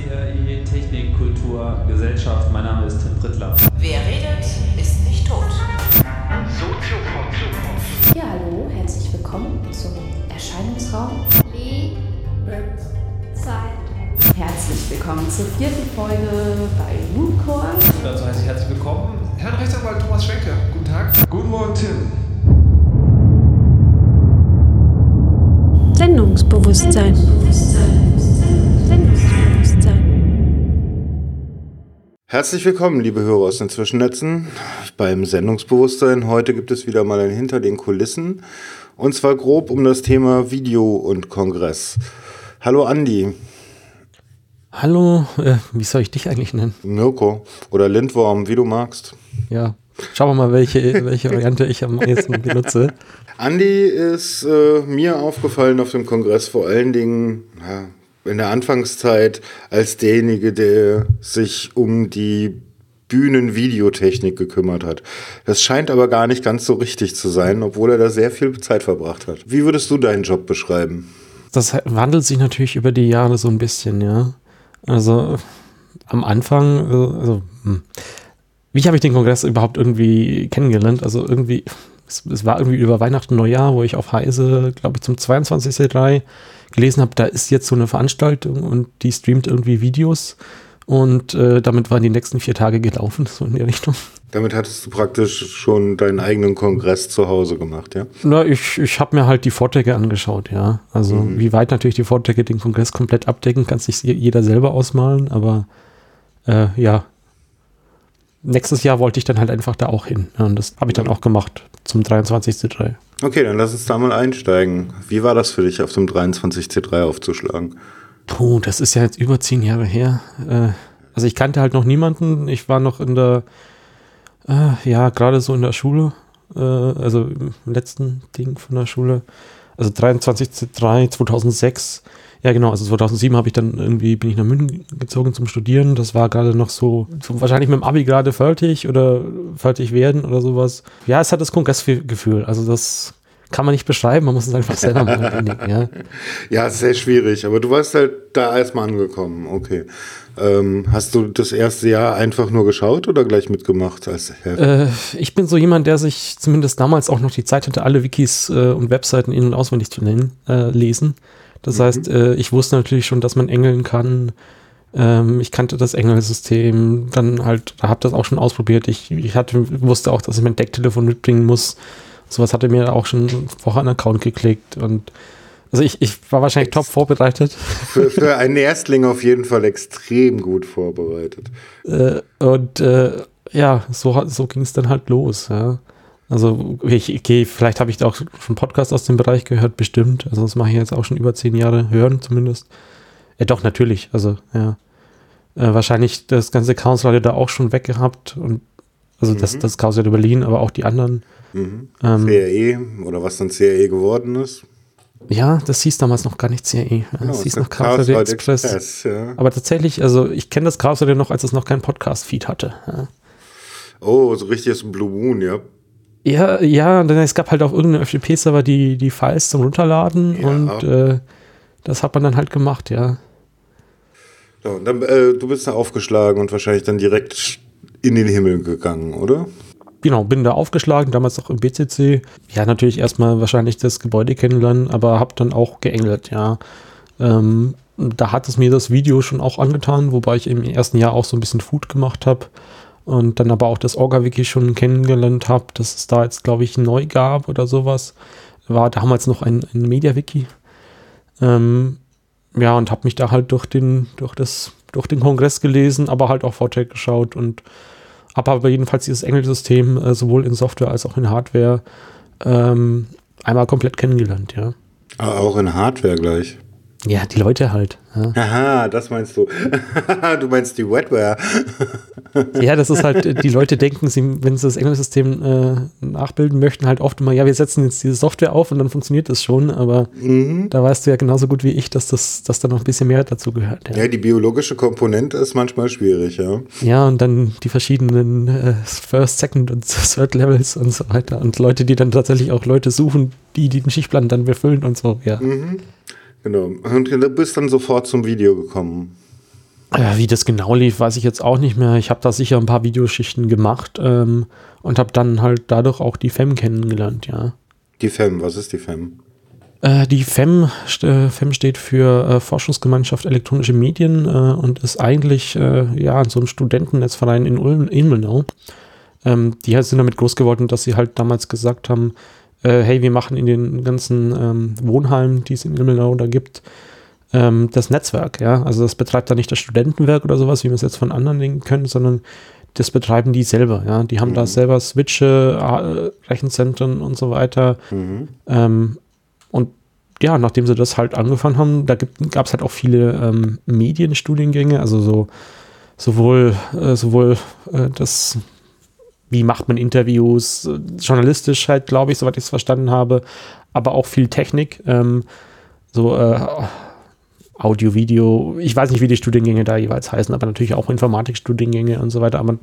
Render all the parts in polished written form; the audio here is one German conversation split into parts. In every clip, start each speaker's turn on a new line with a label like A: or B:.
A: CRI Technik, Kultur, Gesellschaft. Mein Name ist Tim Prittler.
B: Wer redet, ist nicht tot.
C: Ja, hallo, herzlich willkommen zum Erscheinungsraum. Zeit. Herzlich willkommen zur 4. Folge bei Mooncore.
D: Dazu heiße ich herzlich willkommen, Herrn Rechtsanwalt Thomas Schwenke. Guten Tag.
E: Guten Morgen, Tim.
F: Sendungsbewusstsein.
E: Herzlich willkommen, liebe Hörer aus den Zwischennetzen, beim Sendungsbewusstsein. Heute gibt es wieder mal ein Hinter den Kulissen, und zwar grob um das Thema Video und Kongress. Hallo Andi.
G: Hallo, wie soll ich dich eigentlich nennen?
E: Mirko oder Lindworm, wie du magst.
G: Ja, schauen wir mal, welche Variante ich am meisten benutze.
E: Andi ist mir aufgefallen auf dem Kongress vor allen Dingen in der Anfangszeit als derjenige, der sich um die Bühnenvideotechnik gekümmert hat. Das scheint aber gar nicht ganz so richtig zu sein, obwohl er da sehr viel Zeit verbracht hat. Wie würdest du deinen Job beschreiben?
G: Das wandelt sich natürlich über die Jahre so ein bisschen, ja. Also am Anfang, wie habe ich den Kongress überhaupt irgendwie kennengelernt? Also irgendwie, es war irgendwie über Weihnachten, Neujahr, wo ich auf Heise, glaube ich, zum 22C3 gelesen habe, da ist jetzt so eine Veranstaltung und die streamt irgendwie Videos und damit waren die nächsten 4 Tage gelaufen, so in die Richtung.
E: Damit hattest du praktisch schon deinen eigenen Kongress zu Hause gemacht, ja?
G: Na, ich habe mir halt die Vorträge angeschaut, ja. Also wie weit natürlich die Vorträge den Kongress komplett abdecken, kann sich jeder selber ausmalen, aber ja. Nächstes Jahr wollte ich dann halt einfach da auch hin. Ja, und das habe ich dann auch gemacht zum 23C3.
E: Okay, dann lass uns da mal einsteigen. Wie war das für dich, auf dem 23C3 aufzuschlagen?
G: Puh, das ist ja jetzt über 10 Jahre her. Also ich kannte halt noch niemanden. Ich war noch in der, gerade so in der Schule. Also im letzten Ding von der Schule. Also 23C3, 2006. Ja, genau, also 2007 bin ich nach München gezogen zum Studieren. Das war gerade noch so wahrscheinlich mit dem Abi gerade fertig oder fertig werden oder sowas. Ja, es hat das Kongressgefühl. Also das kann man nicht beschreiben, man muss es einfach selber machen. Ja.
E: Ja, sehr schwierig, aber du warst halt da erstmal angekommen, okay. Hast du das erste Jahr einfach nur geschaut oder gleich mitgemacht als Helfer?
G: Ich bin so jemand, der sich zumindest damals auch noch die Zeit hatte, alle Wikis und Webseiten in- und auswendig zu lesen. Das heißt, ich wusste natürlich schon, dass man engeln kann. Ich kannte das Engelsystem. Dann halt, habe das auch schon ausprobiert. Ich wusste auch, dass ich mein Decktelefon mitbringen muss. Sowas hatte mir auch schon vorher einen Account geklickt. Und also ich war wahrscheinlich top vorbereitet.
E: Für einen Erstling auf jeden Fall extrem gut vorbereitet.
G: So ging es dann halt los, ja. Also, vielleicht habe ich da auch schon Podcast aus dem Bereich gehört, bestimmt. Also, das mache ich jetzt auch schon über 10 Jahre, hören zumindest. Ja, doch, natürlich. Also, ja. Wahrscheinlich das ganze Chaos Leute da auch schon weggehabt. Und also das Chaos Leute Berlin, aber auch die anderen.
E: CRE oder was dann CRE geworden ist.
G: Ja, das hieß damals noch gar nicht CRE.
E: Genau,
G: das hieß noch Chaos Leute Express. Ja. Aber tatsächlich, also ich kenne das Chaos Leute noch, als es noch kein Podcast-Feed hatte. Ja.
E: Oh, so richtig ist ein Blue Moon, ja.
G: Ja, denn es gab halt auch irgendeine FTP-Server, die Files zum Runterladen und das hat man dann halt gemacht, ja.
E: So, und dann, du bist da aufgeschlagen und wahrscheinlich dann direkt in den Himmel gegangen, oder?
G: Genau, bin da aufgeschlagen, damals auch im BCC. Ja, natürlich erstmal wahrscheinlich das Gebäude kennenlernen, aber hab dann auch geengelt, ja. Da hat es mir das Video schon auch angetan, wobei ich im ersten Jahr auch so ein bisschen Food gemacht habe. Und dann aber auch das Orga-Wiki schon kennengelernt habe, dass es da jetzt, glaube ich, neu gab oder sowas. War damals noch ein Media-Wiki. Und habe mich da halt durch den Kongress gelesen, aber halt auch Vorträge geschaut und habe aber jedenfalls dieses Engelsystem sowohl in Software als auch in Hardware einmal komplett kennengelernt, ja.
E: Auch in Hardware gleich?
G: Ja, die Leute halt. Ja.
E: Aha, das meinst du. Du meinst die Wetware.
G: Ja, das ist halt, die Leute denken, wenn sie das Engelsystem nachbilden möchten, halt oft immer, ja, wir setzen jetzt diese Software auf und dann funktioniert das schon, aber da weißt du ja genauso gut wie ich, dass da noch ein bisschen mehr dazu gehört. Ja,
E: die biologische Komponente ist manchmal schwierig, ja.
G: Ja, und dann die verschiedenen First, Second und Third Levels und so weiter und Leute, die dann tatsächlich auch Leute suchen, die den Schichtplan dann befüllen und so, ja.
E: Genau. Und du bist dann sofort zum Video gekommen.
G: Wie das genau lief, weiß ich jetzt auch nicht mehr. Ich habe da sicher ein paar Videoschichten gemacht und habe dann halt dadurch auch die FEM kennengelernt, ja.
E: Die FEM, was ist die FEM?
G: Die FEM steht für Forschungsgemeinschaft Elektronische Medien und ist eigentlich so ein Studentennetzverein in Ilmenau. Die halt sind damit groß geworden, dass sie halt damals gesagt haben, hey, wir machen in den ganzen Wohnheimen, die es in Ilmenau da gibt, das Netzwerk. Ja? Also das betreibt da nicht das Studentenwerk oder sowas, wie wir es jetzt von anderen Dingen können, sondern das betreiben die selber. Ja? Die haben da selber Switche, Rechenzentren und so weiter. Und ja, nachdem sie das halt angefangen haben, da gab es halt auch viele Medienstudiengänge, also sowohl das, wie macht man Interviews, journalistisch halt, glaube ich, soweit ich es verstanden habe, aber auch viel Technik, Audio, Video, ich weiß nicht, wie die Studiengänge da jeweils heißen, aber natürlich auch Informatikstudiengänge und so weiter, aber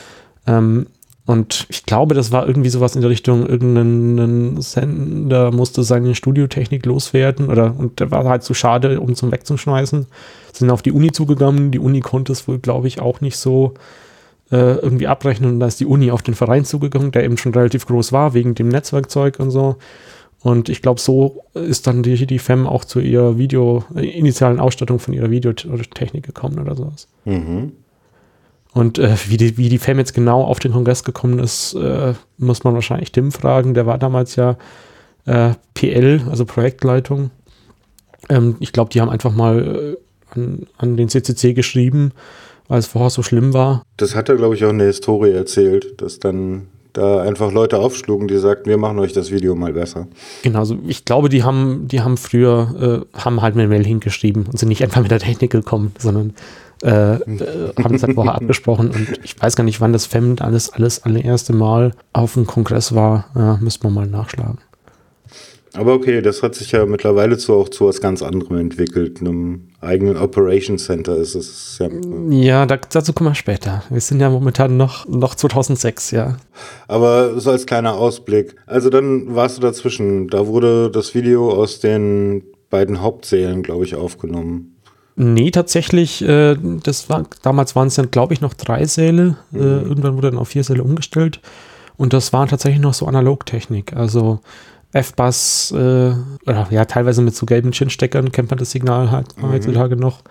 G: und ich glaube, das war irgendwie sowas in der Richtung, irgendein Sender musste seine Studiotechnik loswerden und der war halt zu schade, um zum wegzuschmeißen. Sind auf die Uni zugegangen, die Uni konnte es wohl, glaube ich, auch nicht so irgendwie abrechnen und da ist die Uni auf den Verein zugegangen, der eben schon relativ groß war, wegen dem Netzwerkzeug und so. Und ich glaube, so ist dann die FEM auch zu ihrer initialen Ausstattung von ihrer Videotechnik gekommen oder sowas. Und wie die FEM jetzt genau auf den Kongress gekommen ist, muss man wahrscheinlich Tim fragen. Der war damals ja PL, also Projektleitung. Ich glaube, die haben einfach mal an den CCC geschrieben, weil es vorher so schlimm war.
E: Das hat er, glaube ich, auch in der Historie erzählt, dass dann da einfach Leute aufschlugen, die sagten, wir machen euch das Video mal besser.
G: Genau, also ich glaube, die haben früher haben halt eine Mail hingeschrieben und sind nicht einfach mit der Technik gekommen, sondern haben es halt vorher abgesprochen und ich weiß gar nicht, wann das FEM alles allererste Mal auf dem Kongress war. Müsste man mal nachschlagen.
E: Aber okay, das hat sich ja mittlerweile auch zu was ganz anderem entwickelt. Einem eigenen Operation Center ist es ja.
G: Ja, dazu kommen wir später. Wir sind ja momentan noch 2006, ja.
E: Aber so als kleiner Ausblick. Also dann warst du dazwischen. Da wurde das Video aus den beiden Hauptsälen, glaube ich, aufgenommen.
G: Nee, tatsächlich, damals waren es dann, glaube ich, noch 3 Säle. Irgendwann wurde dann auf 4 Säle umgestellt. Und das war tatsächlich noch so Analogtechnik. Also F-Bass, teilweise mit so gelben Chin-Steckern kennt man das Signal halt heutzutage noch.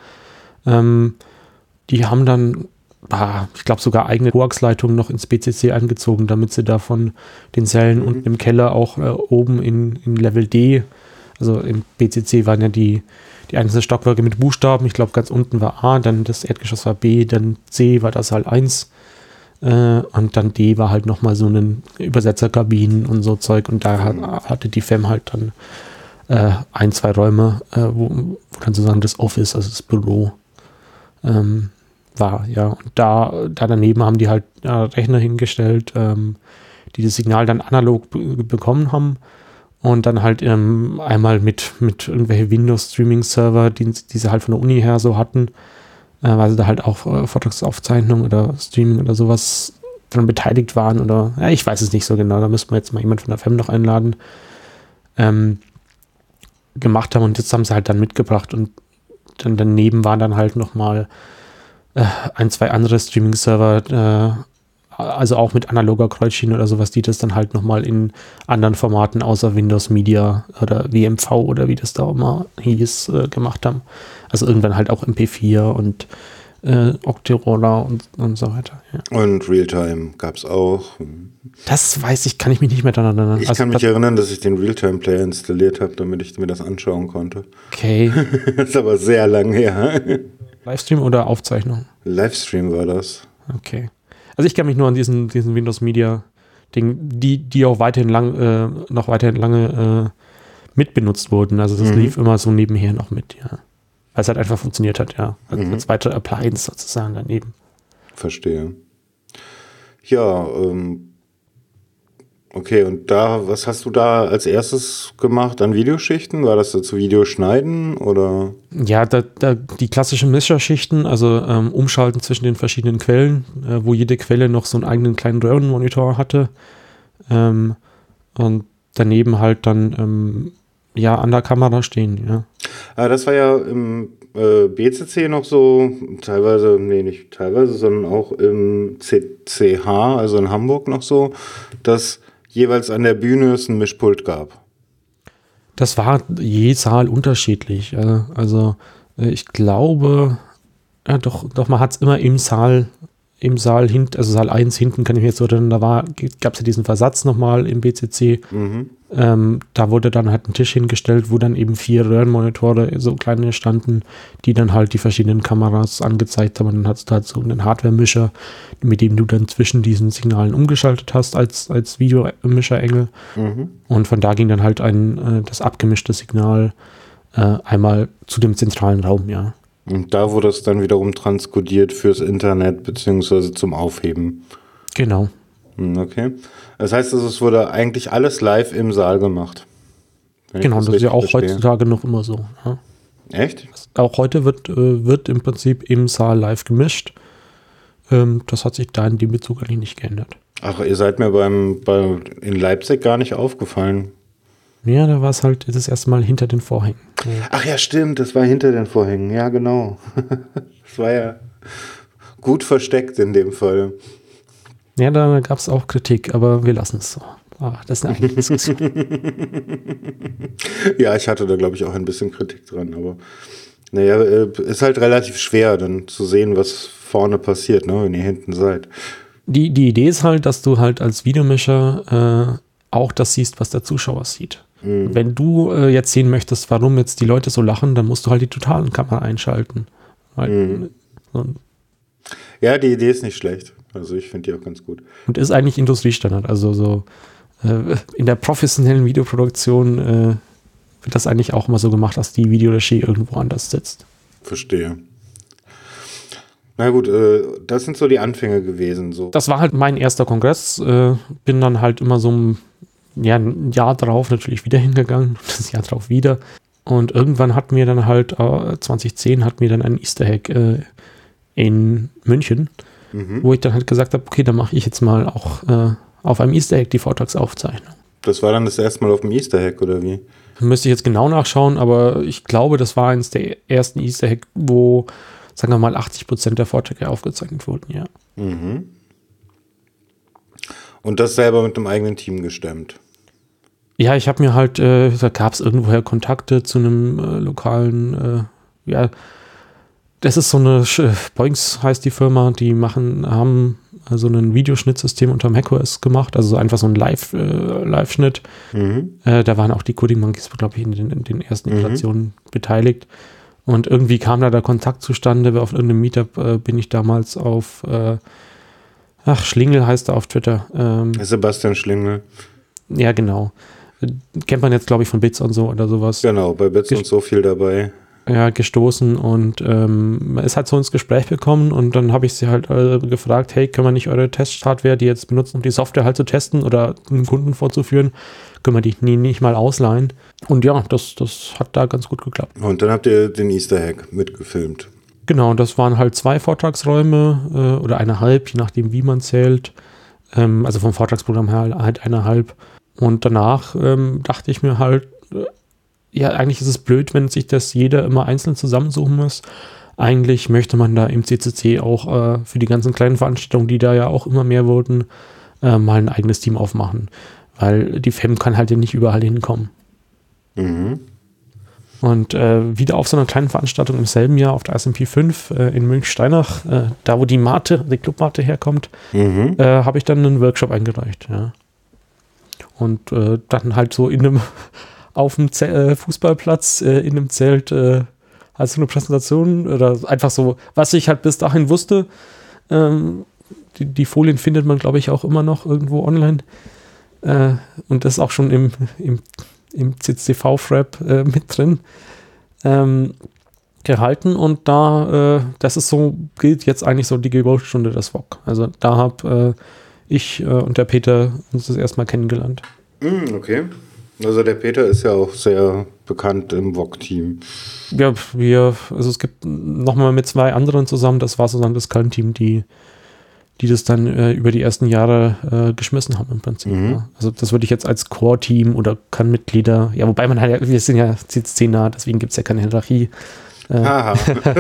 G: Die haben dann, ich glaube, sogar eigene Koaxleitungen noch ins BCC eingezogen, damit sie da von den Sälen unten im Keller auch oben in Level D, also im BCC waren ja die einzelnen Stockwerke mit Buchstaben. Ich glaube, ganz unten war A, dann das Erdgeschoss war B, dann C war das halt 1. Und dann D war halt nochmal so ein Übersetzerkabinen und so Zeug und da hatte die FEM halt dann 1, 2 Räume, wo dann sozusagen das Office, also das Büro war, ja. Und da daneben haben die halt Rechner hingestellt, die das Signal dann analog bekommen haben und dann halt einmal mit irgendwelche Windows-Streaming-Server, die sie halt von der Uni her so hatten, weil sie da halt auch Vortragsaufzeichnung oder Streaming oder sowas dran beteiligt waren oder, ich weiß es nicht so genau, da müssten wir jetzt mal jemand von der FEM noch einladen, gemacht haben und jetzt haben sie halt dann mitgebracht und dann daneben waren dann halt nochmal 1, 2 andere Streaming-Server, also auch mit analoger Kreuzschiene oder sowas, die das dann halt nochmal in anderen Formaten außer Windows Media oder WMV oder wie das da immer hieß, gemacht haben. Also irgendwann halt auch MP4 und Octiroller und so weiter. Ja.
E: Und Realtime gab es auch.
G: Das weiß ich, kann ich mich nicht mehr daran erinnern.
E: Ich kann mich erinnern, dass ich den Realtime-Player installiert habe, damit ich mir das anschauen konnte. Okay. Das ist aber sehr lang her.
G: Livestream oder Aufzeichnung?
E: Livestream war das.
G: Okay. Also ich kann mich nur an diesen Windows Media Ding, die auch weiterhin lange mitbenutzt wurden. Also das lief immer so nebenher noch mit, ja. Weil es halt einfach funktioniert hat, ja. Als weitere Appliance sozusagen daneben.
E: Verstehe. Ja, okay, und was hast du da als erstes gemacht an Videoschichten? War das dazu Videoschneiden oder?
G: Ja, die klassischen Mischerschichten, also umschalten zwischen den verschiedenen Quellen, wo jede Quelle noch so einen eigenen kleinen Röhrenmonitor hatte. Und daneben halt dann an der Kamera stehen, ja.
E: Aber das war ja im BCC noch so, nicht teilweise, sondern auch im CCH, also in Hamburg noch so, dass jeweils an der Bühne es ein Mischpult gab.
G: Das war je Saal unterschiedlich. Also ich glaube, ja, doch man hat es immer im Saal hinten, also Saal 1 hinten, kann ich mir jetzt so erinnern, gab es ja diesen Versatz nochmal im BCC. Da wurde dann halt ein Tisch hingestellt, wo dann eben 4 Röhrenmonitore, so kleine standen, die dann halt die verschiedenen Kameras angezeigt haben. Und dann hast du halt so einen Hardware-Mischer, mit dem du dann zwischen diesen Signalen umgeschaltet hast als Videomischerengel. Und von da ging dann halt das abgemischte Signal einmal zu dem zentralen Raum, ja.
E: Und da wurde es dann wiederum transkodiert fürs Internet beziehungsweise zum Aufheben.
G: Genau.
E: Okay. Das heißt, es wurde eigentlich alles live im Saal gemacht.
G: Genau, das ist ja auch heutzutage noch immer so. Ja.
E: Echt?
G: Auch heute wird im Prinzip im Saal live gemischt. Das hat sich da in dem Bezug eigentlich nicht geändert.
E: Ach, ihr seid mir in Leipzig gar nicht aufgefallen.
G: Ja, da war es halt das erste Mal hinter den Vorhängen. Ja.
E: Ach ja, stimmt, das war hinter den Vorhängen. Ja, genau. Das war ja gut versteckt in dem Fall.
G: Ja, da gab es auch Kritik, aber wir lassen es so. Das ist eine eigene Diskussion.
E: Ja, ich hatte da, glaube ich, auch ein bisschen Kritik dran, aber naja, ist halt relativ schwer, dann zu sehen, was vorne passiert, ne, wenn ihr hinten seid.
G: Die Idee ist halt, dass du halt als Videomischer auch das siehst, was der Zuschauer sieht. Wenn du jetzt sehen möchtest, warum jetzt die Leute so lachen, dann musst du halt die totalen Kamera einschalten.
E: Ja, die Idee ist nicht schlecht. Also ich finde die auch ganz gut.
G: Und ist eigentlich Industriestandard. Also so in der professionellen Videoproduktion wird das eigentlich auch immer so gemacht, dass die Videoregie irgendwo anders sitzt.
E: Verstehe. Na gut, das sind so die Anfänge gewesen. So.
G: Das war halt mein erster Kongress. Bin dann halt immer so ein Jahr drauf natürlich wieder hingegangen. Das Jahr drauf wieder. Und irgendwann hat mir dann halt 2010 hat mir dann ein Easter Egg in München, wo ich dann halt gesagt habe, okay, dann mache ich jetzt mal auch auf einem Easter Egg die Vortragsaufzeichnung.
E: Das war dann das erste Mal auf dem Easter Egg, oder wie?
G: Müsste ich jetzt genau nachschauen, aber ich glaube, das war eines der ersten Easter Egg, wo, sagen wir mal, 80% der Vorträge aufgezeichnet wurden, ja.
E: Und das selber mit dem eigenen Team gestemmt?
G: Ja, ich habe mir halt, da gab es irgendwoher Kontakte zu einem lokalen, das ist so eine, Boinx heißt die Firma, die haben so ein Videoschnittsystem unter macOS gemacht, also einfach so ein Live-Schnitt. Da waren auch die Coding Monkeys, glaube ich, in den ersten Iterationen beteiligt. Und irgendwie kam da der Kontakt zustande. Auf irgendeinem Meetup bin ich damals auf, Schlingel heißt er auf Twitter.
E: Sebastian Schlingel.
G: Ja, genau. Kennt man jetzt, glaube ich, von Bits und so oder sowas.
E: Genau, bei Bits und so viel dabei.
G: Ja, gestoßen und es hat so ins Gespräch bekommen und dann habe ich sie halt gefragt, hey, können wir nicht eure Testhardware, die jetzt benutzen, um die Software halt zu testen oder einem Kunden vorzuführen, können wir die nicht mal ausleihen? Und ja, das hat da ganz gut geklappt. Und
E: dann habt ihr den Easter Egg mitgefilmt.
G: Genau, das waren halt 2 Vortragsräume oder 1,5, je nachdem wie man zählt. Also vom Vortragsprogramm her halt 1,5. Und danach dachte ich mir halt, ja, eigentlich ist es blöd, wenn sich das jeder immer einzeln zusammensuchen muss. Eigentlich möchte man da im CCC auch für die ganzen kleinen Veranstaltungen, die da ja auch immer mehr wurden, mal ein eigenes Team aufmachen. Weil die FEM kann halt ja nicht überall hinkommen. Und wieder auf so einer kleinen Veranstaltung im selben Jahr auf der SMP 5 in Münchsteinach, da wo die Clubmate herkommt, habe ich dann einen Workshop eingereicht. Ja. Und dann halt so auf dem Fußballplatz in einem Zelt als so eine Präsentation oder einfach so, was ich halt bis dahin wusste. Die Folien findet man, glaube ich, auch immer noch irgendwo online. Und das auch schon im CCV-Frap mit drin gehalten. Und das ist so, gilt jetzt eigentlich so die Geburtsstunde des VOG. Also da habe ich und der Peter uns das erstmal kennengelernt.
E: Okay. Also der Peter ist ja auch sehr bekannt im VOG-Team.
G: Ja, also es gibt nochmal mit 2 anderen zusammen, das war sozusagen das Kernteam, die die das dann über die ersten Jahre geschmissen haben im Prinzip. Ja. Also das würde ich jetzt als Core-Team oder kann Mitglieder, ja, wobei man halt, wir sind ja CCC-nah, deswegen gibt es ja keine Hierarchie.
E: Haha.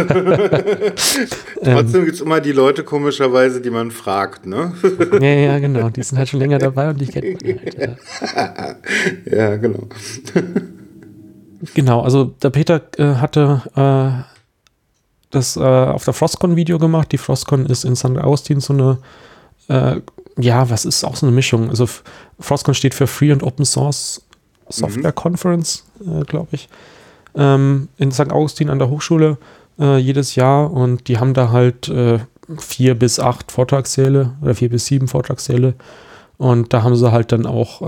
E: Trotzdem gibt es immer die Leute komischerweise, die man fragt, ne?
G: Ja, genau, die sind halt schon länger dabei und die kennt man halt. Ja,
E: ja genau.
G: Genau, also der Peter hatte das auf der Frostcon-Video gemacht. Die Frostcon ist in St. Augustin so eine, was ist auch so eine Mischung. Also Frostcon steht für Free and Open Source Software Conference, glaube ich. In St. Augustin an der Hochschule jedes Jahr und die haben da halt 4 bis 8 Vortragssäle oder 4 bis 7 Vortragssäle und da haben sie halt dann auch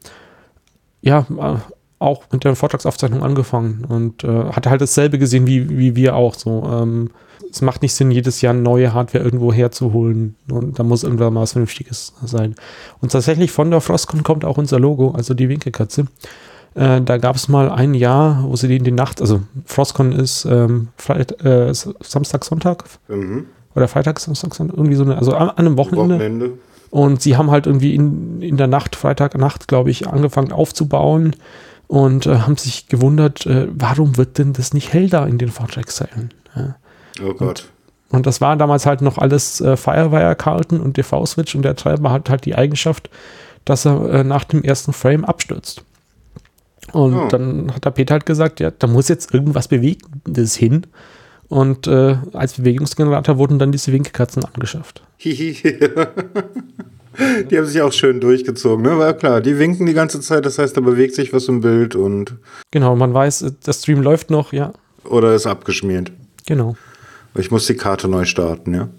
G: auch mit der Vortragsaufzeichnung angefangen und hatte halt dasselbe gesehen wie wir auch so. Es macht nicht Sinn, jedes Jahr neue Hardware irgendwo herzuholen und da muss irgendwann mal was Vernünftiges sein. Und tatsächlich von der Frostcon kommt auch unser Logo, also die Winkelkatze. Da gab es mal ein Jahr, wo sie die in die Nacht, also Frostcon ist Samstag, Sonntag oder Freitag, Samstag, Sonntag, irgendwie so eine, also an einem Wochenende. Und sie haben halt irgendwie in der Nacht, Freitagnacht, glaube ich, angefangen aufzubauen und haben sich gewundert, warum wird denn das nicht hell da in den Vortragssälen? Ja.
E: Oh Gott.
G: Und das war damals halt noch alles Firewire-Karten und DV-Switch und der Treiber hat halt die Eigenschaft, dass er nach dem ersten Frame abstürzt. Und dann hat der Peter halt gesagt, ja, da muss jetzt irgendwas Bewegendes hin. Und als Bewegungsgenerator wurden dann diese Winkelkatzen angeschafft.
E: Die haben sich auch schön durchgezogen, ne? War klar, die winken die ganze Zeit, das heißt, da bewegt sich was im Bild und...
G: Genau, man weiß, der Stream läuft noch, ja.
E: Oder ist abgeschmiert.
G: Genau.
E: Ich muss die Karte neu starten, ja.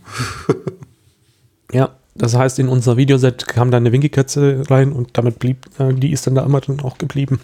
G: Ja, das heißt, in unser Videoset kam da eine Winkelkatze rein und damit die ist dann da immer dann auch geblieben.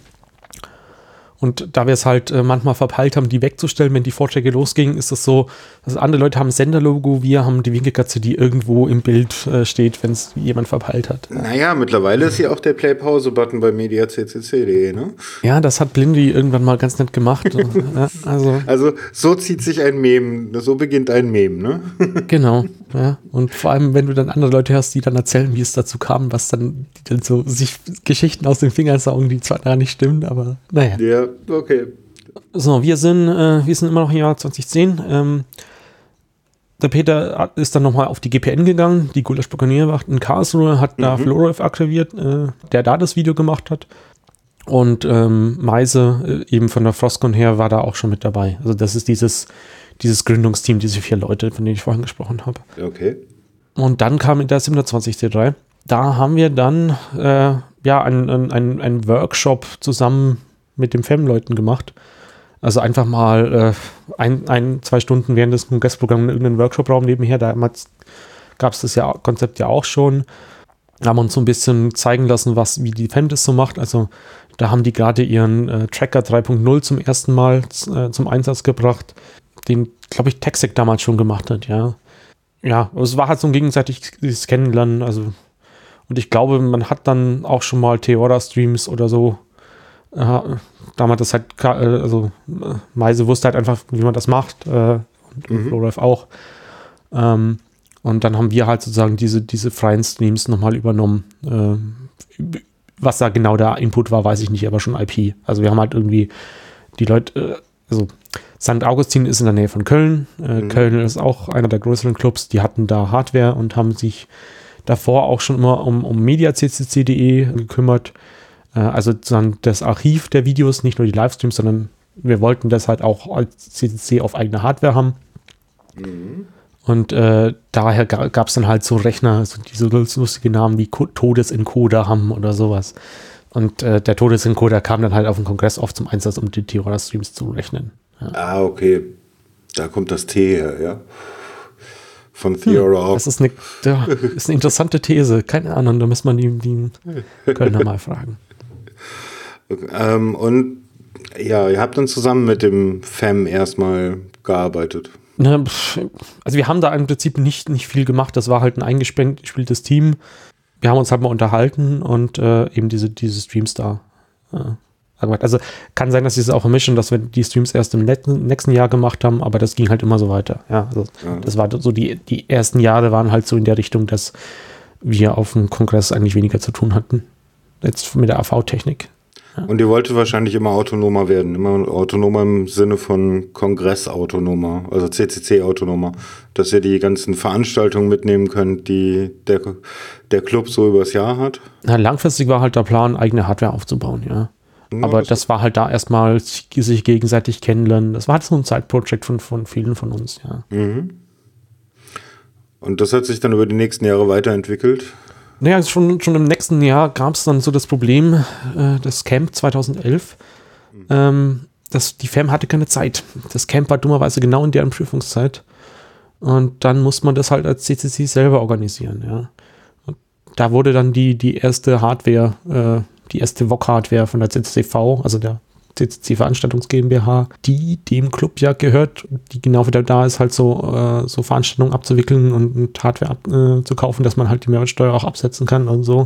G: Und da wir es halt manchmal verpeilt haben, die wegzustellen, wenn die Vorträge losgingen, ist es so, also andere Leute haben ein Senderlogo, wir haben die Winkelkatze, die irgendwo im Bild steht, wenn es jemand verpeilt hat.
E: Naja, mittlerweile ist ja auch der Play-Pause-Button bei mediaccc.de, ne?
G: Ja, das hat Blindy irgendwann mal ganz nett gemacht.
E: Also so zieht sich ein Meme, so beginnt ein Meme, ne? Genau,
G: ja. Und vor allem, wenn du dann andere Leute hast, die dann erzählen, wie es dazu kam, die dann so sich Geschichten aus den Fingern saugen, die zwar gar nicht stimmen, aber naja.
E: Ja. Okay.
G: So, wir sind immer noch im Jahr 2010. Der Peter ist dann nochmal auf die GPN gegangen, die Gulasch-Programmierwacht in Karlsruhe, hat da Floref aktiviert, der da das Video gemacht hat. Und Meise, eben von der Frostcon her, war da auch schon mit dabei. Also das ist dieses Gründungsteam, diese 4 Leute, von denen ich vorhin gesprochen habe.
E: Okay.
G: Und dann kam der 720 C3. Da haben wir dann einen Workshop zusammen mit den FEM-Leuten gemacht. Also einfach mal 2 Stunden während des Kongressprogramms in irgendeinem Workshop-Raum nebenher. Damals gab es das Konzept ja auch schon. Da haben wir uns so ein bisschen zeigen lassen, wie die FEM das so macht. Also da haben die gerade ihren Tracker 3.0 zum ersten Mal zum Einsatz gebracht, den, glaube ich, TechSec damals schon gemacht hat, ja. Ja, es war halt so ein gegenseitiges Kennenlernen. Also, und ich glaube, man hat dann auch schon mal Theora-Streams oder so. Damals das halt, Meise wusste halt einfach, wie man das macht, und Floref auch. Und dann haben wir halt sozusagen diese freien Streams nochmal übernommen. Was da genau der Input war, weiß ich nicht, aber schon IP. Also wir haben halt irgendwie die Leute, St. Augustin ist in der Nähe von Köln. Köln ist auch einer der größeren Clubs, die hatten da Hardware und haben sich davor auch schon immer um mediaccc.de gekümmert. Also dann das Archiv der Videos, nicht nur die Livestreams, sondern wir wollten das halt auch als CCC auf eigene Hardware haben. Und daher gab es dann halt so Rechner, so diese lustige Namen wie Todesencoder haben oder sowas. Und der Todesencoder kam dann halt auf dem Kongress oft zum Einsatz, um die Theora-Streams zu rechnen. Ja.
E: Ah, okay. Da kommt das T her, ja. Von Theora.
G: Das ist eine interessante These. Keine Ahnung, da muss man die Kölner mal fragen.
E: Und ja, ihr habt dann zusammen mit dem FEM erstmal gearbeitet.
G: Also wir haben da im Prinzip nicht viel gemacht. Das war halt ein eingespieltes Team. Wir haben uns halt mal unterhalten und eben diese Streams da. gemacht. Also kann sein, dass sie es auch vermischen, dass wir die Streams erst im nächsten Jahr gemacht haben, aber das ging halt immer so weiter. Ja, also das war so, die ersten Jahre waren halt so in der Richtung, dass wir auf dem Kongress eigentlich weniger zu tun hatten. Jetzt mit der AV-Technik. Ja.
E: Und ihr wolltet wahrscheinlich immer autonomer werden, immer autonomer im Sinne von Kongressautonomer, also CCC-autonomer, dass ihr die ganzen Veranstaltungen mitnehmen könnt, die der Club so übers Jahr hat.
G: Na, langfristig war halt der Plan, eigene Hardware aufzubauen, ja. Aber das war halt da erstmal sich gegenseitig kennenlernen. Das war halt so ein Side-Project von vielen von uns, ja.
E: Mhm. Und das hat sich dann über die nächsten Jahre weiterentwickelt?
G: Naja, schon im nächsten Jahr gab es dann so das Problem, das Camp 2011, die FAM hatte keine Zeit. Das Camp war dummerweise genau in deren Prüfungszeit. Und dann muss man das halt als CCC selber organisieren, ja. Und da wurde dann die erste Hardware, die erste VOG-Hardware von der CCCV, also der CCC Veranstaltungs GmbH, die dem Club ja gehört, die genau wieder da ist, halt so Veranstaltungen abzuwickeln und Hardware zu kaufen, dass man halt die Mehrwertsteuer auch absetzen kann und so.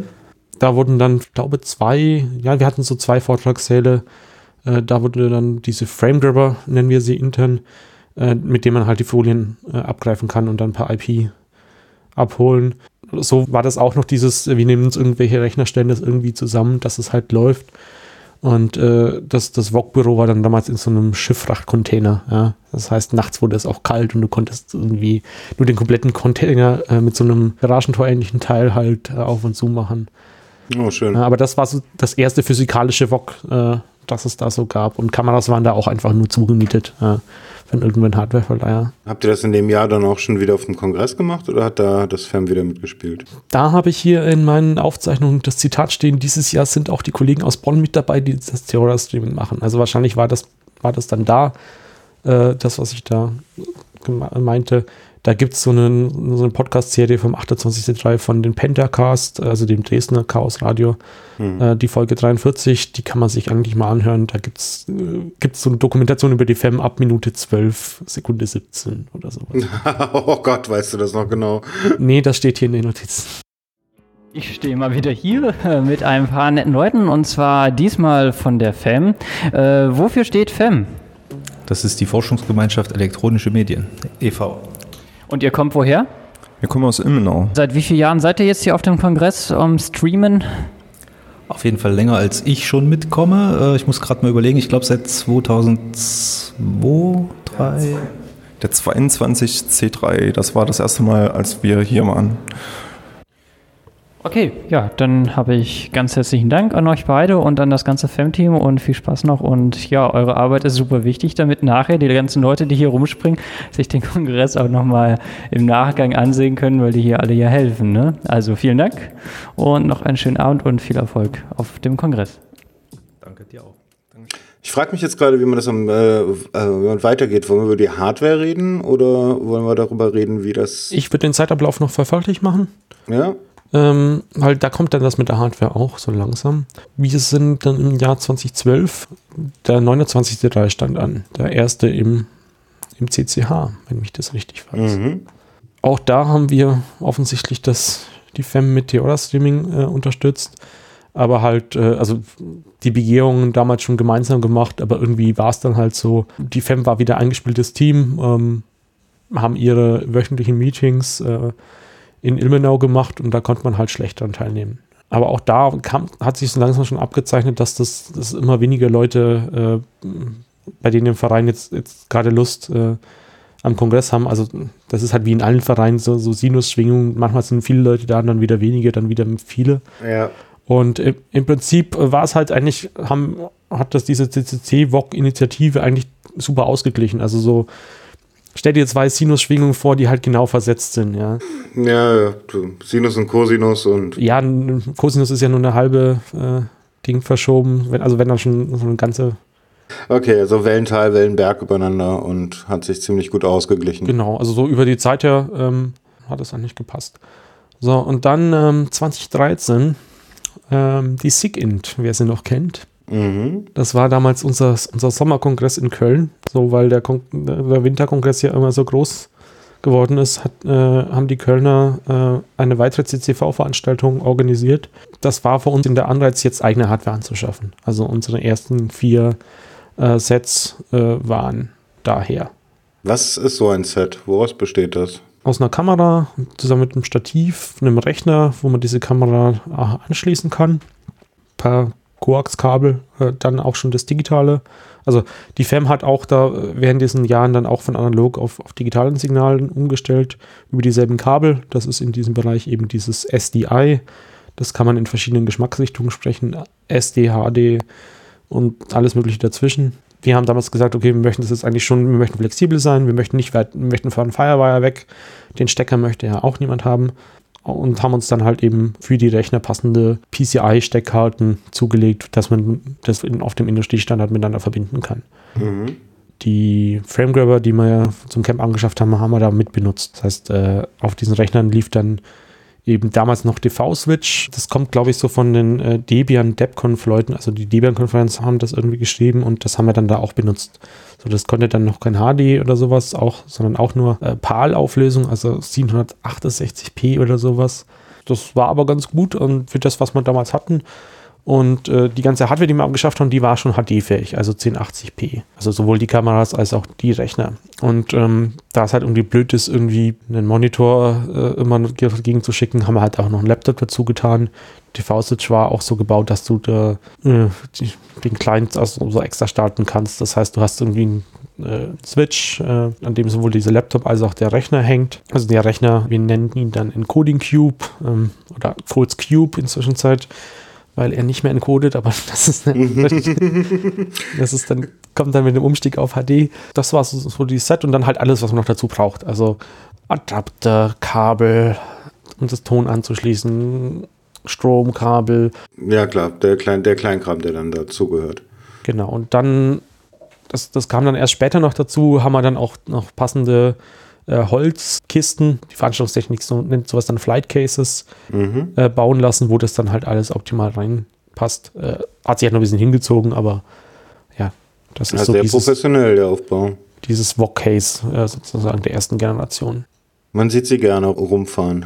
G: Da wurden dann, glaube wir hatten so 2 Vortragssäle, da wurde dann diese Frame-Grabber, nennen wir sie intern, mit denen man halt die Folien abgreifen kann und dann per IP abholen. So war das auch noch dieses, wir nehmen uns irgendwelche Rechner, stellen das irgendwie zusammen, dass es halt läuft. Und das VOG-Büro war dann damals in so einem Schifffrachtcontainer. Ja? Das heißt, nachts wurde es auch kalt und du konntest irgendwie nur den kompletten Container mit so einem Garagentor-ähnlichen Teil halt auf und zu machen.
E: Oh, schön.
G: Aber das war so das erste physikalische VOG, das es da so gab. Und Kameras waren da auch einfach nur zugemietet von irgendeinem Hardwareverleiher.
E: Habt ihr das in dem Jahr dann auch schon wieder auf dem Kongress gemacht oder hat da das FAM wieder mitgespielt?
G: Da habe ich hier in meinen Aufzeichnungen das Zitat stehen, dieses Jahr sind auch die Kollegen aus Bonn mit dabei, die das Theora-Streaming machen. Also wahrscheinlich war das dann da, das, was ich da meinte. Da gibt es so eine Podcast-Serie vom 28.03 von den Pentacast, also dem Dresdner Chaos Radio, die Folge 43, die kann man sich eigentlich mal anhören. Da gibt's so eine Dokumentation über die FAM ab Minute 12, Sekunde 17 oder sowas.
E: Oh Gott, weißt du das noch genau?
G: Nee, das steht hier in den Notizen.
F: Ich stehe mal wieder hier mit ein paar netten Leuten und zwar diesmal von der FAM. Wofür steht FAM?
H: Das ist die Forschungsgemeinschaft Elektronische Medien, e.V.
F: Und ihr kommt woher?
I: Wir kommen aus Ilmenau.
F: Seit wie vielen Jahren seid ihr jetzt hier auf dem Kongress Streamen?
H: Auf jeden Fall länger als ich schon mitkomme. Ich muss gerade mal überlegen, ich glaube seit 2002, 2003.
I: Der 22C3, das war das erste Mal, als wir hier waren.
F: Okay, ja, dann habe ich ganz herzlichen Dank an euch beide und an das ganze FAM-Team und viel Spaß noch. Und ja, eure Arbeit ist super wichtig, damit nachher die ganzen Leute, die hier rumspringen, sich den Kongress auch nochmal im Nachgang ansehen können, weil die hier alle ja helfen. Ne? Also vielen Dank und noch einen schönen Abend und viel Erfolg auf dem Kongress.
H: Danke dir auch.
E: Ich frage mich jetzt gerade, wie man das weitergeht. Wollen wir über die Hardware reden oder wollen wir darüber reden, wie das...
G: Ich würde den Zeitablauf noch verfolglich machen.
E: Ja.
G: Weil da kommt dann das mit der Hardware auch so langsam. Wir sind dann im Jahr 2012, der 29.03 stand an, der erste im CCH, wenn mich das richtig weiß. Mhm. Auch da haben wir offensichtlich die FAM mit Theora-Streaming unterstützt, aber halt, also die Begehungen damals schon gemeinsam gemacht, aber irgendwie war es dann halt so, die FAM war wieder ein eingespieltes Team, haben ihre wöchentlichen Meetings in Ilmenau gemacht und da konnte man halt schlecht daran teilnehmen. Aber auch da hat sich so langsam schon abgezeichnet, dass das immer weniger Leute bei denen im Verein jetzt gerade Lust am Kongress haben. Also das ist halt wie in allen Vereinen so Sinusschwingungen. Manchmal sind viele Leute da, dann wieder wenige, dann wieder viele. Ja. Und im Prinzip war es halt eigentlich, hat diese CCC-VOG-Initiative eigentlich super ausgeglichen. Also so, stell dir 2 Sinusschwingungen vor, die halt genau versetzt sind, ja.
E: Ja, Sinus und Cosinus und...
G: Ja, Cosinus ist ja nur eine halbe Ding verschoben, wenn dann schon so eine ganze...
E: Okay, also Wellental, Wellenberg übereinander und hat sich ziemlich gut ausgeglichen.
G: Genau, also so über die Zeit her hat es eigentlich gepasst. So, und dann 2013 die SIGINT, wer sie noch kennt. Mhm. Das war damals unser Sommerkongress in Köln, so weil der Winterkongress ja immer so groß geworden ist, haben die Kölner eine weitere CCV-Veranstaltung organisiert. Das war für uns in der Anreiz, jetzt eigene Hardware anzuschaffen. Also unsere ersten 4 Sets waren daher.
E: Was ist so ein Set? Woraus besteht das?
G: Aus einer Kamera, zusammen mit einem Stativ, einem Rechner, wo man diese Kamera anschließen kann. Ein paar Koax-Kabel, dann auch schon das Digitale. Also die FEM hat auch da während diesen Jahren dann auch von analog auf digitalen Signalen umgestellt, über dieselben Kabel. Das ist in diesem Bereich eben dieses SDI. Das kann man in verschiedenen Geschmacksrichtungen sprechen. SD, HD und alles mögliche dazwischen. Wir haben damals gesagt, okay, wir möchten das jetzt eigentlich schon, wir möchten flexibel sein, wir möchten von Firewire weg. Den Stecker möchte ja auch niemand haben. Und haben uns dann halt eben für die Rechner passende PCI-Steckkarten zugelegt, dass man das auf dem Industriestandard miteinander verbinden kann. Mhm. Die Framegrabber, die wir ja zum Camp angeschafft haben, haben wir da mit benutzt. Das heißt, auf diesen Rechnern lief dann eben damals noch DV-Switch. Das kommt, glaube ich, so von den Debian-DebConf-Leuten. Also die Debian-Konferenz haben das irgendwie geschrieben und das haben wir dann da auch benutzt. So, das konnte dann noch kein HD oder sowas, sondern auch nur PAL-Auflösung, also 768p oder sowas. Das war aber ganz gut und für das, was wir damals hatten. Und die ganze Hardware, die wir angeschafft haben, die war schon HD-fähig, also 1080p. Also sowohl die Kameras als auch die Rechner. Und da es halt irgendwie blöd ist, irgendwie einen Monitor immer dagegen zu schicken, haben wir halt auch noch einen Laptop dazu getan. Die TV-Switch war auch so gebaut, dass du den Client also so extra starten kannst. Das heißt, du hast irgendwie einen Switch, an dem sowohl dieser Laptop als auch der Rechner hängt. Also der Rechner, wir nennen ihn dann Encoding Cube oder Codes Cube inzwischen Zeit, weil er nicht mehr encodet, aber das ist dann, kommt dann mit dem Umstieg auf HD. Das war so die Set und dann halt alles, was man noch dazu braucht. Also Adapter, Kabel, um das Ton anzuschließen, Stromkabel. Ja klar, der Kleinkram, der dann dazugehört. Genau, und dann, das kam dann erst später noch dazu, haben wir dann auch noch passende Holzkisten, die Veranstaltungstechnik nennt sowas dann Flight Cases, bauen lassen, wo das dann halt alles optimal reinpasst. Hat sich halt noch ein bisschen hingezogen, aber ja, das ist so sehr professionell, der Aufbau. Dieses VOG-Case sozusagen der ersten Generation. Man sieht sie gerne rumfahren.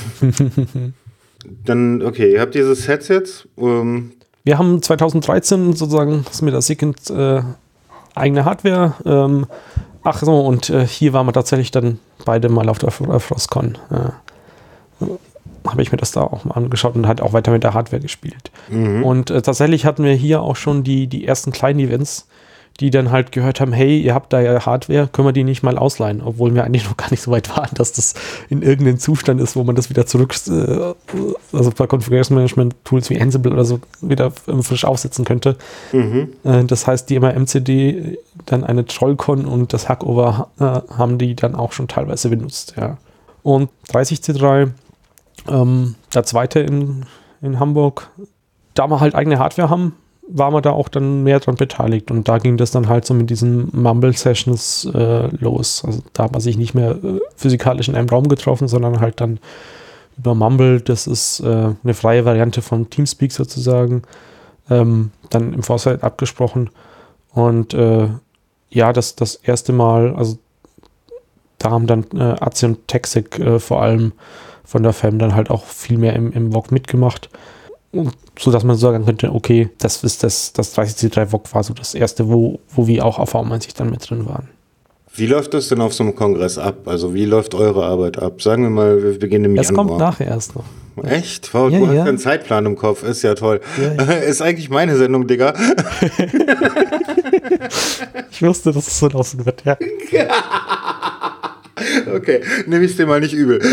G: Dann, okay, ihr habt dieses Set jetzt. Wir haben 2013 sozusagen mit der Sigint eigene Hardware. Ach so, und hier waren wir tatsächlich dann beide mal auf der Frostcon. Habe ich mir das da auch mal angeschaut und halt auch weiter mit der Hardware gespielt. Und tatsächlich hatten wir hier auch schon die ersten kleinen Events, die dann halt gehört haben, hey, ihr habt da ja Hardware, können wir die nicht mal ausleihen? Obwohl wir eigentlich noch gar nicht so weit waren, dass das in irgendeinem Zustand ist, wo man das wieder zurück, also bei Configuration Management Tools wie Ansible oder so wieder frisch aufsetzen könnte. Das heißt, die MCD, dann eine Trollcon und das Hackover haben die dann auch schon teilweise benutzt, ja. Und 30C3, der zweite in Hamburg, da wir halt eigene Hardware haben, waren wir da auch dann mehr dran beteiligt und da ging das dann halt so mit diesen Mumble-Sessions los. Also da hat man sich nicht mehr physikalisch in einem Raum getroffen, sondern halt dann über Mumble, das ist eine freie Variante von Teamspeak sozusagen, dann im Vorfeld abgesprochen und ja, das erste Mal, also da haben dann Azi und Texig vor allem von der FEM dann halt auch viel mehr im VOG mitgemacht. So dass man sagen könnte, okay, das ist das 30C3 VOG war so das erste, wo wir auch auf V90 dann mit drin waren. Wie läuft das denn auf so einem Kongress ab? Also wie läuft eure Arbeit ab? Sagen wir mal, wir beginnen im Januar. Das kommt nachher erst noch. Echt? Wow, du hast einen Zeitplan im Kopf, ist ja toll. Ja. Ist eigentlich meine Sendung, Digga. Ich wusste, dass es so laufen wird, ja. Okay, nehme ich dir mal nicht übel.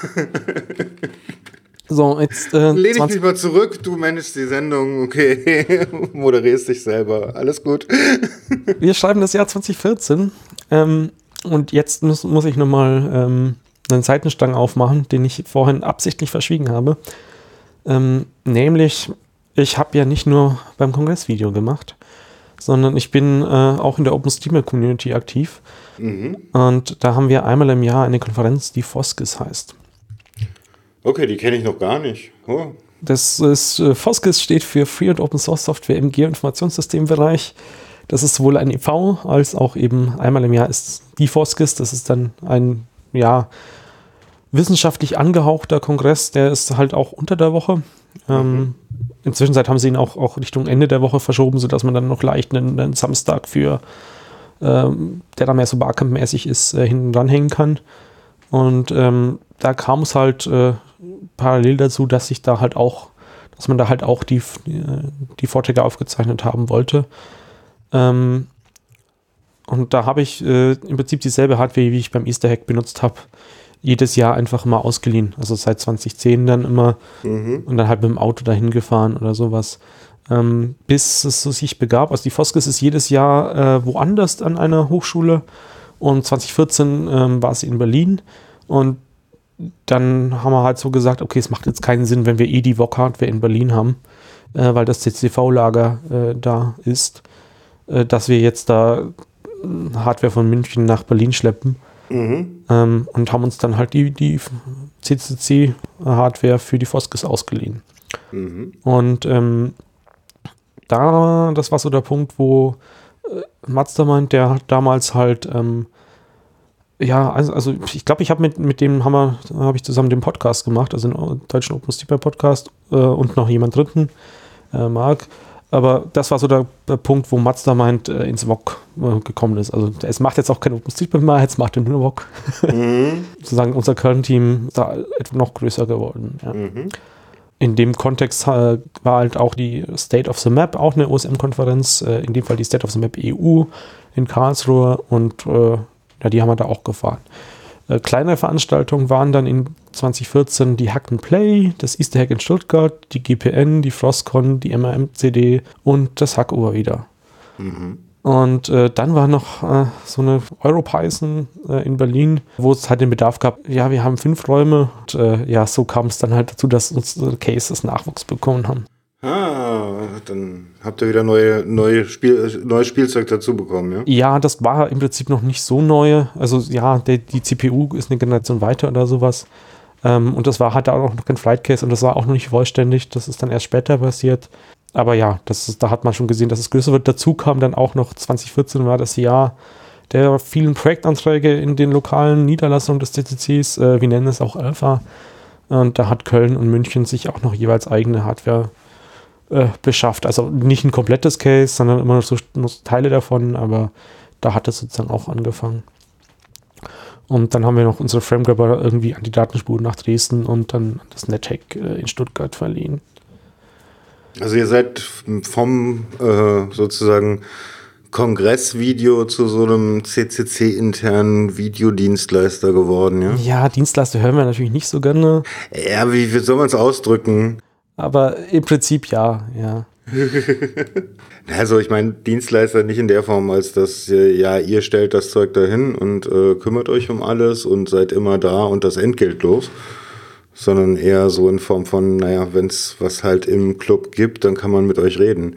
G: So, jetzt lehne ich mich mal zurück, du managst die Sendung, okay, moderierst dich selber, alles gut. Wir schreiben das Jahr 2014 und jetzt muss ich nochmal einen Seitenstrang aufmachen, den ich vorhin absichtlich verschwiegen habe. Nämlich, ich habe ja nicht nur beim Kongressvideo gemacht, sondern ich bin auch in der OpenStreamer-Community aktiv. Und da haben wir einmal im Jahr eine Konferenz, die FOSGIS heißt. Okay, die kenne ich noch gar nicht. Oh. Das ist, FOSGIS steht für Free und Open Source Software im Geoinformationssystembereich. Das ist sowohl ein e.V. als auch eben einmal im Jahr ist die FOSGIS. Das ist dann ein ja, wissenschaftlich angehauchter Kongress, der ist halt auch unter der Woche. Inzwischen haben sie ihn auch Richtung Ende der Woche verschoben, sodass man dann noch leicht einen Samstag für, der da mehr so Barcamp-mäßig ist, hinten dranhängen kann. Und da kam es halt parallel dazu, dass man da halt auch die Vorträge aufgezeichnet haben wollte. Und da habe ich im Prinzip dieselbe Hardware, wie ich beim Easter Hack benutzt habe, jedes Jahr einfach mal ausgeliehen. Also seit 2010 dann immer und dann halt mit dem Auto dahin gefahren oder sowas. Bis es so sich begab. Also die Foskes ist jedes Jahr woanders an einer Hochschule und 2014 war sie in Berlin und dann haben wir halt so gesagt, okay, es macht jetzt keinen Sinn, wenn wir die VOG-Hardware in Berlin haben, weil das CCV-Lager da ist, dass wir jetzt da Hardware von München nach Berlin schleppen. Und haben uns dann halt die CCC-Hardware für die Foskes ausgeliehen. Und das war so der Punkt, wo Mastermind, der hat damals halt also ich glaube, ich habe mit dem habe ich zusammen den Podcast gemacht, also den deutschen OpenStreetMap Podcast und noch jemand dritten, Marc. Aber das war so der Punkt, wo Mastermind ins VOG gekommen ist. Also es macht jetzt auch kein OpenStreetMap mehr, jetzt macht er nur VOG. Sozusagen unser Kernteam ist da noch größer geworden. Ja. In dem Kontext war halt auch die State of the Map, auch eine OSM-Konferenz, in dem Fall die State of the Map EU in Karlsruhe und die haben wir da auch gefahren. Kleinere Veranstaltungen waren dann in 2014 die Hack and Play, das Easter Hack in Stuttgart, die GPN, die Frostcon, die MRMCD und das Hackover wieder. Und dann war noch so eine EuroPython in Berlin, wo es halt den Bedarf gab, ja, wir haben 5 Räume und so kam es dann halt dazu, dass unsere Cases Nachwuchs bekommen haben.
E: Dann habt ihr wieder neues Spielzeug dazu bekommen, ja?
G: Ja, das war im Prinzip noch nicht so neu. Also ja, die CPU ist eine Generation weiter oder sowas. Und das war halt auch noch kein Flight Case und das war auch noch nicht vollständig. Das ist dann erst später passiert. Aber ja, da hat man schon gesehen, dass es größer wird. Dazu kam dann auch noch 2014 war das Jahr der vielen Projektanträge in den lokalen Niederlassungen des CCCs. Wir nennen es auch Alpha. Und da hat Köln und München sich auch noch jeweils eigene Hardware beschafft. Also nicht ein komplettes Case, sondern immer nur Teile davon, aber da hat es sozusagen auch angefangen. Und dann haben wir noch unsere Framegrabber irgendwie an die Datenspuren nach Dresden und dann das NetHack in Stuttgart verliehen.
E: Also ihr seid vom sozusagen Kongressvideo zu so einem CCC-internen Videodienstleister geworden, ja?
G: Ja, Dienstleister hören wir natürlich nicht so gerne.
E: Ja, wie soll man es ausdrücken?
G: Aber im Prinzip ja.
E: Also ich meine, Dienstleister nicht in der Form, als dass ihr stellt das Zeug dahin und kümmert euch um alles und seid immer da und das entgeltlos, sondern eher so in Form von, wenn es was halt im Club gibt, dann kann man mit euch reden.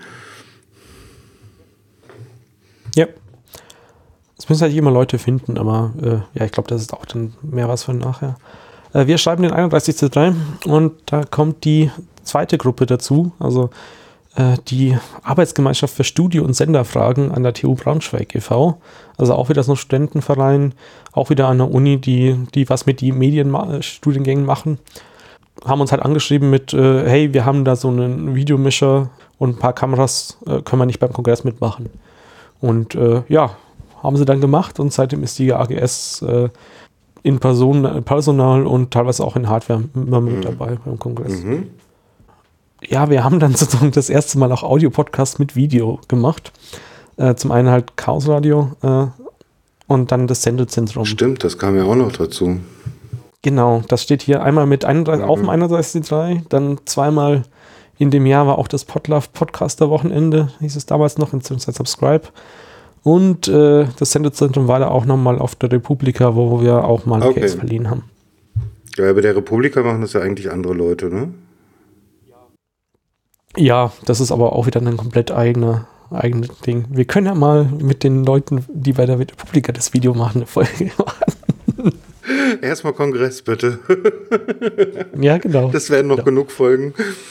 G: Ja. Es müssen halt immer Leute finden, aber ich glaube, das ist auch dann mehr was für nachher. Wir schreiben den 31C3 und da kommt die zweite Gruppe dazu, also die Arbeitsgemeinschaft für Studio- und Senderfragen an der TU Braunschweig e.V., also auch wieder so ein Studentenverein, auch wieder an der Uni, die was mit den Medienstudiengängen machen, haben uns halt angeschrieben mit, hey, wir haben da so einen Videomischer und ein paar Kameras, können wir nicht beim Kongress mitmachen. Und haben sie dann gemacht und seitdem ist die AGS in Personal und teilweise auch in Hardware immer mit dabei beim Kongress. Ja, wir haben dann sozusagen das erste Mal auch Audio-Podcast mit Video gemacht. Zum einen halt Chaos Radio und dann das Sendezentrum.
E: Stimmt, das kam ja auch noch dazu.
G: Genau, das steht hier einmal mit auf dem 31C3, dann zweimal in dem Jahr war auch das Podlove Podcaster-Wochenende, hieß es damals noch, inzwischen Subscribe. Und das Sendezentrum war da auch nochmal auf der Republika, wo wir auch mal Case verliehen haben.
E: Ja, bei der Republika machen das ja eigentlich andere Leute, ne?
G: Ja, das ist aber auch wieder ein komplett eigenes Ding. Wir können ja mal mit den Leuten, die bei der Republika das Video machen, eine Folge machen.
E: Erstmal Kongress, bitte.
G: Ja, genau.
E: Das werden noch genug Folgen.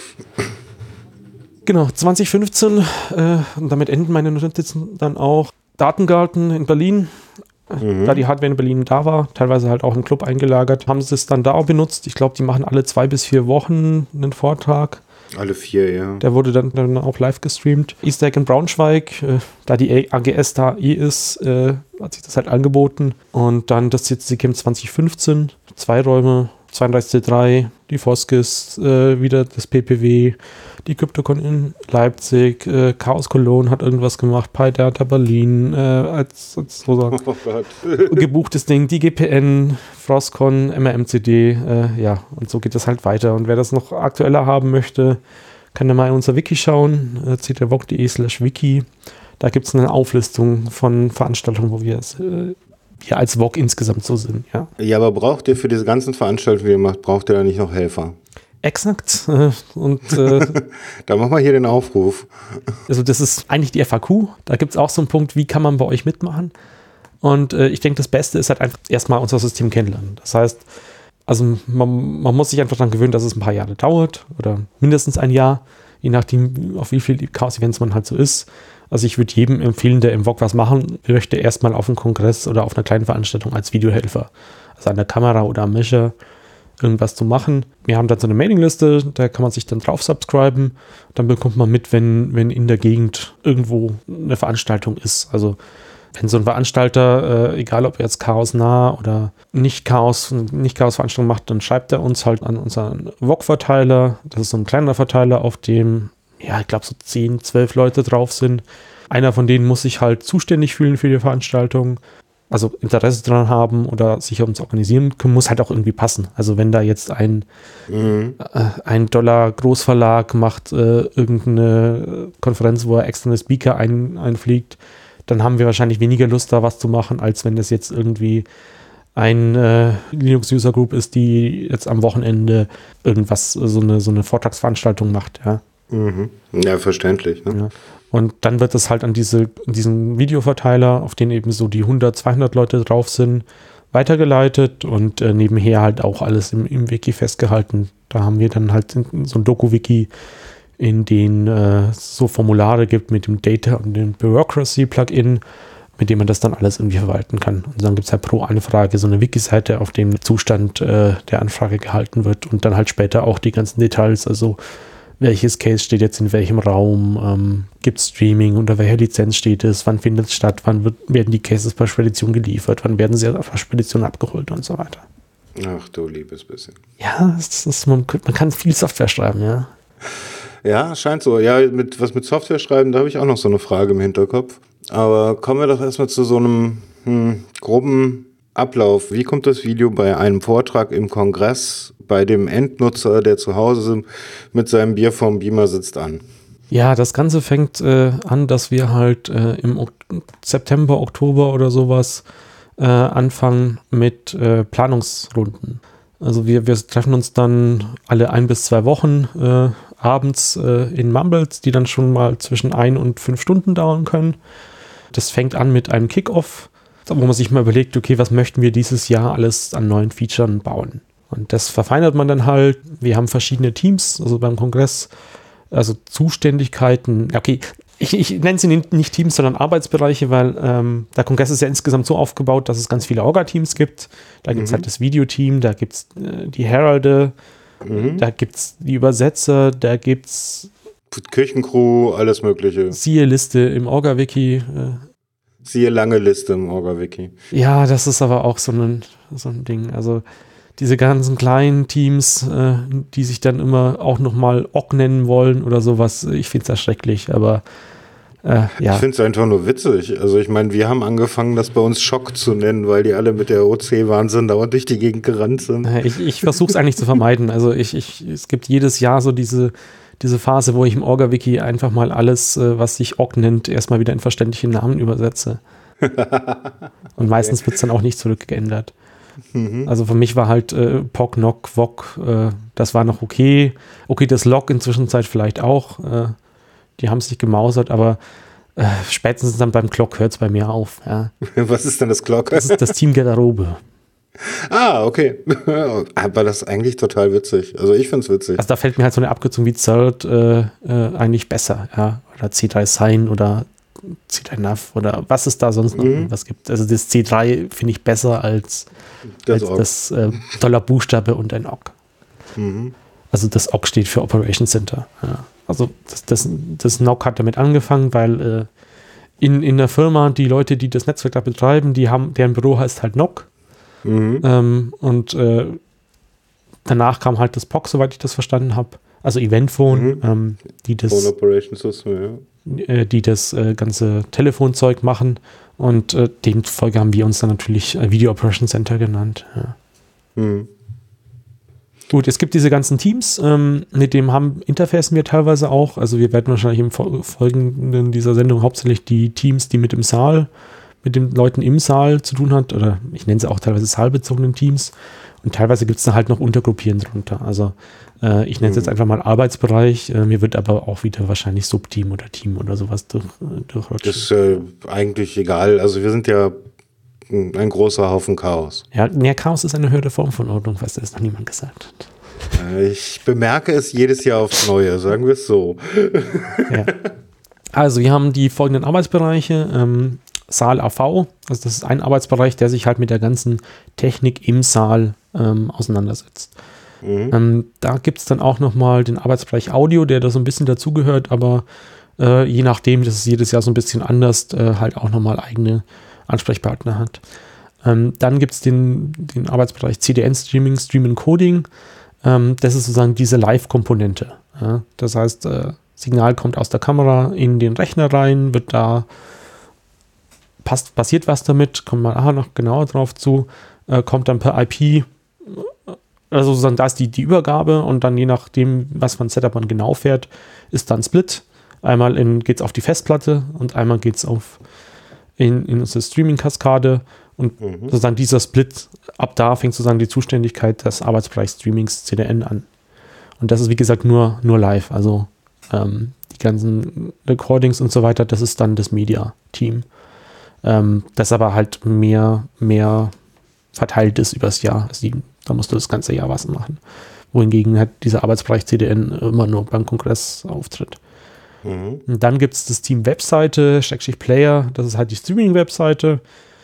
G: Genau, 2015, und damit enden meine Notizen dann auch, Datengarten in Berlin Da die Hardware in Berlin da war, teilweise halt auch im Club eingelagert, haben sie es dann da auch benutzt. Ich glaube, die machen alle 2 bis 4 Wochen einen Vortrag.
E: Alle 4, ja.
G: Der wurde dann auch live gestreamt. Easter Egg in Braunschweig, da die AGS da ist, hat sich das halt angeboten. Und dann das CCC-Camp 2015, 2 Räume, 32C3, die Foskis, wieder das PPW, die CryptoCon in Leipzig, Chaos Cologne hat irgendwas gemacht, PyData Berlin, als so gebuchtes Ding, die GPN, Frostcon, MRMCD, ja, und so geht das halt weiter. Und wer das noch aktueller haben möchte, kann ja mal in unser Wiki schauen, ctvoc.de/wiki. Da gibt es eine Auflistung von Veranstaltungen, wo wir als VOG insgesamt so sind, ja.
E: Ja, aber braucht ihr für diese ganzen Veranstaltungen, die ihr macht, braucht ihr da nicht noch Helfer?
G: Exakt. Und
E: da machen wir hier den Aufruf.
G: Also das ist eigentlich die FAQ. Da gibt es auch so einen Punkt, wie kann man bei euch mitmachen? Und ich denke, das Beste ist halt einfach erstmal unser System kennenlernen. Das heißt, also man muss sich einfach daran gewöhnen, dass es ein paar Jahre dauert oder mindestens ein Jahr, je nachdem, auf wie viele Chaos-Events man halt so ist. Also ich würde jedem empfehlen, der im VOG was machen möchte, erstmal auf einem Kongress oder auf einer kleinen Veranstaltung als Videohelfer, also an der Kamera oder am Mischer, irgendwas zu machen. Wir haben dann so eine Mailingliste, da kann man sich dann drauf subscriben. Dann bekommt man mit, wenn in der Gegend irgendwo eine Veranstaltung ist. Also wenn so ein Veranstalter, egal ob er jetzt chaosnah oder nicht Chaos-Veranstaltung macht, dann schreibt er uns halt an unseren VOG-Verteiler. Das ist so ein kleiner Verteiler, auf dem, ja, ich glaube so 10, 12 Leute drauf sind. Einer von denen muss sich halt zuständig fühlen für die Veranstaltung. Also Interesse daran haben oder sich ums Organisieren können, muss halt auch irgendwie passen. Also wenn da jetzt ein $-Großverlag macht irgendeine Konferenz, wo er externe Speaker einfliegt, dann haben wir wahrscheinlich weniger Lust, da was zu machen, als wenn das jetzt irgendwie ein Linux-User-Group ist, die jetzt am Wochenende irgendwas, so eine Vortragsveranstaltung macht, ja.
E: Mhm. Ja, verständlich. Ne?
G: Ja. Und dann wird das halt an diesen Videoverteiler, auf den eben so die 100, 200 Leute drauf sind, weitergeleitet und nebenher halt auch alles im Wiki festgehalten. Da haben wir dann halt so ein Doku-Wiki, in dem so Formulare gibt mit dem Data und dem Bureaucracy-Plugin, mit dem man das dann alles irgendwie verwalten kann. Und dann gibt es halt pro Anfrage so eine Wiki-Seite, auf dem Zustand der Anfrage gehalten wird und dann halt später auch die ganzen Details, also welches Case steht jetzt in welchem Raum, gibt es Streaming, unter welcher Lizenz steht es, wann findet es statt, wann werden die Cases per Spedition geliefert, wann werden sie per Spedition abgeholt und so weiter.
E: Ach du liebes bisschen.
G: Ja, man kann viel Software schreiben, ja.
E: Ja, scheint so. Ja, mit Software schreiben, da habe ich auch noch so eine Frage im Hinterkopf. Aber kommen wir doch erstmal zu so einem groben Ablauf. Wie kommt das Video bei einem Vortrag im Kongress bei dem Endnutzer, der zu Hause mit seinem Bier vorm Beamer sitzt, an?
G: Ja, das Ganze fängt an, dass wir halt im September, Oktober oder sowas anfangen mit Planungsrunden. Also wir treffen uns dann alle 1 bis 2 Wochen abends in Mumbles, die dann schon mal zwischen 1 und 5 Stunden dauern können. Das fängt an mit einem Kickoff, wo man sich mal überlegt, okay, was möchten wir dieses Jahr alles an neuen Features bauen? Und das verfeinert man dann halt. Wir haben verschiedene Teams, also beim Kongress, also Zuständigkeiten. Okay, ich nenne sie nicht Teams, sondern Arbeitsbereiche, weil der Kongress ist ja insgesamt so aufgebaut, dass es ganz viele Orga-Teams gibt. Da gibt es halt das Videoteam, da gibt es die Heralde, da gibt es die Übersetzer, da gibt es
E: Kirchencrew, alles mögliche.
G: Siehe Liste im Orga-Wiki.
E: Siehe lange Liste im Orga-Wiki.
G: Ja, das ist aber auch so ein Ding. Also diese ganzen kleinen Teams, die sich dann immer auch nochmal Org nennen wollen oder sowas, ich finde es erschrecklich, aber ja.
E: Ich finde es einfach nur witzig. Also ich meine, wir haben angefangen, das bei uns Schock zu nennen, weil die alle mit der OC-Wahnsinn dauernd durch die Gegend gerannt sind.
G: Ich versuche es eigentlich zu vermeiden. Also es gibt jedes Jahr so diese Phase, wo ich im Orga-Wiki einfach mal alles, was sich Org nennt, erstmal wieder in verständliche Namen übersetze. Und meistens wird es dann auch nicht zurückgeändert. Also für mich war halt POC, NOC, VOC, das war noch okay. Okay, das Log inzwischen vielleicht auch. Die haben sich gemausert, aber spätestens dann beim Clock hört es bei mir auf. Ja.
E: Was ist denn das Clock?
G: Das ist das Team Garderobe.
E: Ah, okay. Aber das ist eigentlich total witzig. Also ich finde es witzig.
G: Also da fällt mir halt so eine Abkürzung wie CERT eigentlich besser. Ja? Oder C3 Sign oder C3NAV oder was es da sonst noch was gibt. Also das C3 finde ich besser als das $Buchstabe und ein OGG. Also das OGG steht für Operation Center. Ja. Also das NOC hat damit angefangen, weil in der Firma die Leute, die das Netzwerk da betreiben, deren Büro heißt halt NOC. Und danach kam halt das POC, soweit ich das verstanden habe. Also Eventphone, die das ganze Telefonzeug machen. Und demzufolge haben wir uns dann natürlich Video Operation Center genannt. Ja. Gut, es gibt diese ganzen Teams, mit dem interfacen wir teilweise auch. Also wir werden wahrscheinlich im Folgenden dieser Sendung hauptsächlich die Teams, die mit den Leuten im Saal zu tun hat, oder ich nenne sie auch teilweise saalbezogenen Teams. Und teilweise gibt es dann halt noch Untergruppieren drunter. Also ich nenne es jetzt einfach mal Arbeitsbereich. Mir wird aber auch wieder wahrscheinlich Subteam oder Team oder sowas durchrutschen.
E: Das ist eigentlich egal. Also wir sind ja ein großer Haufen Chaos.
G: Ja, Chaos ist eine höhere Form von Ordnung, was das noch niemand gesagt hat.
E: Ich bemerke es jedes Jahr aufs Neue, sagen wir es so.
G: Ja. Also wir haben die folgenden Arbeitsbereiche. Saal AV, also das ist ein Arbeitsbereich, der sich halt mit der ganzen Technik im Saal auseinandersetzt. Da gibt es dann auch nochmal den Arbeitsbereich Audio, der da so ein bisschen dazugehört, aber je nachdem, das ist jedes Jahr so ein bisschen anders, halt auch nochmal eigene Ansprechpartner hat. Dann gibt es den Arbeitsbereich CDN Streaming, Stream Encoding. Das ist sozusagen diese Live-Komponente. Ja? Das heißt, Signal kommt aus der Kamera in den Rechner rein, wird da passiert was damit, kommt man noch genauer drauf zu, kommt dann per IP, also sozusagen da ist die Übergabe und dann je nachdem, was für ein Setup man genau fährt, ist dann Split. Einmal geht es auf die Festplatte und einmal geht es in unsere Streaming-Kaskade und sozusagen dieser Split, ab da fängt sozusagen die Zuständigkeit des Arbeitsbereichs Streamings CDN an. Und das ist wie gesagt nur live, also die ganzen Recordings und so weiter, das ist dann das Media-Team. Das aber halt mehr verteilt ist übers Jahr. Also da musst du das ganze Jahr was machen. Wohingegen halt dieser Arbeitsbereich CDN immer nur beim Kongress auftritt. Und dann gibt es das Team Webseite, /Player, das ist halt die Streaming-Webseite.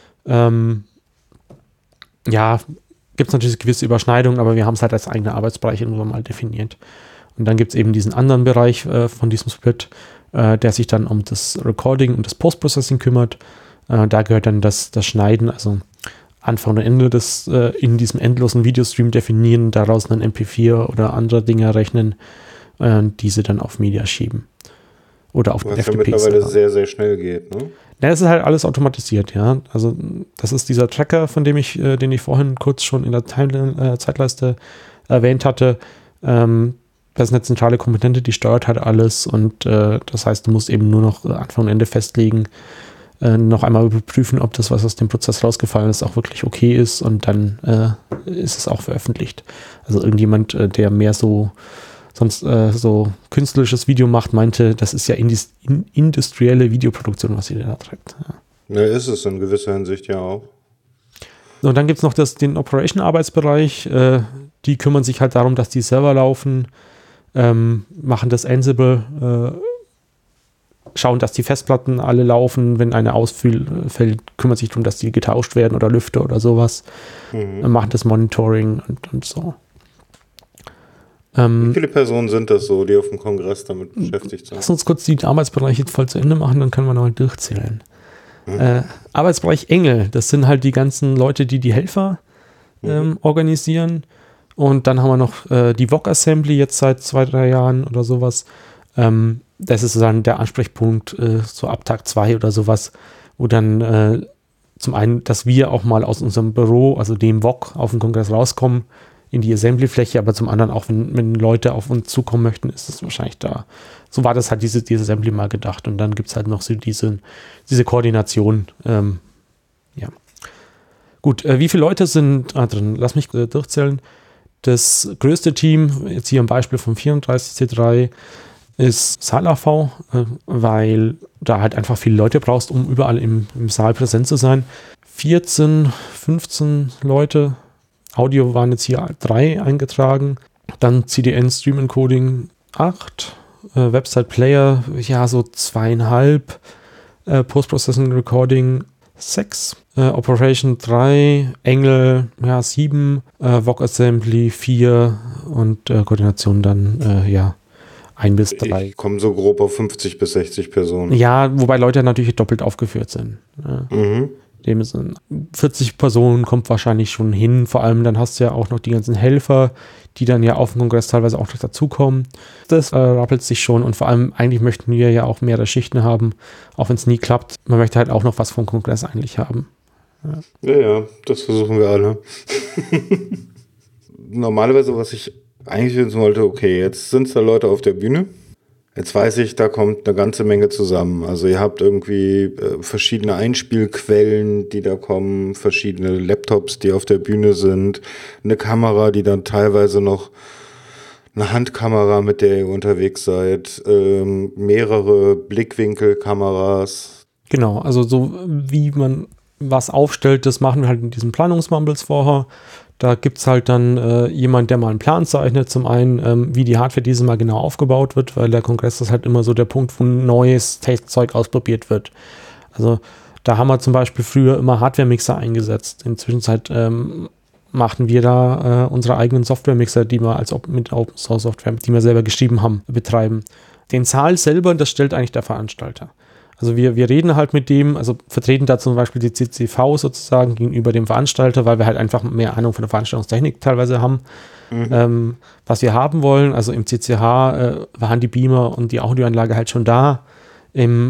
G: Ja, gibt es natürlich gewisse Überschneidungen, aber wir haben es halt als eigene Arbeitsbereich irgendwann mal definiert. Und dann gibt es eben diesen anderen Bereich von diesem Split, der sich dann um das Recording und das Post-Processing kümmert. Da gehört dann das Schneiden, also Anfang und Ende in diesem endlosen Videostream definieren, daraus einen MP4 oder andere Dinge rechnen, diese dann auf Media schieben. Oder auf
E: was
G: FTPs.
E: ja mittlerweile sehr, sehr schnell geht, ne?
G: Ja, das ist halt alles automatisiert, ja. Also das ist dieser Tracker, von dem den ich vorhin kurz schon in der Zeitleiste erwähnt hatte. Das ist eine zentrale Komponente, die steuert halt alles und das heißt, du musst eben nur noch Anfang und Ende festlegen, noch einmal überprüfen, ob das, was aus dem Prozess rausgefallen ist, auch wirklich okay ist und dann ist es auch veröffentlicht. Also irgendjemand, der mehr so künstlerisches Video macht, meinte, das ist ja industrielle Videoproduktion, was ihr da treibt. Ja.
E: Ja, ist es in gewisser Hinsicht ja auch.
G: Und dann gibt es noch den Operation-Arbeitsbereich, die kümmern sich halt darum, dass die Server laufen, machen das Ansible, schauen, dass die Festplatten alle laufen, wenn eine ausfällt, kümmert sich darum, dass die getauscht werden oder Lüfter oder sowas, machen das Monitoring und so.
E: Wie viele Personen sind das so, die auf dem Kongress damit beschäftigt sind?
G: Lass uns kurz die Arbeitsbereiche voll zu Ende machen, dann können wir nochmal durchzählen. Arbeitsbereich Engel, das sind halt die ganzen Leute, die Helfer organisieren. Und dann haben wir noch die VOG Assembly jetzt seit 2-3 Jahren oder sowas. Das ist dann der Ansprechpunkt so ab Tag 2 oder sowas, wo dann zum einen, dass wir auch mal aus unserem Büro, also dem VOG, auf den Kongress rauskommen, in die Assembly-Fläche, aber zum anderen auch, wenn Leute auf uns zukommen möchten, ist es wahrscheinlich da. So war das halt diese Assembly mal gedacht. Und dann gibt es halt noch so diese Koordination. Ja. Gut, wie viele Leute sind drin? Lass mich durchzählen. Das größte Team, jetzt hier am Beispiel vom 34C3, ist Saal AV, weil da halt einfach viele Leute brauchst, um überall im Saal präsent zu sein. 14, 15 Leute. Audio waren jetzt hier 3 eingetragen. Dann CDN Stream Encoding 8. Website Player, ja, so 2,5. Post-Processing Recording 6, Operation 3, Engel 7, VOC Assembly 4 und Koordination dann 1 bis 3.
E: Ich komme so grob auf 50 bis 60 Personen.
G: Ja, wobei Leute natürlich doppelt aufgeführt sind. Dem sind 40 Personen kommt wahrscheinlich schon hin. Vor allem dann hast du ja auch noch die ganzen Helfer, die dann ja auf dem Kongress teilweise auch noch dazukommen. Das rappelt sich schon und vor allem eigentlich möchten wir ja auch mehrere Schichten haben, auch wenn es nie klappt. Man möchte halt auch noch was vom Kongress eigentlich haben.
E: Ja, das versuchen wir alle. Normalerweise, was ich eigentlich wissen wollte, okay, jetzt sind da Leute auf der Bühne. Jetzt weiß ich, da kommt eine ganze Menge zusammen. Also ihr habt irgendwie verschiedene Einspielquellen, die da kommen, verschiedene Laptops, die auf der Bühne sind, eine Kamera, die dann teilweise noch eine Handkamera, mit der ihr unterwegs seid, mehrere Blickwinkelkameras.
G: Genau, also so wie man was aufstellt, das machen wir halt in diesen Planungsmumbles vorher. Da gibt es halt dann jemand, der mal einen Plan zeichnet, zum einen, wie die Hardware dieses Mal genau aufgebaut wird, weil der Kongress ist halt immer so der Punkt, wo neues Testzeug ausprobiert wird. Also da haben wir zum Beispiel früher immer Hardware-Mixer eingesetzt. In der Zwischenzeit machten wir da unsere eigenen Software-Mixer, die wir mit Open-Source-Software, die wir selber geschrieben haben, betreiben. Den Saal selber, das stellt eigentlich der Veranstalter. Also wir reden halt mit dem, also vertreten da zum Beispiel die CCV sozusagen gegenüber dem Veranstalter, weil wir halt einfach mehr Ahnung von der Veranstaltungstechnik teilweise haben, was wir haben wollen. Also im CCH waren die Beamer und die Audioanlage halt schon da. In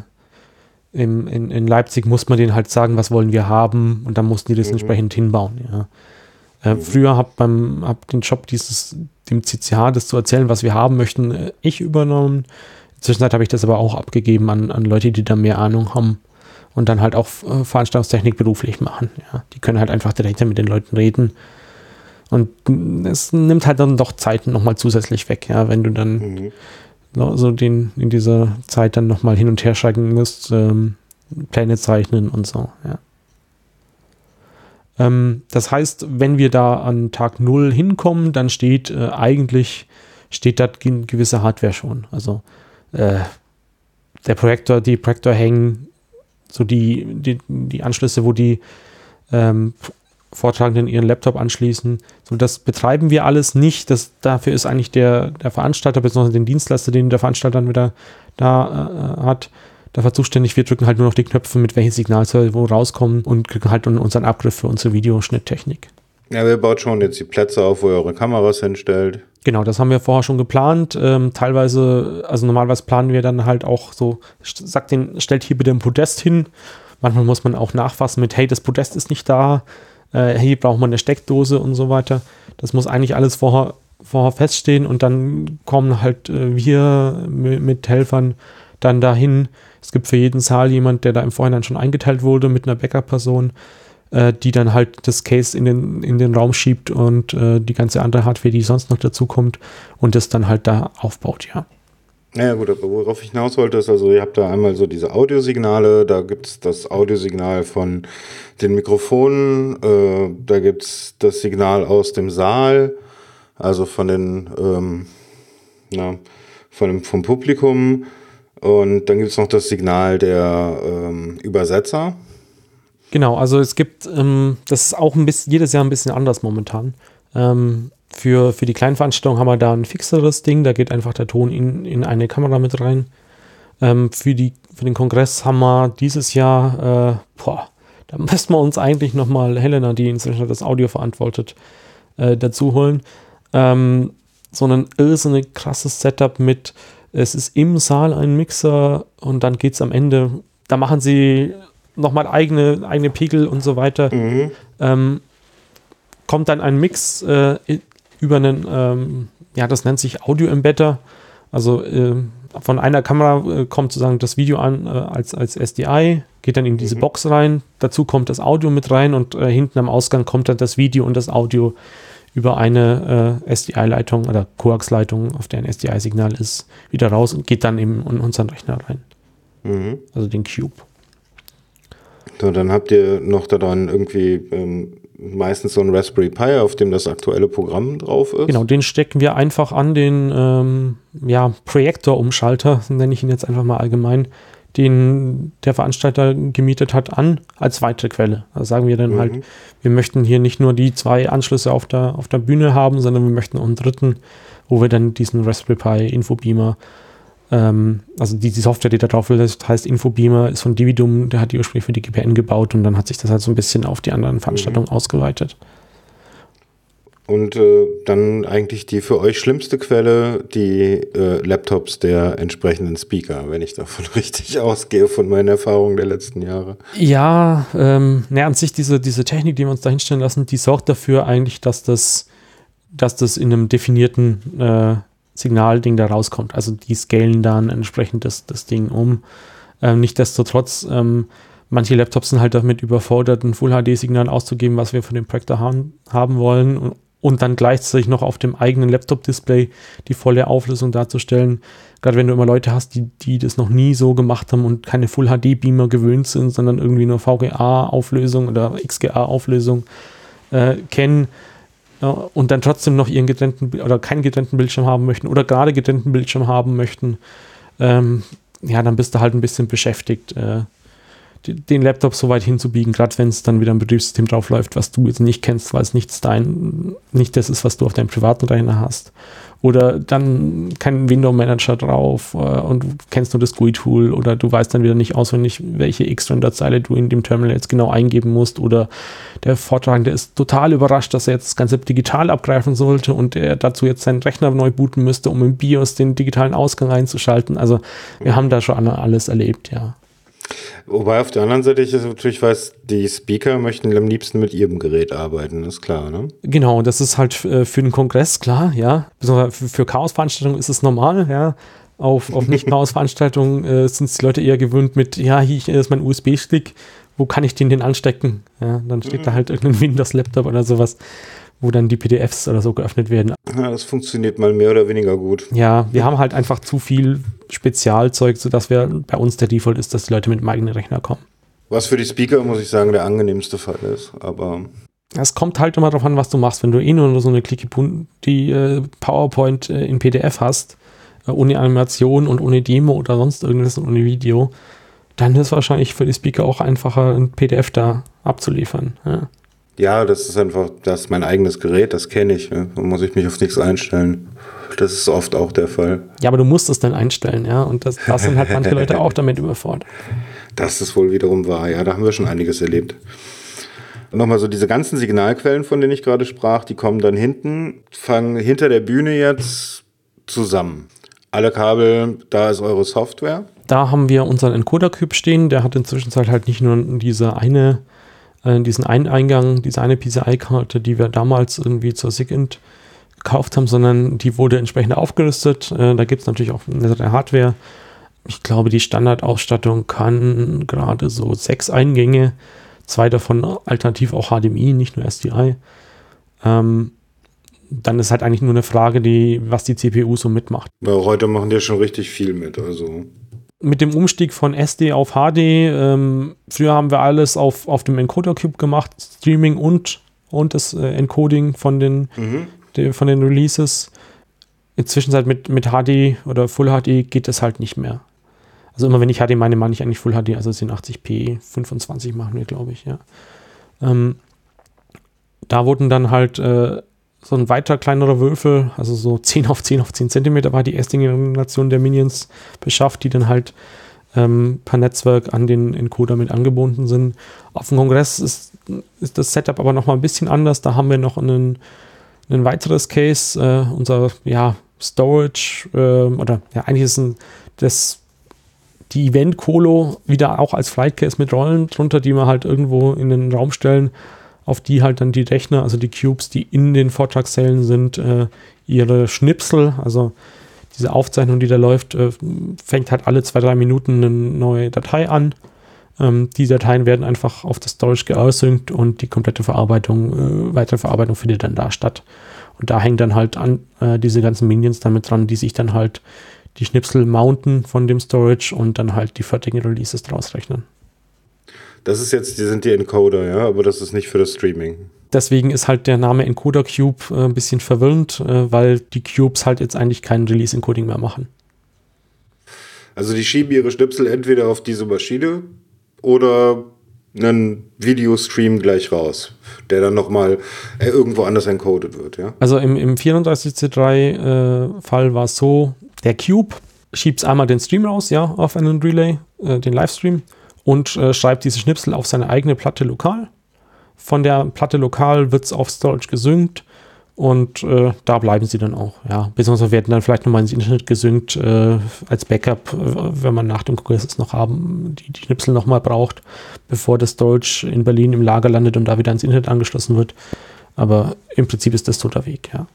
G: Leipzig muss man denen halt sagen, was wollen wir haben und dann mussten die das entsprechend hinbauen. Ja. Früher hab den Job dem CCH das zu erzählen, was wir haben möchten, ich übernommen. Zwischenzeit habe ich das aber auch abgegeben an Leute, die da mehr Ahnung haben und dann halt auch Veranstaltungstechnik beruflich machen. Ja. Die können halt einfach direkt mit den Leuten reden. Und es nimmt halt dann doch Zeit nochmal zusätzlich weg, ja, wenn du dann so in dieser Zeit dann nochmal hin und her schalten musst, Pläne zeichnen und so, ja. Das heißt, wenn wir da an Tag 0 hinkommen, dann steht da gewisse Hardware schon. Also der Projektor, die Projektor hängen, so die Anschlüsse, wo die Vortragenden ihren Laptop anschließen. So, das betreiben wir alles nicht. Dafür ist eigentlich der Veranstalter, beziehungsweise den Dienstleister, den der Veranstalter dann wieder da hat, dafür zuständig. Wir drücken halt nur noch die Knöpfe, mit welchem Signal soll wo rauskommen und kriegen halt unseren Abgriff für unsere Videoschnitttechnik.
E: Ja, ihr baut schon jetzt die Plätze auf, wo ihr eure Kameras hinstellt.
G: Genau, das haben wir vorher schon geplant. Teilweise, also normalerweise planen wir dann halt auch so, stellt hier bitte ein Podest hin. Manchmal muss man auch nachfassen mit, hey, das Podest ist nicht da. Hier braucht man eine Steckdose und so weiter. Das muss eigentlich alles vorher feststehen und dann kommen halt wir mit Helfern dann dahin. Es gibt für jeden Saal jemand, der da im Vorhinein schon eingeteilt wurde mit einer Backup-Person, die dann halt das Case in den Raum schiebt und die ganze andere Hardware, die sonst noch dazu kommt und das dann halt da aufbaut, ja.
E: Naja gut, aber worauf ich hinaus wollte, ist, also ihr habt da einmal so diese Audiosignale, da gibt es das Audiosignal von den Mikrofonen, da gibt es das Signal aus dem Saal, also vom Publikum, und dann gibt es noch das Signal der Übersetzer.
G: Genau, also es gibt, das ist auch jedes Jahr ein bisschen anders momentan. Für die kleinen Veranstaltungen haben wir da ein fixeres Ding, da geht einfach der Ton in eine Kamera mit rein. Für den Kongress haben wir dieses Jahr, da müssten wir uns eigentlich nochmal Helena, die inzwischen das Audio verantwortet, dazu holen. So ein irrsinnig krasses Setup mit, es ist im Saal ein Mixer und dann geht es am Ende, da machen sie nochmal eigene Pegel und so weiter. Kommt dann ein Mix über einen, das nennt sich Audio-Embedder. Also von einer Kamera kommt sozusagen das Video an als SDI, geht dann in diese Box rein. Dazu kommt das Audio mit rein und hinten am Ausgang kommt dann das Video und das Audio über eine SDI-Leitung oder Coax-Leitung, auf der ein SDI-Signal ist, wieder raus und geht dann eben in unseren Rechner rein. Also den Cube.
E: So, dann habt ihr noch daran irgendwie meistens so ein Raspberry Pi, auf dem das aktuelle Programm drauf ist.
G: Genau, den stecken wir einfach an den Projektor-Umschalter, nenne ich ihn jetzt einfach mal allgemein. den der Veranstalter gemietet hat, an als weitere Quelle. Also sagen wir dann halt, wir möchten hier nicht nur die 2 Anschlüsse auf der Bühne haben, sondern wir möchten einen dritten, wo wir dann diesen Raspberry Pi Infobeamer, also die Software, die da drauf ist, heißt Infobeamer, ist von Dividum, der hat die ursprünglich für die GPN gebaut und dann hat sich das halt so ein bisschen auf die anderen Veranstaltungen ausgeweitet.
E: Und dann eigentlich die für euch schlimmste Quelle, die Laptops der entsprechenden Speaker, wenn ich davon richtig ausgehe, von meinen Erfahrungen der letzten Jahre.
G: Ja, an sich diese Technik, die wir uns da hinstellen lassen, die sorgt dafür eigentlich, dass das in einem definierten Signalding da rauskommt. Also die scalen dann entsprechend das Ding um. Nichtsdestotrotz, manche Laptops sind halt damit überfordert, ein Full-HD-Signal auszugeben, was wir von dem Projektor haben wollen und dann gleichzeitig noch auf dem eigenen Laptop-Display die volle Auflösung darzustellen. Gerade wenn du immer Leute hast, die das noch nie so gemacht haben und keine Full-HD-Beamer gewöhnt sind, sondern irgendwie nur VGA-Auflösung oder XGA-Auflösung kennen und dann trotzdem noch ihren getrennten oder keinen getrennten Bildschirm haben möchten oder gerade getrennten Bildschirm haben möchten, dann bist du halt ein bisschen beschäftigt, den Laptop so weit hinzubiegen, gerade wenn es dann wieder ein Betriebssystem drauf läuft, was du jetzt nicht kennst, weil es nicht das ist, was du auf deinem privaten Rechner hast. Oder dann kein Window-Manager drauf und du kennst nur das GUI-Tool oder du weißt dann wieder nicht auswendig, welche X-Render-Zeile du in dem Terminal jetzt genau eingeben musst oder der Vortragende ist total überrascht, dass er jetzt das Ganze digital abgreifen sollte und er dazu jetzt seinen Rechner neu booten müsste, um im BIOS den digitalen Ausgang einzuschalten. Also wir haben da schon alles erlebt, ja.
E: Wobei auf der anderen Seite ich das natürlich weiß, die Speaker möchten am liebsten mit ihrem Gerät arbeiten, ist klar, ne?
G: Genau, das ist halt für den Kongress klar, ja. Besonders für Chaos-Veranstaltungen ist es normal, ja. Auf Nicht-Chaos-Veranstaltungen sind die Leute eher gewöhnt mit, hier ist mein USB-Stick, wo kann ich den denn anstecken? Ja, dann steht da halt irgendein Windows-Laptop oder sowas, wo dann die PDFs oder so geöffnet werden.
E: Ja, das funktioniert mal mehr oder weniger gut.
G: Ja, wir haben halt einfach zu viel Spezialzeug, sodass bei uns der Default ist, dass die Leute mit dem eigenen Rechner kommen.
E: Was für die Speaker, muss ich sagen, der angenehmste Fall ist, aber...
G: Es kommt halt immer darauf an, was du machst. Wenn du nur so eine die PowerPoint in PDF hast, ohne Animation und ohne Demo oder sonst irgendwas und ohne Video, dann ist es wahrscheinlich für die Speaker auch einfacher, ein PDF da abzuliefern. Ja.
E: Ja, das ist mein eigenes Gerät, das kenne ich. Ja. Da muss ich mich auf nichts einstellen. Das ist oft auch der Fall.
G: Ja, aber du musst es dann einstellen, ja. Und das sind halt manche Leute auch damit überfordert. Das
E: ist wohl wiederum wahr, ja. Da haben wir schon einiges erlebt. Nochmal so diese ganzen Signalquellen, von denen ich gerade sprach, die kommen dann fangen hinter der Bühne jetzt zusammen. Alle Kabel, da ist eure Software.
G: Da haben wir unseren Encoder-Cube stehen. Der hat inzwischen halt nicht nur diesen einen Eingang, diese eine PCI-Karte, die wir damals irgendwie zur SIGINT gekauft haben, sondern die wurde entsprechend aufgerüstet. Da gibt es natürlich auch eine Hardware. Ich glaube, die Standardausstattung kann gerade so 6 Eingänge, 2 davon alternativ auch HDMI, nicht nur SDI. Dann ist halt eigentlich nur eine Frage, was die CPU so mitmacht.
E: Ja, heute machen die schon richtig viel mit, also...
G: Mit dem Umstieg von SD auf HD, früher haben wir alles auf dem Encoder-Cube gemacht, Streaming und das Encoding von den Releases. Inzwischen halt mit HD oder Full HD geht das halt nicht mehr. Also immer wenn ich HD meine ich eigentlich Full HD, also 1080p 25 machen wir, glaube ich, ja. Da wurden dann halt so ein weiter kleinerer Würfel, also so 10 auf 10 auf 10 Zentimeter war die erste Generation der Minions beschafft, die dann halt per Netzwerk an den Encoder mit angebunden sind. Auf dem Kongress ist das Setup aber noch mal ein bisschen anders. Da haben wir noch ein weiteres Case, unser Storage eigentlich ist die Event-Colo wieder auch als Flight-Case mit Rollen drunter, die wir halt irgendwo in den Raum stellen, auf die halt dann die Rechner, also die Cubes, die in den Vortragssälen sind, ihre Schnipsel, also diese Aufzeichnung, die da läuft, fängt halt alle 2-3 Minuten eine neue Datei an. Die Dateien werden einfach auf das Storage geasynkt und die komplette weitere Verarbeitung findet dann da statt. Und da hängen dann halt diese ganzen Minions damit dran, die sich dann halt die Schnipsel mounten von dem Storage und dann halt die fertigen Releases draus rechnen.
E: Das ist jetzt, die sind die Encoder, ja, aber das ist nicht für das Streaming.
G: Deswegen ist halt der Name Encoder Cube ein bisschen verwirrend, weil die Cubes halt jetzt eigentlich kein Release-Encoding mehr machen.
E: Also die schieben ihre Schnipsel entweder auf diese Maschine oder einen Videostream gleich raus, der dann nochmal irgendwo anders encoded wird, ja?
G: Also im 34C3 war es so, der Cube schiebt einmal den Stream raus, ja, auf einen Relay, den Livestream, und schreibt diese Schnipsel auf seine eigene Platte lokal. Von der Platte lokal wird es auf Storage gesynkt und da bleiben sie dann auch, ja. Beziehungsweise werden dann vielleicht nochmal ins Internet gesynkt als Backup, wenn man nach dem Kongress es noch die Schnipsel nochmal braucht, bevor das Storage in Berlin im Lager landet und da wieder ans Internet angeschlossen wird. Aber im Prinzip ist das toter Weg, ja.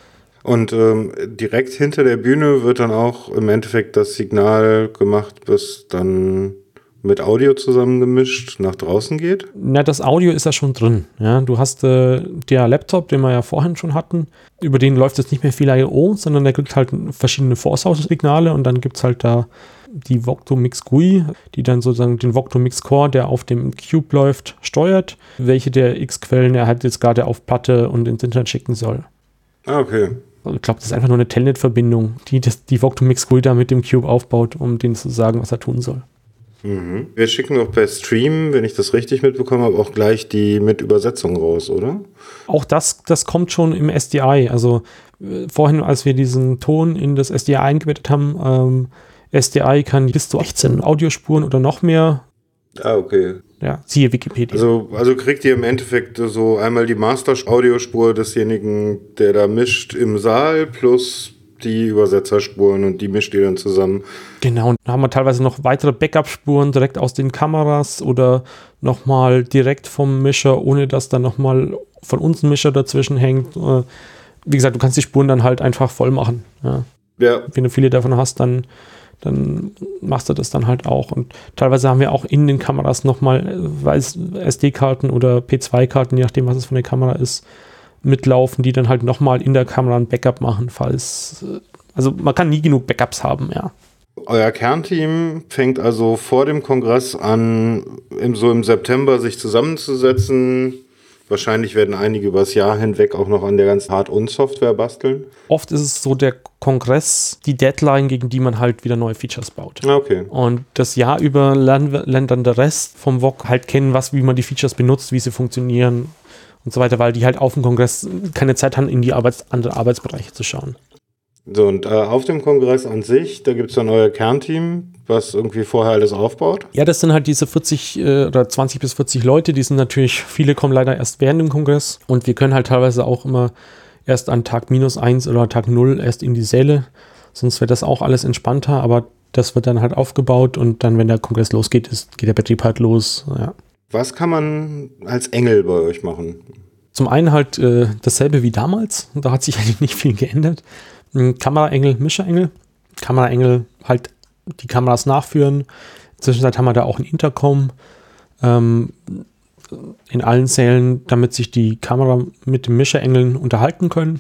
E: Und direkt hinter der Bühne wird dann auch im Endeffekt das Signal gemacht, bis dann mit Audio zusammengemischt nach draußen geht?
G: Na, das Audio ist ja schon drin. Ja? Du hast der Laptop, den wir ja vorhin schon hatten, über den läuft jetzt nicht mehr viel I/O, sondern der kriegt halt verschiedene Force-Signale und dann gibt es halt da die Voctomix GUI, die dann sozusagen den Voctomix Core, der auf dem Cube läuft, steuert, welche der X-Quellen er halt jetzt gerade auf Platte und ins Internet schicken soll.
E: Ah, okay.
G: Ich glaube, das ist einfach nur eine Telnet-Verbindung, die Voctomix GUI da mit dem Cube aufbaut, um denen zu sagen, was er tun soll.
E: Mhm. Wir schicken auch per Stream, wenn ich das richtig mitbekommen habe, auch gleich die mit Übersetzung raus, oder? Auch
G: das kommt schon im SDI. Also vorhin, als wir diesen Ton in das SDI eingebettet haben, SDI kann bis zu 18 Audiospuren oder noch mehr.
E: Ah, okay.
G: Ja, siehe Wikipedia.
E: Also kriegt ihr im Endeffekt so einmal die Master-Audiospur desjenigen, der da mischt im Saal, plus die Übersetzerspuren und die mischt ihr dann zusammen.
G: Genau, und da haben wir teilweise noch weitere Backup-Spuren direkt aus den Kameras oder nochmal direkt vom Mischer, ohne dass dann nochmal von uns ein Mischer dazwischen hängt. Wie gesagt, du kannst die Spuren dann halt einfach voll machen. Ja. Wenn du viele davon hast, dann machst du das dann halt auch. Und teilweise haben wir auch in den Kameras nochmal SD-Karten oder P2-Karten, je nachdem, was es von der Kamera ist, mitlaufen, die dann halt nochmal in der Kamera ein Backup machen, also man kann nie genug Backups haben, ja.
E: Euer Kernteam fängt also vor dem Kongress an, im September sich zusammenzusetzen. Wahrscheinlich werden einige übers Jahr hinweg auch noch an der ganzen Hard- und Software basteln.
G: Oft ist es so der Kongress, die Deadline, gegen die man halt wieder neue Features baut.
E: Okay.
G: Und das Jahr über lernt dann der Rest vom VOG halt kennen, wie man die Features benutzt, wie sie funktionieren und so weiter, weil die halt auf dem Kongress keine Zeit haben, in die andere Arbeitsbereiche zu schauen.
E: So, und auf dem Kongress an sich, da gibt es dann euer Kernteam, was irgendwie vorher alles aufbaut?
G: Ja, das sind halt diese 40 oder 20 bis 40 Leute, die sind natürlich, viele kommen leider erst während dem Kongress und wir können halt teilweise auch immer erst an Tag -1 oder Tag 0 erst in die Säle, sonst wäre das auch alles entspannter, aber das wird dann halt aufgebaut und dann, wenn der Kongress losgeht, geht der Betrieb halt los, ja.
E: Was kann man als Engel bei euch machen?
G: Zum einen halt dasselbe wie damals, da hat sich eigentlich nicht viel geändert. Kameraengel, Mischerengel. Kameraengel halt die Kameras nachführen. Zwischenzeit haben wir da auch ein Intercom in allen Sälen, damit sich die Kamera mit den Mischerengeln unterhalten können.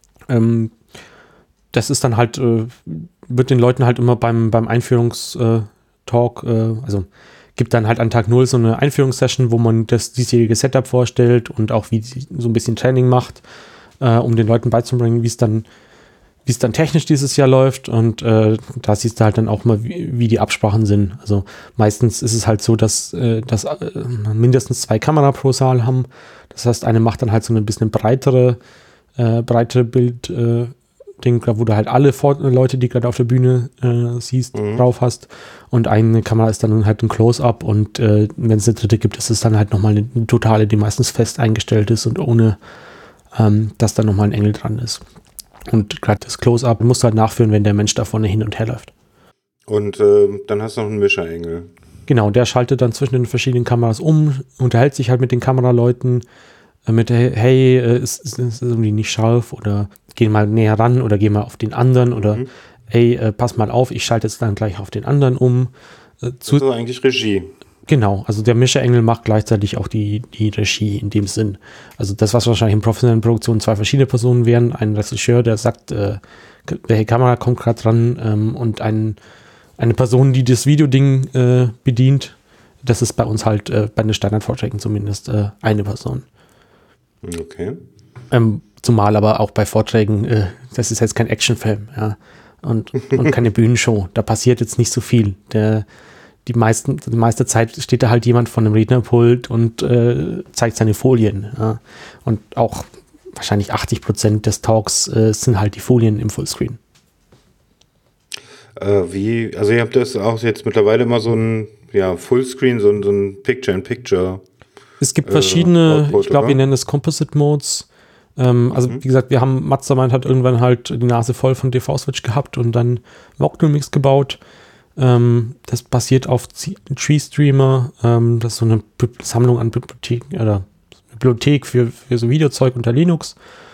G: Das ist dann halt, wird den Leuten halt immer beim Einführungstalk, also gibt dann halt an Tag 0 so eine Einführungssession, wo man das diesjährige Setup vorstellt und auch wie so ein bisschen Training macht, um den Leuten beizubringen, wie es dann technisch dieses Jahr läuft und da siehst du halt dann auch mal, wie die Absprachen sind. Also meistens ist es halt so, dass mindestens 2 Kamera pro Saal haben. Das heißt, eine macht dann halt so ein bisschen breitere Bild Ding, wo du halt alle Leute, die gerade auf der Bühne siehst, drauf hast. Und eine Kamera ist dann halt ein Close-Up und wenn es eine dritte gibt, ist es dann halt nochmal eine totale, die meistens fest eingestellt ist und ohne, dass da nochmal ein Engel dran ist. Und gerade das Close-Up musst du halt nachführen, wenn der Mensch da vorne hin und her läuft.
E: Und dann hast du noch einen Mischerengel.
G: Genau, der schaltet dann zwischen den verschiedenen Kameras unterhält sich halt mit den Kameraleuten, mit hey, ist irgendwie nicht scharf oder geh mal näher ran oder geh mal auf den anderen oder hey, pass mal auf, ich schalte jetzt dann gleich auf den anderen um.
E: Das ist eigentlich Regie.
G: Genau, also der Mischerengel macht gleichzeitig auch die Regie in dem Sinn. Also das, was wahrscheinlich in professionellen Produktionen 2 verschiedene Personen wären, ein Regisseur, der sagt, welche Kamera kommt gerade dran und eine Person, die das Videoding bedient, das ist bei uns halt bei den Standardvorträgen zumindest eine Person.
E: Okay.
G: Zumal aber auch bei Vorträgen, das ist jetzt kein Actionfilm, ja. und keine Bühnenshow. Da passiert jetzt nicht so viel. Die meiste Zeit steht da halt jemand von einem Rednerpult und zeigt seine Folien. Ja. Und auch wahrscheinlich 80% des Talks sind halt die Folien im Fullscreen.
E: Also ihr habt das auch jetzt mittlerweile immer so ein Fullscreen, so ein Picture-in-Picture.
G: Es gibt verschiedene,
E: Output,
G: ich glaube,
E: oder?
G: wir nennen es Composite Modes. Wie gesagt, Mastermind hat irgendwann halt die Nase voll von DV-Switch gehabt und dann Vocalmix gebaut. Das basiert auf Treestreamer. Das ist so eine Sammlung an Bibliotheken oder Bibliothek für so Videozeug unter Linux.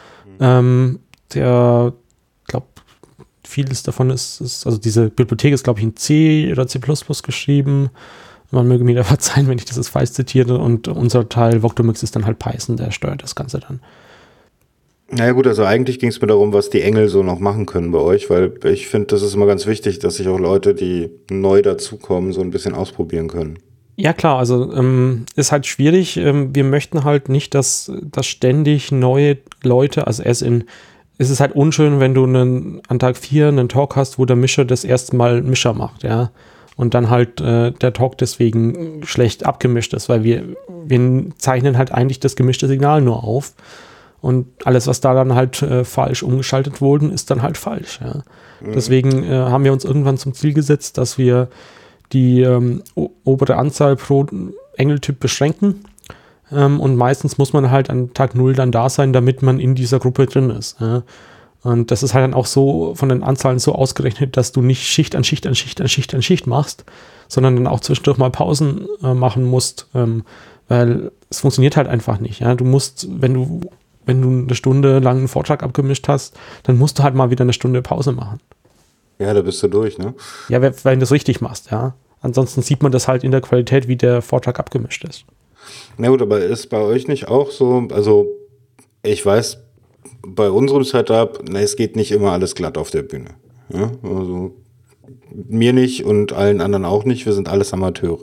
G: Der, glaube, vieles davon also diese Bibliothek ist, glaube ich, in C oder C++ geschrieben. Man möge mir da verzeihen, wenn ich das jetzt falsch zitiere. Und unser Teil Vocalmix ist dann halt Python, der steuert das Ganze dann.
E: Naja gut, also eigentlich ging es mir darum, was die Engel so noch machen können bei euch, weil ich finde, das ist immer ganz wichtig, dass sich auch Leute, die neu dazukommen, so ein bisschen ausprobieren können.
G: Ja klar, also ist halt schwierig. Wir möchten halt nicht, dass ständig neue Leute, also es ist halt unschön, wenn du an Tag 4 einen Talk hast, wo der Mischer das erste Mal Mischer macht, ja. Und dann halt der Talk deswegen schlecht abgemischt ist, weil wir zeichnen halt eigentlich das gemischte Signal nur auf. Und alles, was da dann halt falsch umgeschaltet wurde, ist dann halt falsch. Ja. Deswegen haben wir uns irgendwann zum Ziel gesetzt, dass wir die obere Anzahl pro Engeltyp beschränken. Und meistens muss man halt an Tag 0 dann da sein, damit man in dieser Gruppe drin ist. Ja. Und das ist halt dann auch so von den Anzahlen so ausgerechnet, dass du nicht Schicht an Schicht an Schicht an Schicht an Schicht machst, sondern dann auch zwischendurch mal Pausen machen musst, weil es funktioniert halt einfach nicht. Ja. Du musst, wenn du eine Stunde lang einen Vortrag abgemischt hast, dann musst du halt mal wieder eine Stunde Pause machen.
E: Ja, da bist du durch, ne?
G: Ja, wenn du das richtig machst, ja. Ansonsten sieht man das halt in der Qualität, wie der Vortrag abgemischt ist.
E: Na gut, aber ist bei euch nicht auch so, also ich weiß, bei unserem Setup, es geht nicht immer alles glatt auf der Bühne. Ja? Also mir nicht und allen anderen auch nicht, wir sind alles Amateure.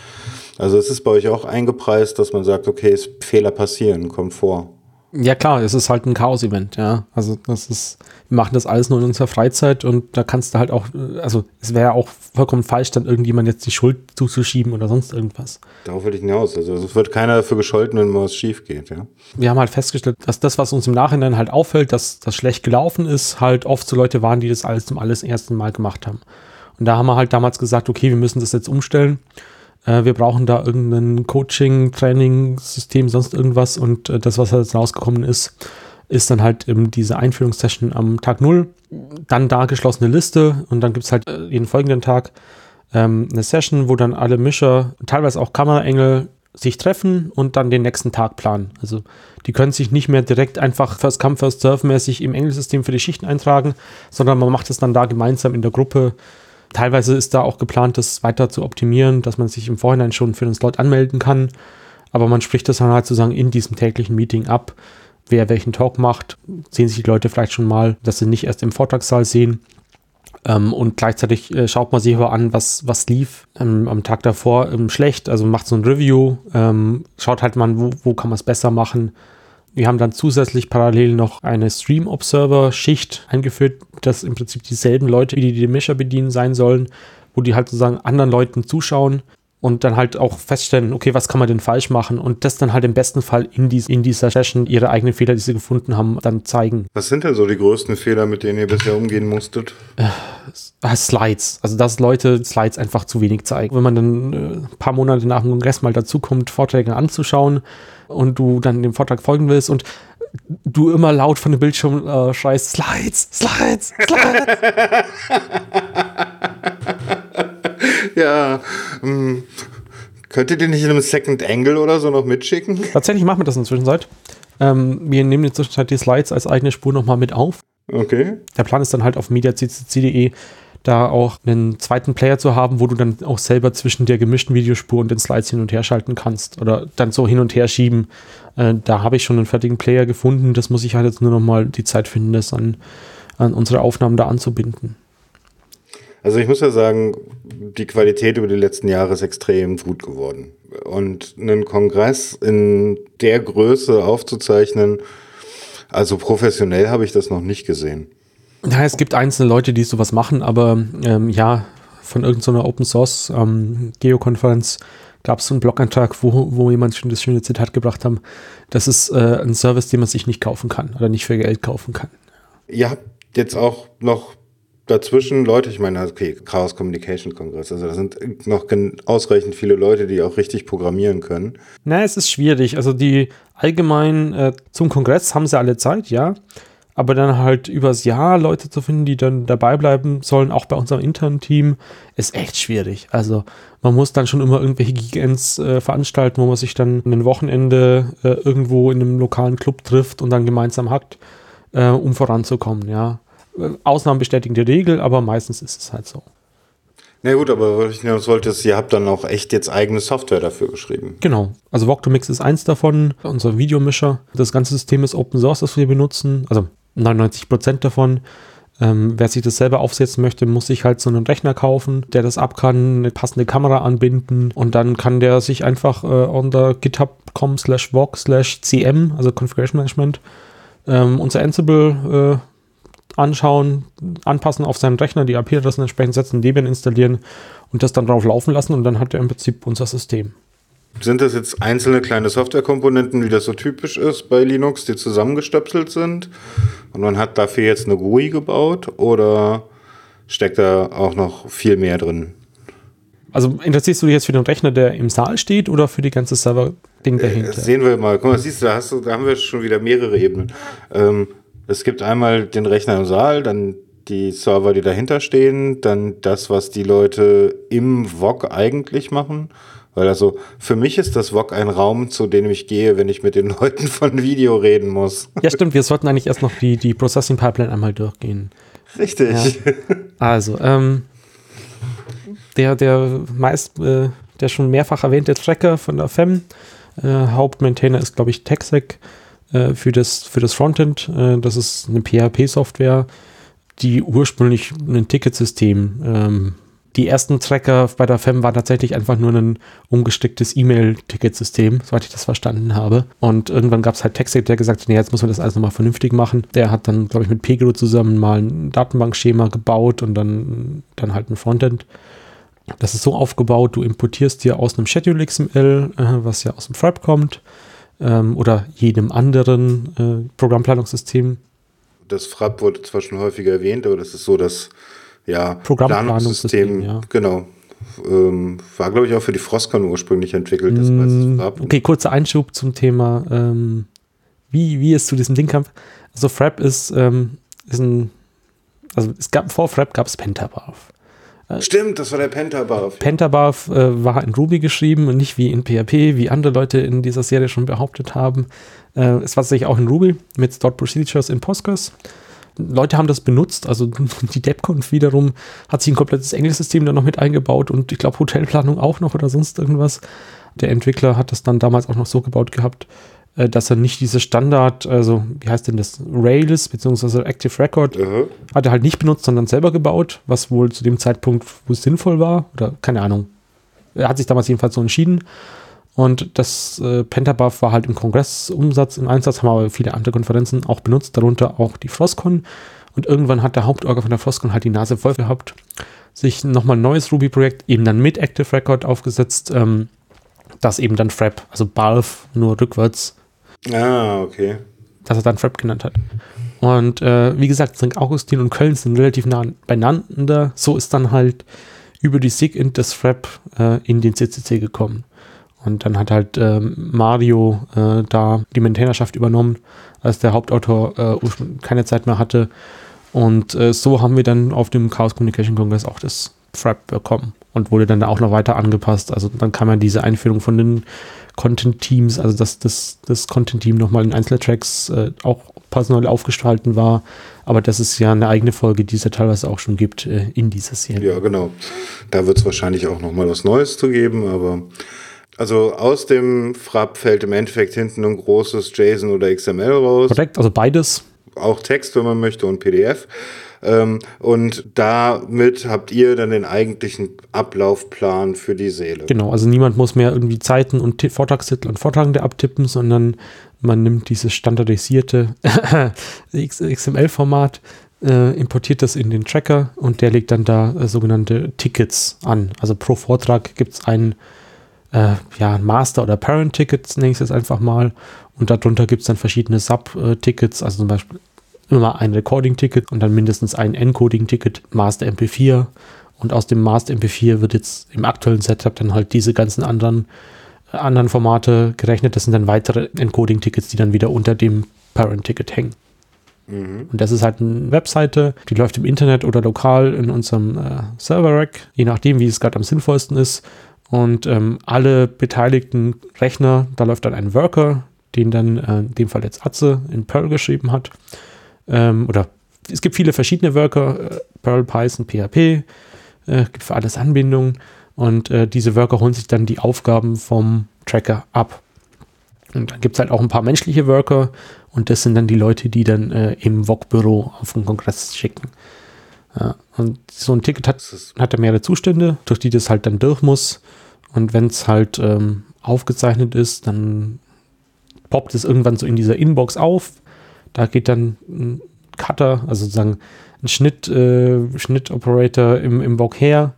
E: Also es ist bei euch auch eingepreist, dass man sagt, okay, Fehler passieren, kommt vor.
G: Ja klar, es ist halt ein Chaos-Event, ja. Also wir machen das alles nur in unserer Freizeit und da kannst du halt auch, also es wäre auch vollkommen falsch, dann irgendjemand jetzt die Schuld zuzuschieben oder sonst irgendwas.
E: Darauf will ich hinaus. Also es wird keiner dafür gescholten, wenn mal was schief geht, ja.
G: Wir haben halt festgestellt, dass das, was uns im Nachhinein halt auffällt, dass das schlecht gelaufen ist, halt oft so Leute waren, die das alles zum ersten Mal gemacht haben. Und da haben wir halt damals gesagt, okay, wir müssen das jetzt umstellen. Wir brauchen da irgendein Coaching, Training-System, sonst irgendwas. Und das, was jetzt rausgekommen ist dann halt diese Einführungssession am Tag 0. Dann da geschlossene Liste. Und dann gibt es halt jeden folgenden Tag eine Session, wo dann alle Mischer, teilweise auch Kameraengel, sich treffen und dann den nächsten Tag planen. Also die können sich nicht mehr direkt einfach First Come, First Serve mäßig im Engelsystem für die Schichten eintragen, sondern man macht es dann da gemeinsam in der Gruppe. Teilweise ist da auch geplant, das weiter zu optimieren, dass man sich im Vorhinein schon für den Slot anmelden kann. Aber man spricht das dann halt sozusagen in diesem täglichen Meeting ab, wer welchen Talk macht. Sehen sich die Leute vielleicht schon mal, dass sie nicht erst im Vortragssaal sehen. Und gleichzeitig schaut man sich aber an, was lief am Tag davor schlecht. Also macht so ein Review, schaut halt mal, wo kann man es besser machen. Wir haben dann zusätzlich parallel noch eine Stream-Observer-Schicht eingeführt, dass im Prinzip dieselben Leute, die Mischer bedienen, sein sollen, wo die halt sozusagen anderen Leuten zuschauen und dann halt auch feststellen, okay, was kann man denn falsch machen und das dann halt im besten Fall in dieser Session ihre eigenen Fehler, die sie gefunden haben, dann zeigen.
E: Was sind denn so die größten Fehler, mit denen ihr bisher umgehen musstet?
G: Slides. Also, dass Leute Slides einfach zu wenig zeigen. Wenn man dann ein paar Monate nach dem Kongress mal dazukommt, Vorträge anzuschauen und du dann dem Vortrag folgen willst und du immer laut von dem Bildschirm schreist, Slides, Slides, Slides.
E: Ja, könnt ihr den nicht in einem Second Angle oder so noch mitschicken?
G: Tatsächlich machen wir das in der Zwischenzeit. Wir nehmen in der Zwischenzeit die Slides als eigene Spur nochmal mit auf.
E: Okay.
G: Der Plan ist dann halt auf mediaccc.de da auch einen zweiten Player zu haben, wo du dann auch selber zwischen der gemischten Videospur und den Slides hin und her schalten kannst oder dann so hin und her schieben. Da habe ich schon einen fertigen Player gefunden. Das muss ich halt jetzt nur noch mal die Zeit finden, das an unsere Aufnahmen da anzubinden.
E: Also ich muss ja sagen, die Qualität über die letzten Jahre ist extrem gut geworden. Und einen Kongress in der Größe aufzuzeichnen, also professionell habe ich das noch nicht gesehen.
G: Ja, es gibt einzelne Leute, die sowas machen, aber von irgendeiner Open Source Geo-Konferenz gab es so einen Blogantrag, wo jemand schon das schöne Zitat gebracht haben, das ist ein Service, den man sich nicht kaufen kann oder nicht für Geld kaufen kann.
E: Ihr habt jetzt auch noch dazwischen Leute, ich meine, okay, Chaos Communication Kongress, also da sind noch ausreichend viele Leute, die auch richtig programmieren können.
G: Na, es ist schwierig. Also die allgemein zum Kongress haben sie alle Zeit, ja. Aber dann halt übers Jahr Leute zu finden, die dann dabei bleiben sollen, auch bei unserem internen Team, ist echt schwierig. Also man muss dann schon immer irgendwelche Geekends veranstalten, wo man sich dann ein Wochenende irgendwo in einem lokalen Club trifft und dann gemeinsam hackt, um voranzukommen, ja. Ausnahmen bestätigen die Regel, aber meistens ist es halt so.
E: Na gut, aber was ich hinaus wollte, ist, ihr habt dann auch echt jetzt eigene Software dafür geschrieben.
G: Genau. Also Voctomix ist eins davon, unser Videomischer. Das ganze System ist Open Source, das wir benutzen. Also 99% davon. Wer sich das selber aufsetzen möchte, muss sich halt so einen Rechner kaufen, der das ab kann, eine passende Kamera anbinden und dann kann der sich einfach unter github.com/voc/cm, also Configuration Management, unser Ansible anschauen, anpassen auf seinen Rechner, die IP-Adressen entsprechend setzen, Debian installieren und das dann drauf laufen lassen und dann hat er im Prinzip unser System.
E: Sind das jetzt einzelne kleine Softwarekomponenten, wie das so typisch ist bei Linux, die zusammengestöpselt sind und man hat dafür jetzt eine GUI gebaut oder steckt da auch noch viel mehr drin? Also
G: interessierst du dich jetzt für den Rechner, der im Saal steht oder für die ganze Server-Ding dahinter?
E: Sehen wir mal. Guck mal, siehst du, da haben wir schon wieder mehrere Ebenen. Es gibt einmal den Rechner im Saal, dann die Server, die dahinter stehen, dann das, was die Leute im VOC eigentlich machen. Weil also für mich ist das VOC ein Raum, zu dem ich gehe, wenn ich mit den Leuten von Video reden muss.
G: Ja, stimmt. Wir sollten eigentlich erst noch die Processing Pipeline einmal durchgehen.
E: Richtig.
G: Ja. Also, der schon mehrfach erwähnte Tracker von der FEM, Hauptmaintainer ist, glaube ich, TechSec für das Frontend. Das ist eine PHP-Software, die ursprünglich ein Ticketsystem. Die ersten Tracker bei der FEM waren tatsächlich einfach nur ein umgestecktes E-Mail-Ticketsystem, soweit ich das verstanden habe. Und irgendwann gab es halt TechSec, der gesagt hat, nee, jetzt muss man das alles nochmal vernünftig machen. Der hat dann, glaube ich, mit Pegelo zusammen mal ein Datenbankschema gebaut und dann halt ein Frontend. Das ist so aufgebaut, du importierst dir aus einem Schedule XML, was ja aus dem Frap kommt, oder jedem anderen Programmplanungssystem.
E: Das Frap wurde zwar schon häufiger erwähnt, aber das ist so das
G: Programmplanungssystem, ja.
E: Genau. War, glaube ich, auch für die Frostcon ursprünglich entwickelt. Das Frap.
G: Okay, kurzer Einschub zum Thema, wie es zu diesem Ding kam. Also Frap vor Frap gab es Pentabarf.
E: Stimmt, das war der Pentabarf.
G: Pentabarf war in Ruby geschrieben und nicht wie in PHP, wie andere Leute in dieser Serie schon behauptet haben. Es war tatsächlich auch in Ruby mit Stored Procedures in Postgres. Leute haben das benutzt, also die DebConf wiederum hat sich ein komplettes Englisch-System da noch mit eingebaut und ich glaube Hotelplanung auch noch oder sonst irgendwas. Der Entwickler hat das dann damals auch noch so gebaut gehabt, dass er nicht diese Standard, also wie heißt denn das, Rails bzw. Active Record, hat er halt nicht benutzt, sondern selber gebaut, was wohl zu dem Zeitpunkt, wo es sinnvoll war, oder keine Ahnung. Er hat sich damals jedenfalls so entschieden. Und das Pentabarf war halt im Kongressumsatz, im Einsatz, haben aber viele andere Konferenzen auch benutzt, darunter auch die Frostcon. Und irgendwann hat der Hauptorga von der Frostcon halt die Nase voll gehabt, sich nochmal ein neues Ruby-Projekt eben dann mit Active Record aufgesetzt, das eben dann Frap, also Barf, nur rückwärts.
E: Ah, okay.
G: Das er dann Frap genannt hat. Und wie gesagt, St. Augustin und Köln sind relativ nah beieinander. So ist dann halt über die SIG-Int das Frap in den CCC gekommen. Und dann hat halt Mario da die Maintainerschaft übernommen, als der Hauptautor keine Zeit mehr hatte. Und so haben wir dann auf dem Chaos Communication Congress auch das Frap bekommen und wurde dann da auch noch weiter angepasst. Also dann kam ja diese Einführung von den Content-Teams, also dass das Content-Team nochmal in einzelnen Tracks auch personell aufgestalten war. Aber das ist ja eine eigene Folge, die es ja teilweise auch schon gibt in dieser Serie.
E: Ja, genau. Da wird es wahrscheinlich auch nochmal was Neues zu geben, aber also aus dem Frap fällt im Endeffekt hinten ein großes JSON oder XML raus.
G: Korrekt, also beides.
E: Auch Text, wenn man möchte, und PDF. Und damit habt ihr dann den eigentlichen Ablaufplan für die Seele.
G: Genau, also niemand muss mehr irgendwie Zeiten und Vortragstitel und Vortragende abtippen, sondern man nimmt dieses standardisierte XML-Format, importiert das in den Tracker und der legt dann da sogenannte Tickets an. Also pro Vortrag gibt es ein Master- oder Parent-Ticket, nenne ich es jetzt einfach mal. Und darunter gibt es dann verschiedene Sub-Tickets, also zum Beispiel immer ein Recording-Ticket und dann mindestens ein Encoding-Ticket, Master MP4. Und aus dem Master MP4 wird jetzt im aktuellen Setup dann halt diese ganzen anderen Formate gerechnet. Das sind dann weitere Encoding-Tickets, die dann wieder unter dem Parent-Ticket hängen. Und das ist halt eine Webseite, die läuft im Internet oder lokal in unserem Server-Rack, je nachdem, wie es gerade am sinnvollsten ist. Und alle beteiligten Rechner, da läuft dann ein Worker, den dann in dem Fall jetzt Atze in Perl geschrieben hat. Oder es gibt viele verschiedene Worker, Perl, Python, PHP, gibt für alles Anbindungen. Und diese Worker holen sich dann die Aufgaben vom Tracker ab. Und dann gibt es halt auch ein paar menschliche Worker und das sind dann die Leute, die dann im VOG-Büro auf den Kongress schicken. Ja, und so ein Ticket hat mehrere Zustände, durch die das halt dann durch muss. Und wenn es halt aufgezeichnet ist, dann poppt es irgendwann so in dieser Inbox auf. Da geht dann ein Cutter, also sozusagen ein Schnitt-Operator im VOG her,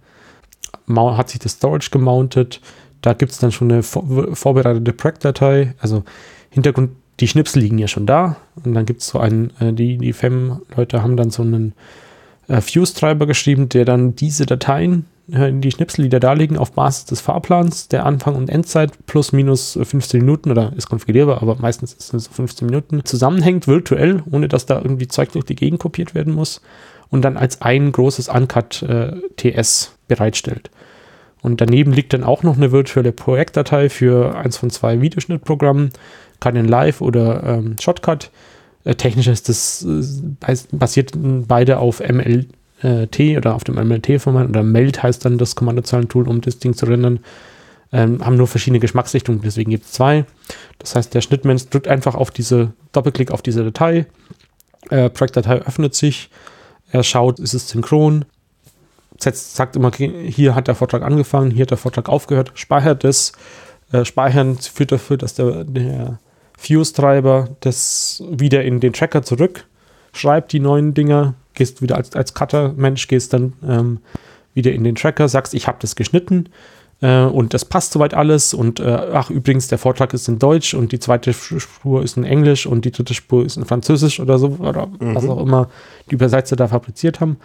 G: hat sich das Storage gemountet. Da gibt es dann schon eine vorbereitete Prac-Datei. Also Hintergrund, die Schnipsel liegen ja schon da. Und dann gibt es so die FEM-Leute haben dann so einen Fuse-Treiber geschrieben, der dann diese Dateien, die Schnipsel, die da liegen, auf Basis des Fahrplans, der Anfang- und Endzeit plus minus 15 Minuten oder ist konfigurierbar, aber meistens ist es so 15 Minuten, zusammenhängt virtuell, ohne dass da irgendwie Zeug durch die Gegend kopiert werden muss und dann als ein großes Uncut-TS bereitstellt. Und daneben liegt dann auch noch eine virtuelle Projektdatei für eins von 2 Videoschnittprogrammen, Canon Live oder Shotcut. Technisch ist das basiert beide auf MLT oder auf dem MLT-Format oder MELT heißt dann das Kommandozeilentool, um das Ding zu rendern. Haben nur verschiedene Geschmacksrichtungen, deswegen gibt es 2. Das heißt, der Schnittmensch drückt einfach auf Doppelklick auf diese Datei. Projektdatei öffnet sich. Er schaut, ist es synchron. Sagt immer, hier hat der Vortrag angefangen, hier hat der Vortrag aufgehört, speichert es. Speichern führt dafür, dass der Fuse-Treiber das wieder in den Tracker zurück schreibt, die neuen Dinger, gehst wieder als Cutter-Mensch, gehst dann wieder in den Tracker, sagst, ich habe das geschnitten und das passt soweit alles und übrigens, der Vortrag ist in Deutsch und die zweite Spur ist in Englisch und die dritte Spur ist in Französisch oder so, oder was auch immer die Übersetzer da fabriziert haben.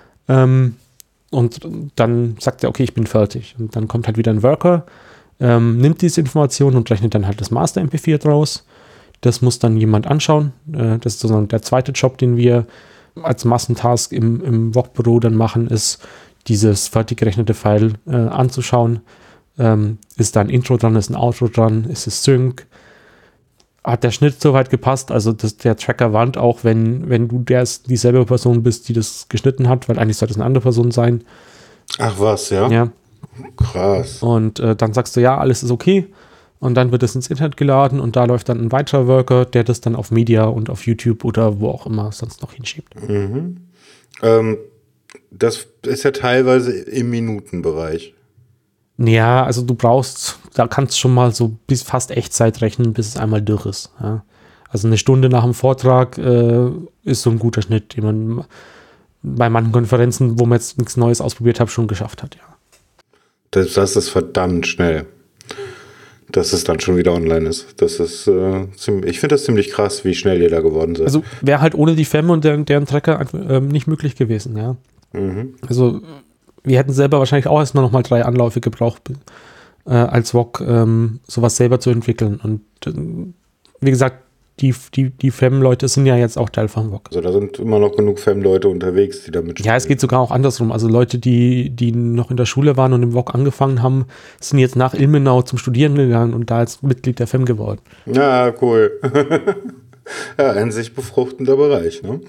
G: Und dann sagt er, okay, ich bin fertig. Und dann kommt halt wieder ein Worker, nimmt diese Information und rechnet dann halt das Master MP4 draus. Das muss dann jemand anschauen. Das ist sozusagen der zweite Job, den wir als Massentask im VOG-Büro dann machen, ist, dieses fertig gerechnete File anzuschauen. Ist da ein Intro dran, ist ein Outro dran, ist es Sync? Hat der Schnitt soweit gepasst? Also der Tracker warnt auch, wenn du dieselbe Person bist, die das geschnitten hat, weil eigentlich sollte es eine andere Person sein.
E: Ach was, ja?
G: Ja.
E: Krass.
G: Und dann sagst du, ja, alles ist okay. Und dann wird es ins Internet geladen und da läuft dann ein weiterer Worker, der das dann auf Media und auf YouTube oder wo auch immer sonst noch hinschiebt.
E: Mhm. Das ist ja teilweise im Minutenbereich.
G: Ja, also da kannst du schon mal so bis fast Echtzeit rechnen, bis es einmal durch ist. Ja. Also eine Stunde nach dem Vortrag ist so ein guter Schnitt, den man bei manchen Konferenzen, wo man jetzt nichts Neues ausprobiert hat, schon geschafft hat, ja.
E: Das ist verdammt schnell, dass es dann schon wieder online ist. Das ist ich finde das ziemlich krass, wie schnell ihr da geworden seid.
G: Also wäre halt ohne die FEM und deren Tracker nicht möglich gewesen, ja. Mhm. Also wir hätten selber wahrscheinlich auch erstmal nochmal 3 Anläufe gebraucht, als VOG sowas selber zu entwickeln. Und wie gesagt, die FEM-Leute sind ja jetzt auch Teil vom VOG.
E: Also da sind immer noch genug FEM-Leute unterwegs, die damit
G: Ja, es geht sogar auch andersrum. Also Leute, die noch in der Schule waren und im VOG angefangen haben, sind jetzt nach Ilmenau zum Studieren gegangen und da als Mitglied der FEM geworden.
E: Ja, cool. Ja, ein sich befruchtender Bereich, ne?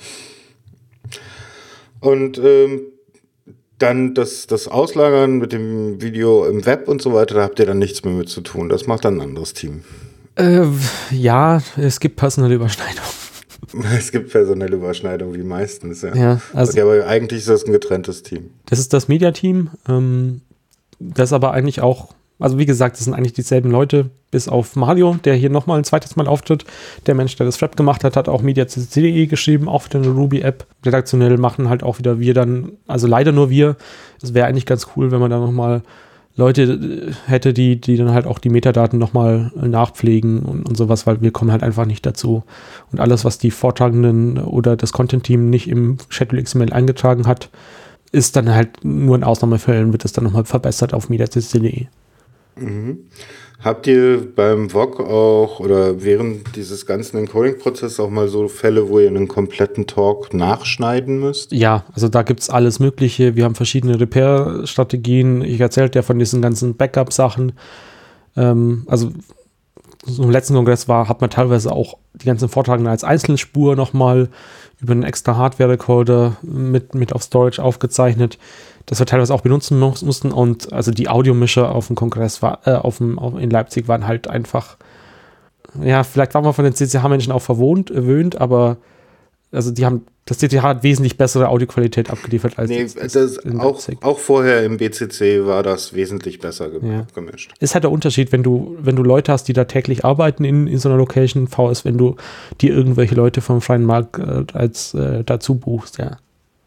E: Und dann das Auslagern mit dem Video im Web und so weiter, da habt ihr dann nichts mehr mit zu tun. Das macht dann ein anderes Team.
G: Ja, es gibt personelle Überschneidung.
E: Es gibt personelle Überschneidung, wie meistens, ja.
G: Ja, also
E: okay, aber eigentlich ist das ein getrenntes Team.
G: Das ist das Media-Team, das aber eigentlich auch Also wie gesagt, das sind eigentlich dieselben Leute, bis auf Mario, der hier nochmal ein zweites Mal auftritt. Der Mensch, der das Rap gemacht hat, hat auch MediaCC.de geschrieben, auch wieder eine Ruby-App. Redaktionell machen halt auch wieder wir dann, also leider nur wir. Es wäre eigentlich ganz cool, wenn man da nochmal Leute hätte, die dann halt auch die Metadaten nochmal nachpflegen und sowas, weil wir kommen halt einfach nicht dazu. Und alles, was die Vortragenden oder das Content-Team nicht im Schedule XML eingetragen hat, ist dann halt nur in Ausnahmefällen, wird es dann nochmal verbessert auf MediaCC.de.
E: Mhm. Habt ihr beim VOG auch oder während dieses ganzen Encoding-Prozesses auch mal so Fälle, wo ihr einen kompletten Talk nachschneiden müsst?
G: Ja, also da gibt es alles Mögliche. Wir haben verschiedene Repair-Strategien. Ich erzählte ja von diesen ganzen Backup-Sachen. Also so im letzten Kongress hat man teilweise auch die ganzen Vortragenden als Einzelspur nochmal über einen extra Hardware-Recorder mit auf Storage aufgezeichnet, das wir teilweise auch benutzen mussten. Und also die Audiomischer auf dem Kongress in Leipzig waren halt einfach, ja, vielleicht waren wir von den CCH-Menschen auch verwöhnt, aber also das CCH hat wesentlich bessere Audioqualität abgeliefert als
E: auch vorher im BCC war das wesentlich besser gemischt.
G: Ist halt der Unterschied, wenn du Leute hast, die da täglich arbeiten in so einer Location, VS, wenn du dir irgendwelche Leute vom freien Markt dazu buchst, ja.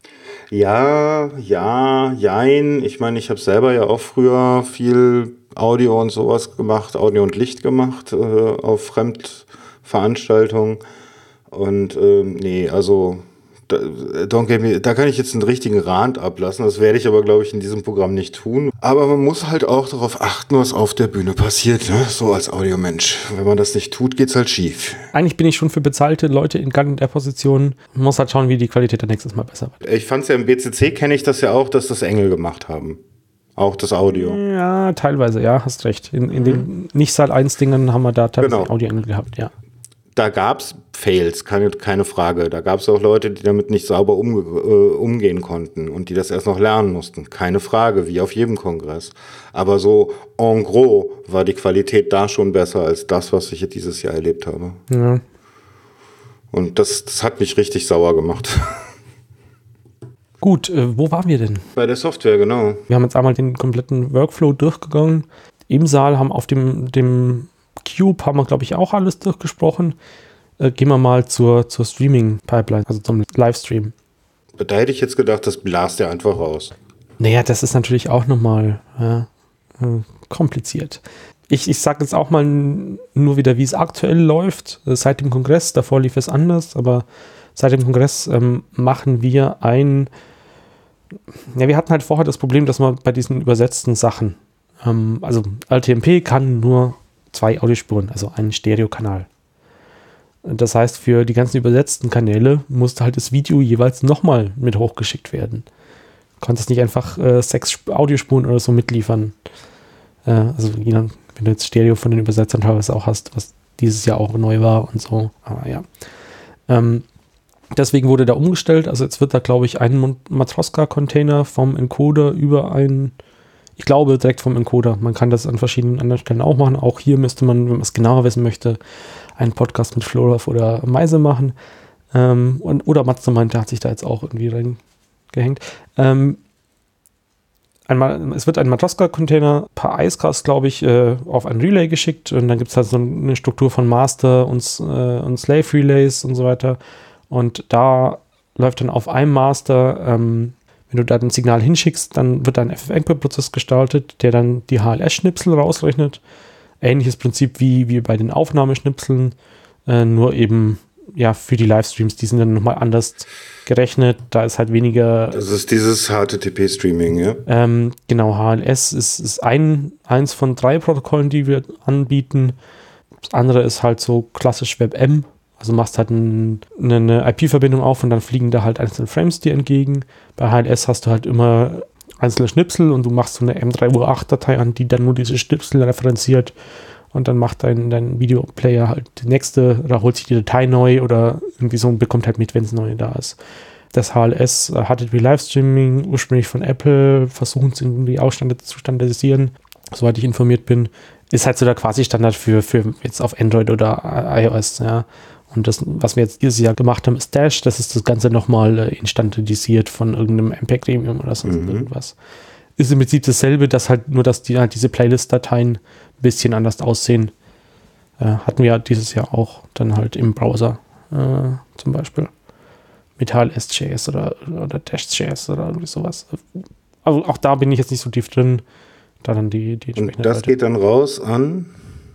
E: Ja, jein. Ich meine, ich habe selber ja auch früher viel Audio und sowas gemacht, Audio und Licht gemacht auf Fremdveranstaltungen. Und nee, also da kann ich jetzt einen richtigen Rant ablassen. Das werde ich aber, glaube ich, in diesem Programm nicht tun. Aber man muss halt auch darauf achten, was auf der Bühne passiert, ne? So als Audiomensch. Wenn man das nicht tut, geht's halt schief.
G: Eigentlich bin ich schon für bezahlte Leute in der Position. Man muss halt schauen, wie die Qualität dann nächstes Mal besser wird.
E: Ich fand's ja im BCC, kenne ich das ja auch, dass das Engel gemacht haben. Auch das Audio.
G: Ja, teilweise, ja, hast recht. In den Nicht-Saal-1-Dingen haben wir da teilweise Audio-Engel gehabt, ja.
E: Da gab es Fails, keine Frage. Da gab es auch Leute, die damit nicht sauber umgehen konnten und die das erst noch lernen mussten. Keine Frage, wie auf jedem Kongress. Aber so en gros war die Qualität da schon besser als das, was ich dieses Jahr erlebt habe.
G: Ja.
E: Und das hat mich richtig sauer gemacht.
G: Gut, wo waren wir denn?
E: Bei der Software, genau.
G: Wir haben jetzt einmal den kompletten Workflow durchgegangen. Im Saal haben auf dem Cube haben wir, glaube ich, auch alles durchgesprochen. Gehen wir mal zur Streaming-Pipeline, also zum Livestream.
E: Da hätte ich jetzt gedacht, das blast ja einfach raus.
G: Naja, das ist natürlich auch nochmal kompliziert. Ich sage jetzt auch mal nur wieder, wie es aktuell läuft. Seit dem Kongress, davor lief es anders, aber seit dem Kongress machen wir wir hatten halt vorher das Problem, dass man bei diesen übersetzten Sachen, also LTMP kann nur 2 Audiospuren, also einen Stereokanal. Das heißt, für die ganzen übersetzten Kanäle musste halt das Video jeweils nochmal mit hochgeschickt werden. Du konntest nicht einfach 6 Audiospuren oder so mitliefern. Also wenn du jetzt Stereo von den Übersetzern teilweise auch hast, was dieses Jahr auch neu war und so. Aber ja. Deswegen wurde da umgestellt. Also jetzt wird da, glaube ich, ein Matroska-Container vom Encoder ich glaube, direkt vom Encoder. Man kann das an verschiedenen anderen Stellen auch machen. Auch hier müsste man, wenn man es genauer wissen möchte, einen Podcast mit Floraf oder Meise machen. Oder Matze meinte, hat sich da jetzt auch irgendwie reingehängt. Es wird ein Matroska-Container per Icecast, glaube ich, auf ein Relay geschickt. Und dann gibt es halt so eine Struktur von Master und Slave-Relays und so weiter. Und da läuft dann auf einem Master, wenn du da ein Signal hinschickst, dann wird ein FFmpeg-Prozess gestartet, der dann die HLS-Schnipsel rausrechnet. Ähnliches Prinzip wie bei den Aufnahmeschnipseln, nur eben ja für die Livestreams, die sind dann nochmal anders gerechnet. Da ist halt weniger.
E: Das ist dieses HTTP-Streaming, ja?
G: Genau, HLS ist eins von 3 Protokollen, die wir anbieten. Das andere ist halt so klassisch WebM. Also machst halt eine IP-Verbindung auf und dann fliegen da halt einzelne Frames dir entgegen. Bei HLS hast du halt immer einzelne Schnipsel und du machst so eine M3U8-Datei an, die dann nur diese Schnipsel referenziert und dann macht dein Videoplayer halt die nächste oder holt sich die Datei neu oder irgendwie so und bekommt halt mit, wenn es neu da ist. Das HLS HTTP Livestreaming, ursprünglich von Apple, versuchen es irgendwie zu standardisieren, soweit ich informiert bin, ist halt so der Quasi-Standard für jetzt auf Android oder iOS, ja. Und das, was wir jetzt dieses Jahr gemacht haben, ist Dash. Das ist das Ganze nochmal instandardisiert von irgendeinem MPEG-Gremium oder sonst irgendwas. ist im Prinzip dasselbe, dass halt nur, dass die halt diese Playlist-Dateien ein bisschen anders aussehen. Hatten wir ja dieses Jahr auch dann halt im Browser zum Beispiel. Mit HLS.js oder Dash.js oder irgendwie sowas. Also auch da bin ich jetzt nicht so tief drin. Da dann die
E: Und das Seite. Geht dann raus an?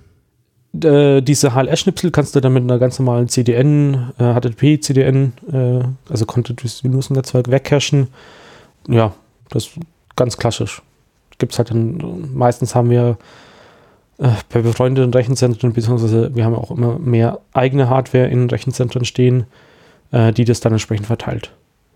G: Diese HLS-Schnipsel kannst du dann mit einer ganz normalen CDN, HTTP-CDN, also Continuous Netzwerk wegcachen. Ja, das ist ganz klassisch. Gibt es halt dann, meistens haben wir bei befreundeten Rechenzentren, beziehungsweise wir haben auch immer mehr eigene Hardware in Rechenzentren stehen, die das dann entsprechend verteilt.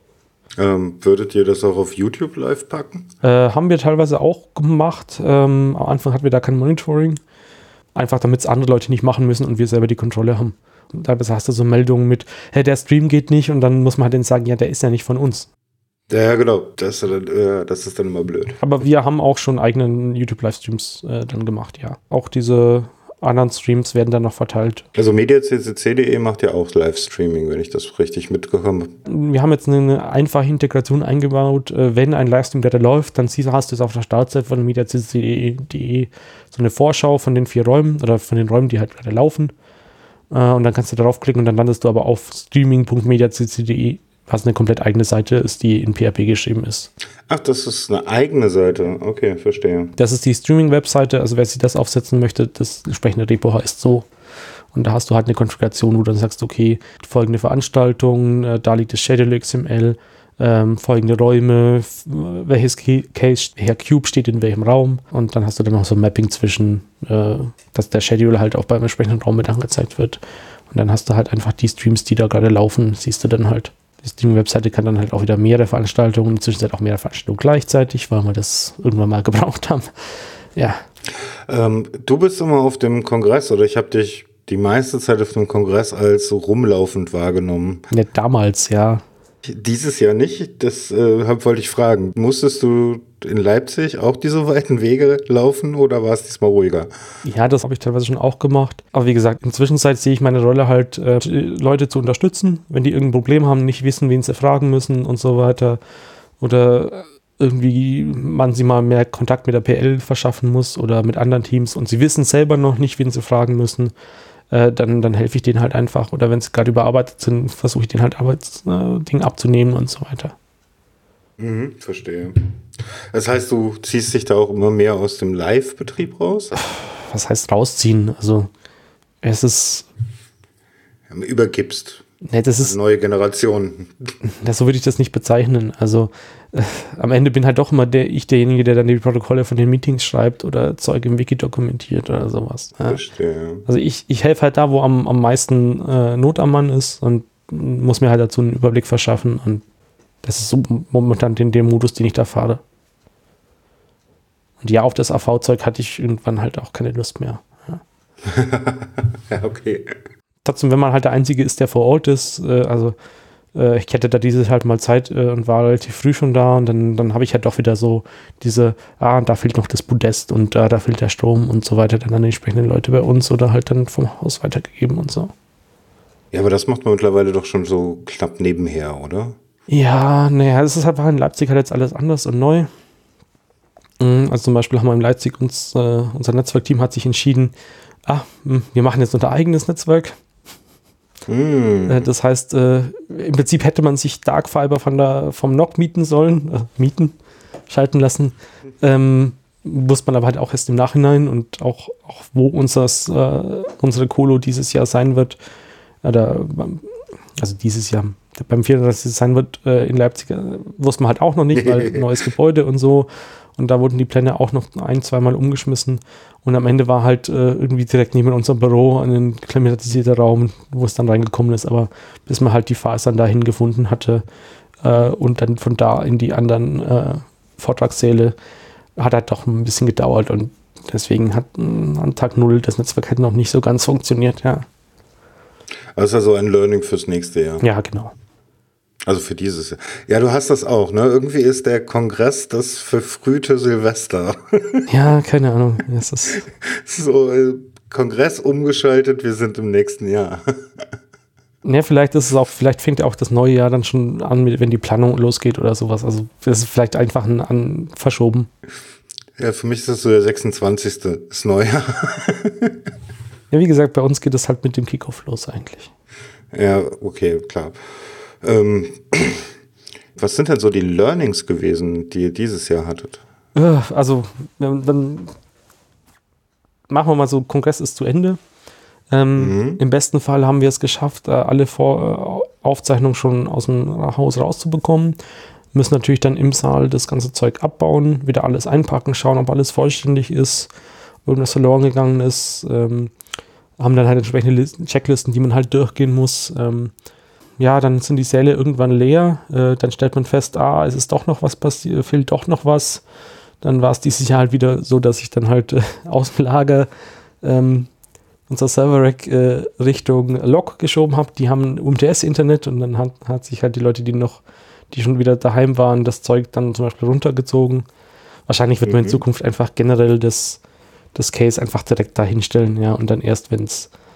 E: Würdet ihr das auch auf YouTube live packen?
G: Haben wir teilweise auch gemacht. Am Anfang hatten wir da kein Monitoring. Einfach damit es andere Leute nicht machen müssen und wir selber die Kontrolle haben. Teilweise hast du so Meldungen mit, hey, der Stream geht nicht und dann muss man halt denen sagen, ja, der ist ja nicht von uns.
E: Ja, genau. Das ist dann immer blöd.
G: Aber wir haben auch schon eigenen YouTube-Livestreams dann gemacht, ja. Auch diese anderen Streams werden dann noch verteilt.
E: Also mediaccc.de macht ja auch Livestreaming, wenn ich das richtig mitbekomme.
G: Wir haben jetzt eine einfache Integration eingebaut. Wenn ein Livestream gerade läuft, dann hast du es auf der Startseite von mediaccc.de so eine Vorschau von den 4 Räumen oder von den Räumen, die halt gerade laufen. Und dann kannst du darauf klicken und dann landest du aber auf streaming.mediaccc.de, was eine komplett eigene Seite ist, die in PHP geschrieben ist.
E: Ach, das ist eine eigene Seite. Okay, verstehe.
G: Das ist die Streaming-Webseite. Also wer sich das aufsetzen möchte, das entsprechende Repo heißt so. Und da hast du halt eine Konfiguration, wo du dann sagst, okay, folgende Veranstaltung, da liegt das Schedule XML, folgende Räume, welches Cube steht in welchem Raum. Und dann hast du dann noch so ein Mapping zwischen, dass der Schedule halt auch beim entsprechenden Raum mit angezeigt wird. Und dann hast du halt einfach die Streams, die da gerade laufen, siehst du dann halt. Die Streaming-Webseite kann dann halt auch wieder mehrere Veranstaltungen, inzwischen auch mehrere Veranstaltungen gleichzeitig, weil wir das irgendwann mal gebraucht haben. Ja.
E: Du bist immer auf dem Kongress, oder ich habe dich die meiste Zeit auf dem Kongress als rumlaufend wahrgenommen.
G: Ja, damals, ja.
E: Dieses Jahr nicht, das wollte ich fragen. Musstest du in Leipzig auch diese weiten Wege laufen oder war es diesmal ruhiger?
G: Ja, das habe ich teilweise schon auch gemacht. Aber wie gesagt, inzwischen sehe ich meine Rolle halt, Leute zu unterstützen, wenn die irgendein Problem haben, nicht wissen, wen sie fragen müssen und so weiter. Oder irgendwie man sie mal mehr Kontakt mit der PL verschaffen muss oder mit anderen Teams und sie wissen selber noch nicht, wen sie fragen müssen. Dann helfe ich denen halt einfach. Oder wenn sie gerade überarbeitet sind, versuche ich denen halt Arbeitsding abzunehmen und so weiter.
E: Verstehe. Das heißt, du ziehst dich da auch immer mehr aus dem Live-Betrieb raus?
G: Was heißt rausziehen? Also, es ist...
E: Übergibst.
G: Ne, das ist...
E: Neue Generation.
G: So würde ich das nicht bezeichnen. Also, am Ende bin halt doch immer derjenige, der dann die Protokolle von den Meetings schreibt oder Zeug im Wiki dokumentiert oder sowas. Ja.
E: Verstehe.
G: Also, ich helfe halt da, wo am meisten Not am Mann ist und muss mir halt dazu einen Überblick verschaffen und das ist so momentan der Modus, den ich da fahre. Und ja, auf das AV-Zeug hatte ich irgendwann halt auch keine Lust mehr. Ja.
E: Ja, okay.
G: Trotzdem, wenn man halt der Einzige ist, der vor Ort ist, ich hätte da dieses halt mal Zeit und war relativ früh schon da und dann habe ich halt doch wieder so diese, da fehlt noch das Podest und da fehlt der Strom und so weiter, dann an die entsprechenden Leute bei uns oder halt dann vom Haus weitergegeben und so.
E: Ja, aber das macht man mittlerweile doch schon so knapp nebenher, oder?
G: Ja, naja, es ist einfach in Leipzig halt jetzt alles anders und neu. Also zum Beispiel haben wir in Leipzig unser Netzwerkteam hat sich entschieden, wir machen jetzt unser eigenes Netzwerk. Das heißt, im Prinzip hätte man sich Dark Fiber vom NOC mieten sollen, schalten lassen. Muss man aber halt auch erst im Nachhinein und auch wo unsere Colo dieses Jahr sein wird, also dieses Jahr, beim 34. sein wird in Leipzig, wusste man halt auch noch nicht, weil neues Gebäude und so. Und da wurden die Pläne auch noch 1-2 Mal umgeschmissen. Und am Ende war halt irgendwie direkt neben unserem Büro ein klimatisierter Raum, wo es dann reingekommen ist. Aber bis man halt die Fasern dahin gefunden hatte und dann von da in die anderen Vortragssäle, hat halt doch ein bisschen gedauert. Und deswegen hat an Tag 0 das Netzwerk halt noch nicht so ganz funktioniert, ja.
E: Das ist also ein Learning fürs nächste Jahr.
G: Ja, genau.
E: Also für dieses Jahr. Ja, du hast das auch, ne? Irgendwie ist der Kongress das verfrühte Silvester.
G: Ja, keine Ahnung. Es ist
E: so, Kongress umgeschaltet, wir sind im nächsten Jahr.
G: Ne, vielleicht fängt auch das neue Jahr dann schon an, wenn die Planung losgeht oder sowas. Also das ist vielleicht einfach verschoben.
E: Ja, für mich ist das so der 26. das Neujahr.
G: Ja, wie gesagt, bei uns geht es halt mit dem Kickoff los eigentlich.
E: Ja, okay, klar. Was sind denn so die Learnings gewesen, die ihr dieses Jahr hattet?
G: Also, dann machen wir mal so, Kongress ist zu Ende. Im besten Fall haben wir es geschafft, alle Aufzeichnungen schon aus dem Haus rauszubekommen. Müssen natürlich dann im Saal das ganze Zeug abbauen, wieder alles einpacken, schauen, ob alles vollständig ist, irgendwas verloren gegangen ist. Haben dann halt entsprechende Checklisten, die man halt durchgehen muss. Ja, dann sind die Säle irgendwann leer. Dann stellt man fest, es ist doch noch was passiert, fehlt doch noch was. Dann war es dieses Jahr halt wieder so, dass ich dann halt aus dem Lager unser Server-Rack Richtung Log geschoben habe. Die haben UMTS-Internet und dann hat sich halt die Leute, die schon wieder daheim waren, das Zeug dann zum Beispiel runtergezogen. Wahrscheinlich wird man in Zukunft einfach generell das Case einfach direkt da hinstellen, ja, und dann erst, wenn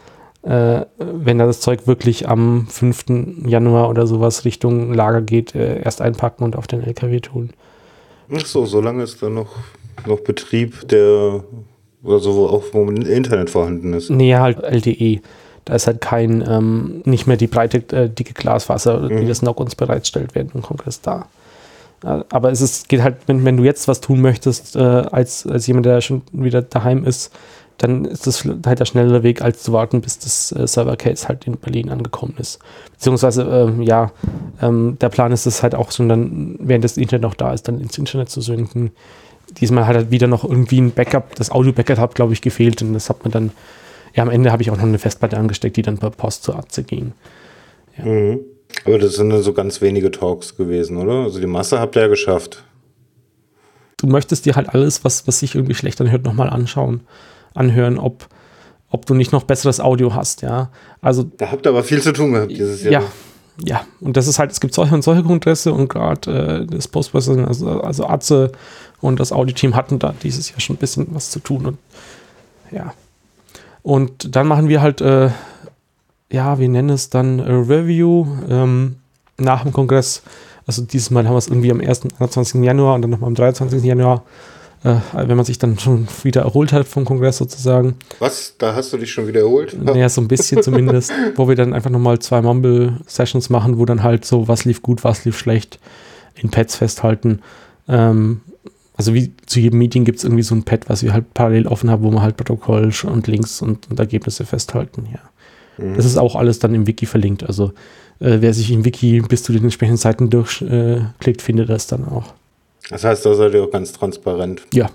G: da das Zeug wirklich am 5. Januar oder sowas Richtung Lager geht, erst einpacken und auf den LKW tun.
E: Ach so, solange ist dann noch Betrieb, der oder so, auch wo Internet vorhanden ist.
G: Nee, halt LTE. Da ist halt nicht mehr die breite, dicke Glasfaser, wie das NOC uns bereitstellt während dem Kongress da. Aber geht halt, wenn du jetzt was tun möchtest, als jemand, der schon wieder daheim ist, dann ist das halt der schnellere Weg, als zu warten, bis das Server-Case halt in Berlin angekommen ist. Beziehungsweise, der Plan ist es halt auch schon dann, während das Internet noch da ist, dann ins Internet zu synken. Diesmal hat halt wieder noch irgendwie ein Backup, das Audio-Backup hat, glaube ich, gefehlt und das hat man dann, am Ende habe ich auch noch eine Festplatte angesteckt, die dann per Post zur Atze ging. Ja.
E: Aber das sind dann so ganz wenige Talks gewesen, oder? Also die Masse habt ihr ja geschafft.
G: Du möchtest dir halt alles, was sich irgendwie schlecht anhört, nochmal anhören, ob du nicht noch besseres Audio hast, ja. Also,
E: da habt ihr aber viel zu tun gehabt dieses Jahr.
G: Ja. Und das ist halt, es gibt solche und solche Kongresse und gerade das Post-Processing, also Atze und das Audio-Team hatten da dieses Jahr schon ein bisschen was zu tun und ja. Und dann machen wir halt, wir nennen es dann Review nach dem Kongress. Also dieses Mal haben wir es irgendwie am 21. Januar und dann nochmal am 23. Januar, wenn man sich dann schon wieder erholt hat vom Kongress sozusagen.
E: Was? Da hast du dich schon wieder erholt?
G: Naja, so ein bisschen zumindest. Wo wir dann einfach nochmal 2 Mumble-Sessions machen, wo dann halt so, was lief gut, was lief schlecht, in Pads festhalten. Also wie zu jedem Meeting gibt es irgendwie so ein Pad, was wir halt parallel offen haben, wo wir halt Protokoll und Links und Ergebnisse festhalten, ja. Das ist auch alles dann im Wiki verlinkt. Also wer sich im Wiki bis zu den entsprechenden Seiten durchklickt, findet das dann auch.
E: Das heißt, da seid ihr auch ganz transparent.
G: Ja.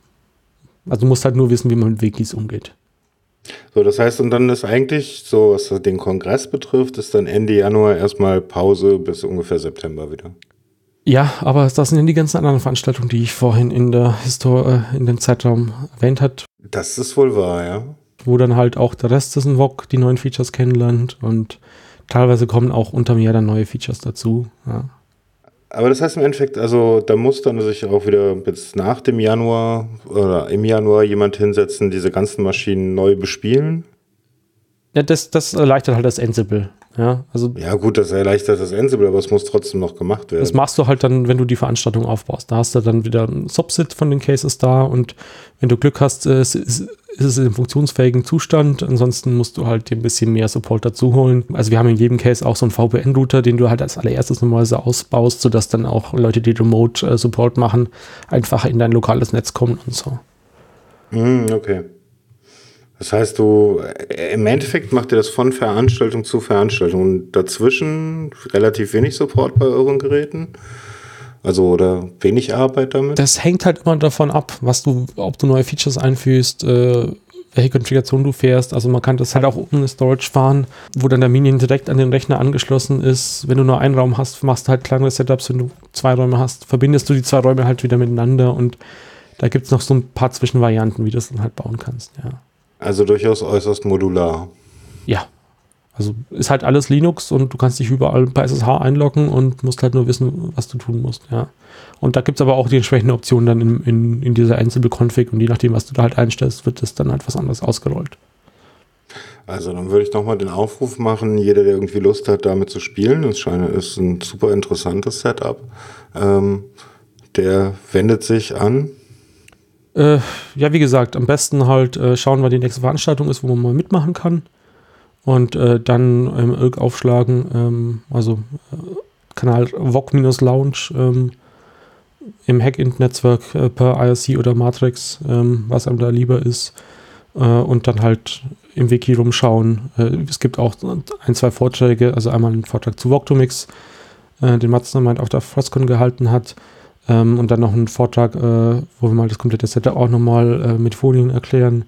G: Also du musst halt nur wissen, wie man mit Wikis umgeht.
E: So, das heißt, und dann ist eigentlich, so was den Kongress betrifft, ist dann Ende Januar erstmal Pause bis ungefähr September wieder. Ja, aber das sind ja die ganzen anderen Veranstaltungen, die ich vorhin in dem Zeitraum erwähnt habe. Das ist wohl wahr, ja.
G: Wo dann halt auch der Rest des VOG die neuen Features kennenlernt und teilweise kommen auch unter mir dann neue Features dazu, ja.
E: Aber das heißt im Endeffekt, also da muss dann sich auch wieder bis nach dem Januar oder im Januar jemand hinsetzen, diese ganzen Maschinen neu bespielen?
G: Ja, das erleichtert halt das Ansible. Ja, also
E: ja gut, das erleichtert das Ansible, aber es muss trotzdem noch gemacht werden.
G: Das machst du halt dann, wenn du die Veranstaltung aufbaust. Da hast du dann wieder ein Subset von den Cases da und wenn du Glück hast, ist es im funktionsfähigen Zustand. Ansonsten musst du halt dir ein bisschen mehr Support dazu holen. Also wir haben in jedem Case auch so einen VPN-Router, den du halt als allererstes normalerweise ausbaust, sodass dann auch Leute, die Remote Support machen, einfach in dein lokales Netz kommen und so.
E: Okay. Das heißt, du im Endeffekt macht ihr das von Veranstaltung zu Veranstaltung und dazwischen relativ wenig Support bei euren Geräten? Also oder wenig Arbeit damit?
G: Das hängt halt immer davon ab, ob du neue Features einfügst, welche Konfiguration du fährst. Also man kann das halt auch ohne Storage fahren, wo dann der Minion direkt an den Rechner angeschlossen ist. Wenn du nur einen Raum hast, machst du halt kleinere Setups. Wenn du 2 Räume hast, verbindest du die 2 Räume halt wieder miteinander und da gibt es noch so ein paar Zwischenvarianten, wie du das dann halt bauen kannst, ja.
E: Also durchaus äußerst modular.
G: Ja, also ist halt alles Linux und du kannst dich überall bei SSH einloggen und musst halt nur wissen, was du tun musst, ja. Und da gibt es aber auch die entsprechenden Optionen dann in dieser Ansible-Config und je nachdem, was du da halt einstellst, wird das dann halt was anderes ausgerollt.
E: Also dann würde ich nochmal den Aufruf machen, jeder, der irgendwie Lust hat, damit zu spielen, ist ein super interessantes Setup, der wendet sich an.
G: Ja, wie gesagt, am besten halt schauen, wann die nächste Veranstaltung ist, wo man mal mitmachen kann. Und dann im Irk aufschlagen, Kanal VOG-Lounge im Hack-Int-Netzwerk per IRC oder Matrix, was einem da lieber ist. Und dann halt im Wiki rumschauen. Es gibt auch 1, 2 Vorträge, also einmal einen Vortrag zu Voctomix, den Mastermind auf der Frostcon gehalten hat. Und dann noch einen Vortrag, wo wir mal das komplette Setup auch nochmal mit Folien erklären.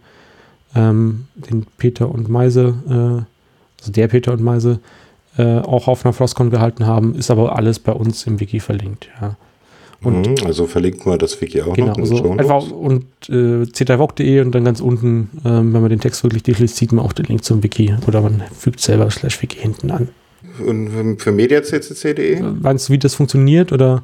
G: Den Peter und Meise, also der Peter und Meise, auch auf einer Frostcon gehalten haben, ist aber alles bei uns im Wiki verlinkt, ja. Und
E: also verlinken wir das Wiki auch
G: genau,
E: noch in den
G: also
E: Shownotes.
G: einfach und c3voc.de und dann ganz unten, wenn man den Text wirklich durchliest, sieht man auch den Link zum Wiki oder man fügt selber /wiki hinten an.
E: Und für mediaccc.de?
G: Weißt du, wie das funktioniert oder?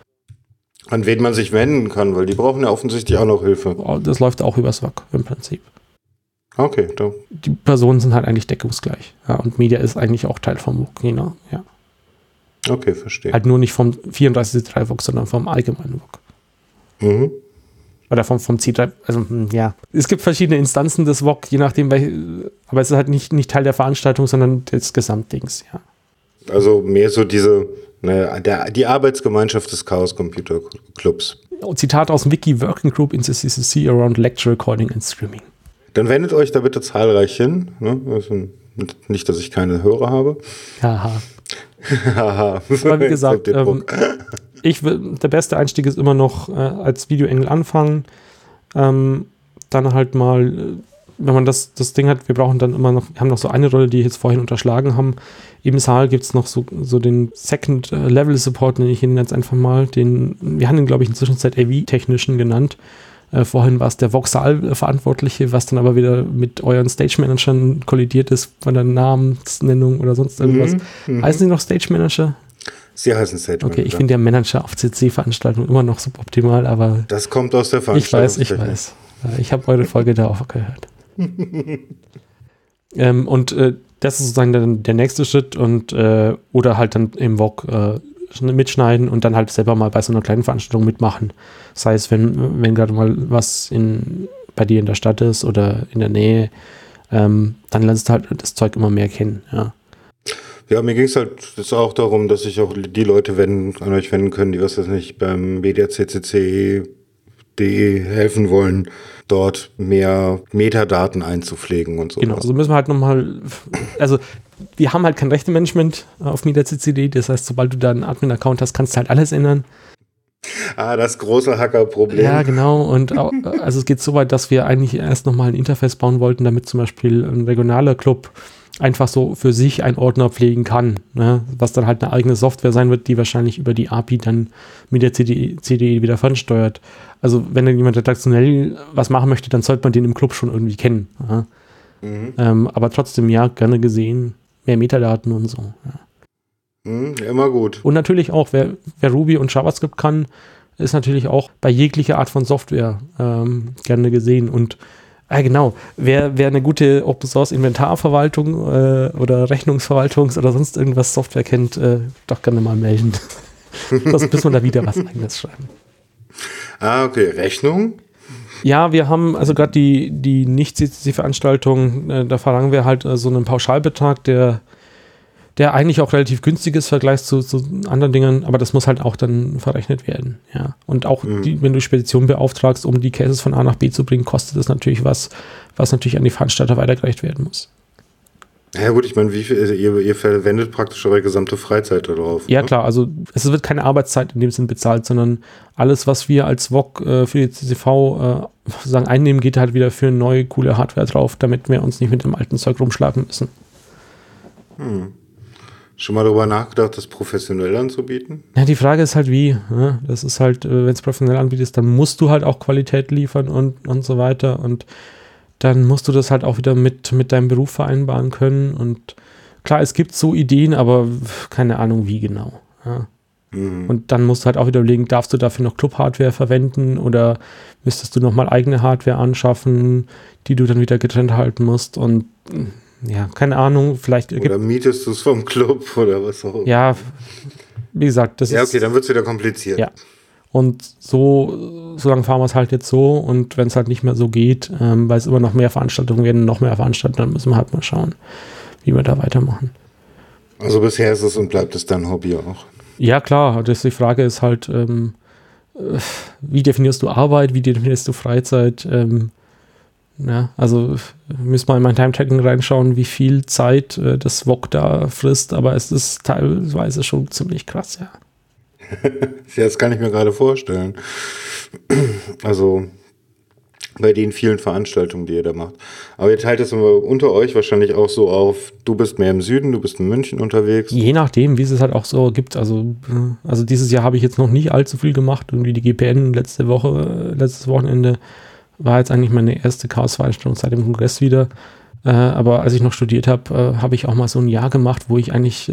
E: An wen man sich wenden kann, weil die brauchen ja offensichtlich auch noch Hilfe.
G: Das läuft auch übers WAC im Prinzip.
E: Okay, da.
G: Die Personen sind halt eigentlich deckungsgleich. Ja, und Media ist eigentlich auch Teil vom WAC, genau, ja.
E: Okay, verstehe.
G: Halt nur nicht vom 34C3 VOG, sondern vom allgemeinen VOG.
E: Mhm.
G: Oder vom C3, also ja. Es gibt verschiedene Instanzen des VOG, je nachdem, aber es ist halt nicht Teil der Veranstaltung, sondern des Gesamtdings, ja.
E: Also mehr so die Arbeitsgemeinschaft des Chaos Computer Clubs.
G: Zitat aus dem Wiki: Working Group in the CCC around Lecture Recording and Streaming.
E: Dann wendet euch da bitte zahlreich hin. Ne? Also nicht, dass ich keine Hörer habe.
G: Haha.
E: Haha.
G: Aber wie gesagt, der beste Einstieg ist immer noch als Videoengel anfangen. Dann halt mal, wenn man das Ding hat, wir brauchen dann immer noch, wir haben noch so eine Rolle, die jetzt vorhin unterschlagen haben. Im Saal gibt es noch so den Second-Level-Support, nenne ich ihn jetzt einfach mal. Wir haben ihn, glaube ich, inzwischen AV-Technischen genannt. Vorhin war es der Voxal-Verantwortliche, was dann aber wieder mit euren Stage-Managern kollidiert ist, von der Namensnennung oder sonst irgendwas. Heißen sie noch Stage-Manager?
E: Sie heißen Stage-Manager. Okay,
G: ich finde der Manager auf CC-Veranstaltungen immer noch suboptimal, aber...
E: Das kommt aus der Veranstaltung.
G: Ich weiß. Ich habe eure Folge da auch gehört. Das ist sozusagen der nächste Schritt oder halt dann im VOG mitschneiden und dann halt selber mal bei so einer kleinen Veranstaltung mitmachen. Das heißt, wenn gerade mal was bei dir in der Stadt ist oder in der Nähe, dann lernst du halt das Zeug immer mehr kennen, ja.
E: Ja, mir ging es halt jetzt auch darum, dass sich auch die Leute an euch wenden können, die was das nicht beim mediaccc.de helfen wollen, dort mehr Metadaten einzupflegen und so.
G: Genau, also müssen wir halt nochmal, also wir haben halt kein Rechtemanagement auf mediaccc.de, das heißt, sobald du da einen Admin-Account hast, kannst du halt alles ändern.
E: Das große Hacker-Problem.
G: Ja, genau, und also es geht so weit, dass wir eigentlich erst nochmal ein Interface bauen wollten, damit zum Beispiel ein regionaler Club einfach so für sich einen Ordner pflegen kann, ne? Was dann halt eine eigene Software sein wird, die wahrscheinlich über die API dann mit der CDE wieder fernsteuert. Also wenn dann jemand redaktionell was machen möchte, dann sollte man den im Club schon irgendwie kennen. Ja? Aber trotzdem, ja, gerne gesehen, mehr Metadaten und so. Ja.
E: Immer gut.
G: Und natürlich auch, wer Ruby und JavaScript kann, ist natürlich auch bei jeglicher Art von Software gerne gesehen. Und genau, wer eine gute Open-Source-Inventarverwaltung oder Rechnungsverwaltungs- oder sonst irgendwas Software kennt, doch gerne mal melden. Sonst müssen wir da wieder was Eigenes schreiben.
E: Okay. Rechnung?
G: Ja, wir haben also gerade die Nicht-CCC-Veranstaltung, da verlangen wir halt so einen Pauschalbetrag, der eigentlich auch relativ günstig ist im Vergleich zu anderen Dingen, aber das muss halt auch dann verrechnet werden. Ja. Und auch, wenn du Spedition beauftragst, um die Cases von A nach B zu bringen, kostet das natürlich was natürlich an die Veranstalter weitergereicht werden muss.
E: Ja gut, ich meine, ihr verwendet praktisch eure gesamte Freizeit darauf.
G: Ja,
E: ne?
G: Klar, also es wird keine Arbeitszeit in dem Sinn bezahlt, sondern alles, was wir als VOG für die CCV sozusagen einnehmen, geht halt wieder für neue, coole Hardware drauf, damit wir uns nicht mit dem alten Zeug rumschlagen müssen.
E: Schon mal darüber nachgedacht, das professionell anzubieten?
G: Ja, die Frage ist halt wie. Ne? Das ist halt, wenn es professionell anbietest, dann musst du halt auch Qualität liefern und so weiter. Und dann musst du das halt auch wieder mit deinem Beruf vereinbaren können. Und klar, es gibt so Ideen, aber keine Ahnung wie genau. Ja. Und dann musst du halt auch wieder überlegen, darfst du dafür noch Club-Hardware verwenden oder müsstest du nochmal eigene Hardware anschaffen, die du dann wieder getrennt halten musst. Und ja, keine Ahnung, vielleicht
E: Oder mietest du es vom Club oder was auch immer.
G: Ja, wie gesagt, das ist...
E: Ja, okay, dann wird es wieder kompliziert.
G: Ja. Und so lange fahren wir es halt jetzt so und wenn es halt nicht mehr so geht, weil es immer noch mehr Veranstaltungen werden, noch mehr Veranstaltungen, dann müssen wir halt mal schauen, wie wir da weitermachen.
E: Also bisher ist es und bleibt es dein Hobby auch.
G: Ja, klar, die Frage ist halt, wie definierst du Arbeit, wie definierst du Freizeit? Ja, also müssen wir in mein Time-Tracking reinschauen, wie viel Zeit das VOG da frisst, aber es ist teilweise schon ziemlich krass, ja.
E: Ja, das kann ich mir gerade vorstellen. Also bei den vielen Veranstaltungen, die ihr da macht. Aber ihr teilt es immer unter euch wahrscheinlich auch so auf, du bist mehr im Süden, du bist in München unterwegs.
G: Je nachdem, wie es halt auch so gibt. Also dieses Jahr habe ich jetzt noch nicht allzu viel gemacht. Irgendwie die GPN letztes Wochenende war jetzt eigentlich meine erste Chaos-Veranstaltung seit dem Kongress wieder. Aber als ich noch studiert habe, habe ich auch mal so ein Jahr gemacht, wo ich eigentlich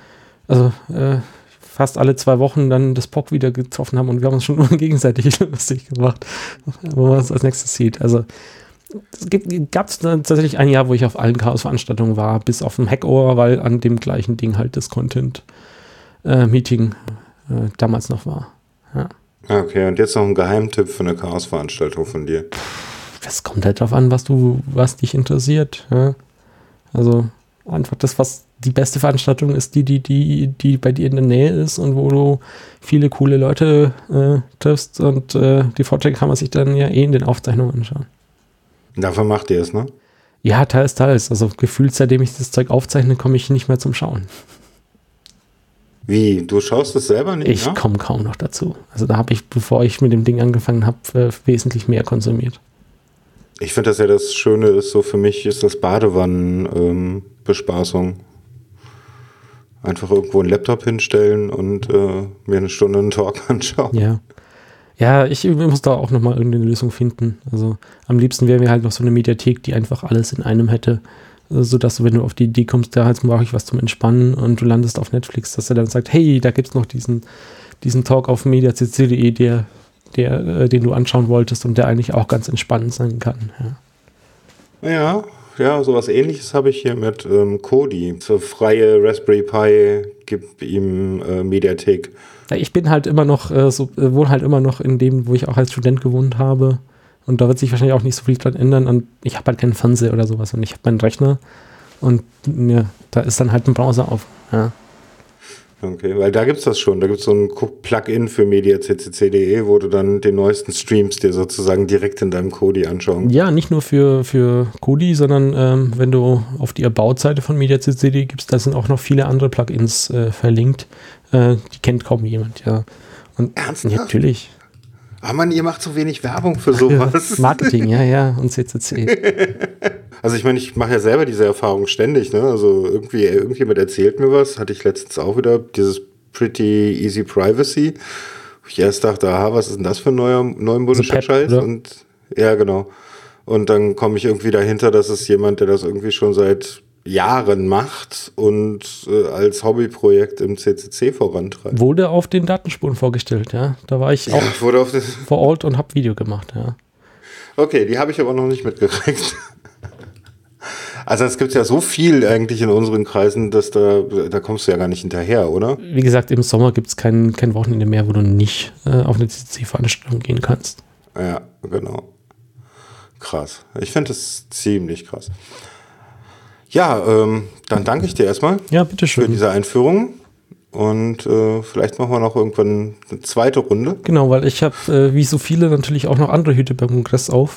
G: fast alle 2 Wochen dann das POC wieder getroffen haben und wir haben uns schon nur gegenseitig lustig gemacht, wo man es als nächstes sieht. Also es gab tatsächlich ein Jahr, wo ich auf allen Chaos-Veranstaltungen war, bis auf dem Hackover, weil an dem gleichen Ding halt das Content-Meeting damals noch war. Ja.
E: Okay, und jetzt noch ein Geheimtipp für eine Chaos-Veranstaltung von dir.
G: Das kommt halt drauf an, was dich interessiert. Ja? Also einfach das, was die beste Veranstaltung ist, die bei dir in der Nähe ist und wo du viele coole Leute triffst und die Vorträge kann man sich dann ja in den Aufzeichnungen anschauen.
E: Dafür macht ihr es, ne?
G: Ja, teils. Also gefühlt, seitdem ich das Zeug aufzeichne, komme ich nicht mehr zum Schauen.
E: Wie? Du schaust es selber nicht?
G: Ich komme kaum noch dazu. Also da habe ich, bevor ich mit dem Ding angefangen habe, wesentlich mehr konsumiert.
E: Ich finde das ja das Schöne ist, so für mich ist das Badewannen-Bespaßung. Einfach irgendwo einen Laptop hinstellen und mir eine Stunde einen Talk anschauen.
G: Ja. Ja, ich muss da auch nochmal irgendeine Lösung finden. Also am liebsten wäre mir halt noch so eine Mediathek, die einfach alles in einem hätte. Sodass du, wenn du auf die Idee kommst, da jetzt brauche ich was zum Entspannen und du landest auf Netflix, dass er dann sagt, hey, da gibt es noch diesen Talk auf mediacc.de, den du anschauen wolltest und der eigentlich auch ganz entspannend sein kann.
E: Ja, sowas Ähnliches habe ich hier mit Kodi. So freie Raspberry Pi, gib ihm Mediathek.
G: Ja, ich bin halt immer noch, wohne halt immer noch in dem, wo ich auch als Student gewohnt habe. Und da wird sich wahrscheinlich auch nicht so viel dran ändern. Und ich habe halt keinen Fernseher oder sowas. Und ich habe meinen Rechner. Und ja, da ist dann halt ein Browser auf. Ja.
E: Okay, weil da gibt es das schon. Da gibt es so ein Plugin für mediaccc.de, wo du dann den neuesten Streams dir sozusagen direkt in deinem Kodi anschauen.
G: Ja, nicht nur für Kodi, sondern wenn du auf die About-Seite von mediaccc.de gibst, da sind auch noch viele andere Plugins verlinkt. Die kennt kaum jemand, ja. Und
E: ernsthaft?
G: Natürlich.
E: Ah Mann, ihr macht so wenig Werbung für sowas.
G: Marketing, ja, und CCC.
E: Also ich meine, ich mache ja selber diese Erfahrung ständig, ne? Also irgendjemand erzählt mir was, hatte ich letztens auch wieder, dieses Pretty Easy Privacy, wo ich erst dachte, was ist denn das für ein neuen Scheiß? Und ja, genau. Und dann komme ich irgendwie dahinter, dass es jemand, der das irgendwie schon seit Jahren macht und als Hobbyprojekt im CCC vorantreibt.
G: Wurde auf den Datenspuren vorgestellt, ja. Da war ich auch vor Ort und habe Video gemacht, ja.
E: Okay, die habe ich aber noch nicht mitgekriegt. Also es gibt ja so viel eigentlich in unseren Kreisen, dass da kommst du ja gar nicht hinterher, oder?
G: Wie gesagt, im Sommer gibt es kein Wochenende mehr, wo du nicht auf eine CCC-Veranstaltung gehen kannst.
E: Ja, genau. Krass. Ich finde das ziemlich krass. Ja, dann danke ich dir erstmal
G: bitteschön.
E: Für diese Einführung. Und vielleicht machen wir noch irgendwann eine zweite Runde.
G: Genau, weil ich habe, wie so viele, natürlich auch noch andere Hüte beim Kongress auf.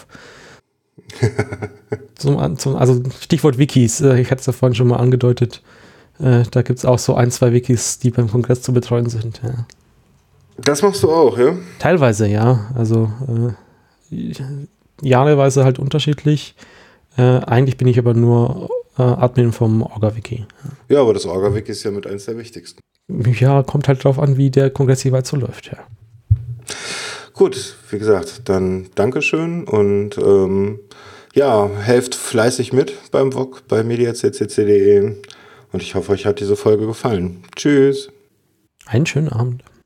G: Also Stichwort Wikis, ich hatte es ja vorhin schon mal angedeutet. Da gibt es auch so 1-2 Wikis, die beim Kongress zu betreuen sind. Ja.
E: Das machst du auch, ja?
G: Teilweise, ja. Also jahreweise halt unterschiedlich. Eigentlich bin ich aber nur Admin vom Orga-Wiki.
E: Ja, aber das Orga-Wiki ist ja mit eins der wichtigsten.
G: Ja, kommt halt drauf an, wie der Kongress jeweils so läuft, ja.
E: Gut, wie gesagt, dann Dankeschön und helft fleißig mit beim VOG bei mediaccc.de und ich hoffe, euch hat diese Folge gefallen. Tschüss.
G: Einen schönen Abend.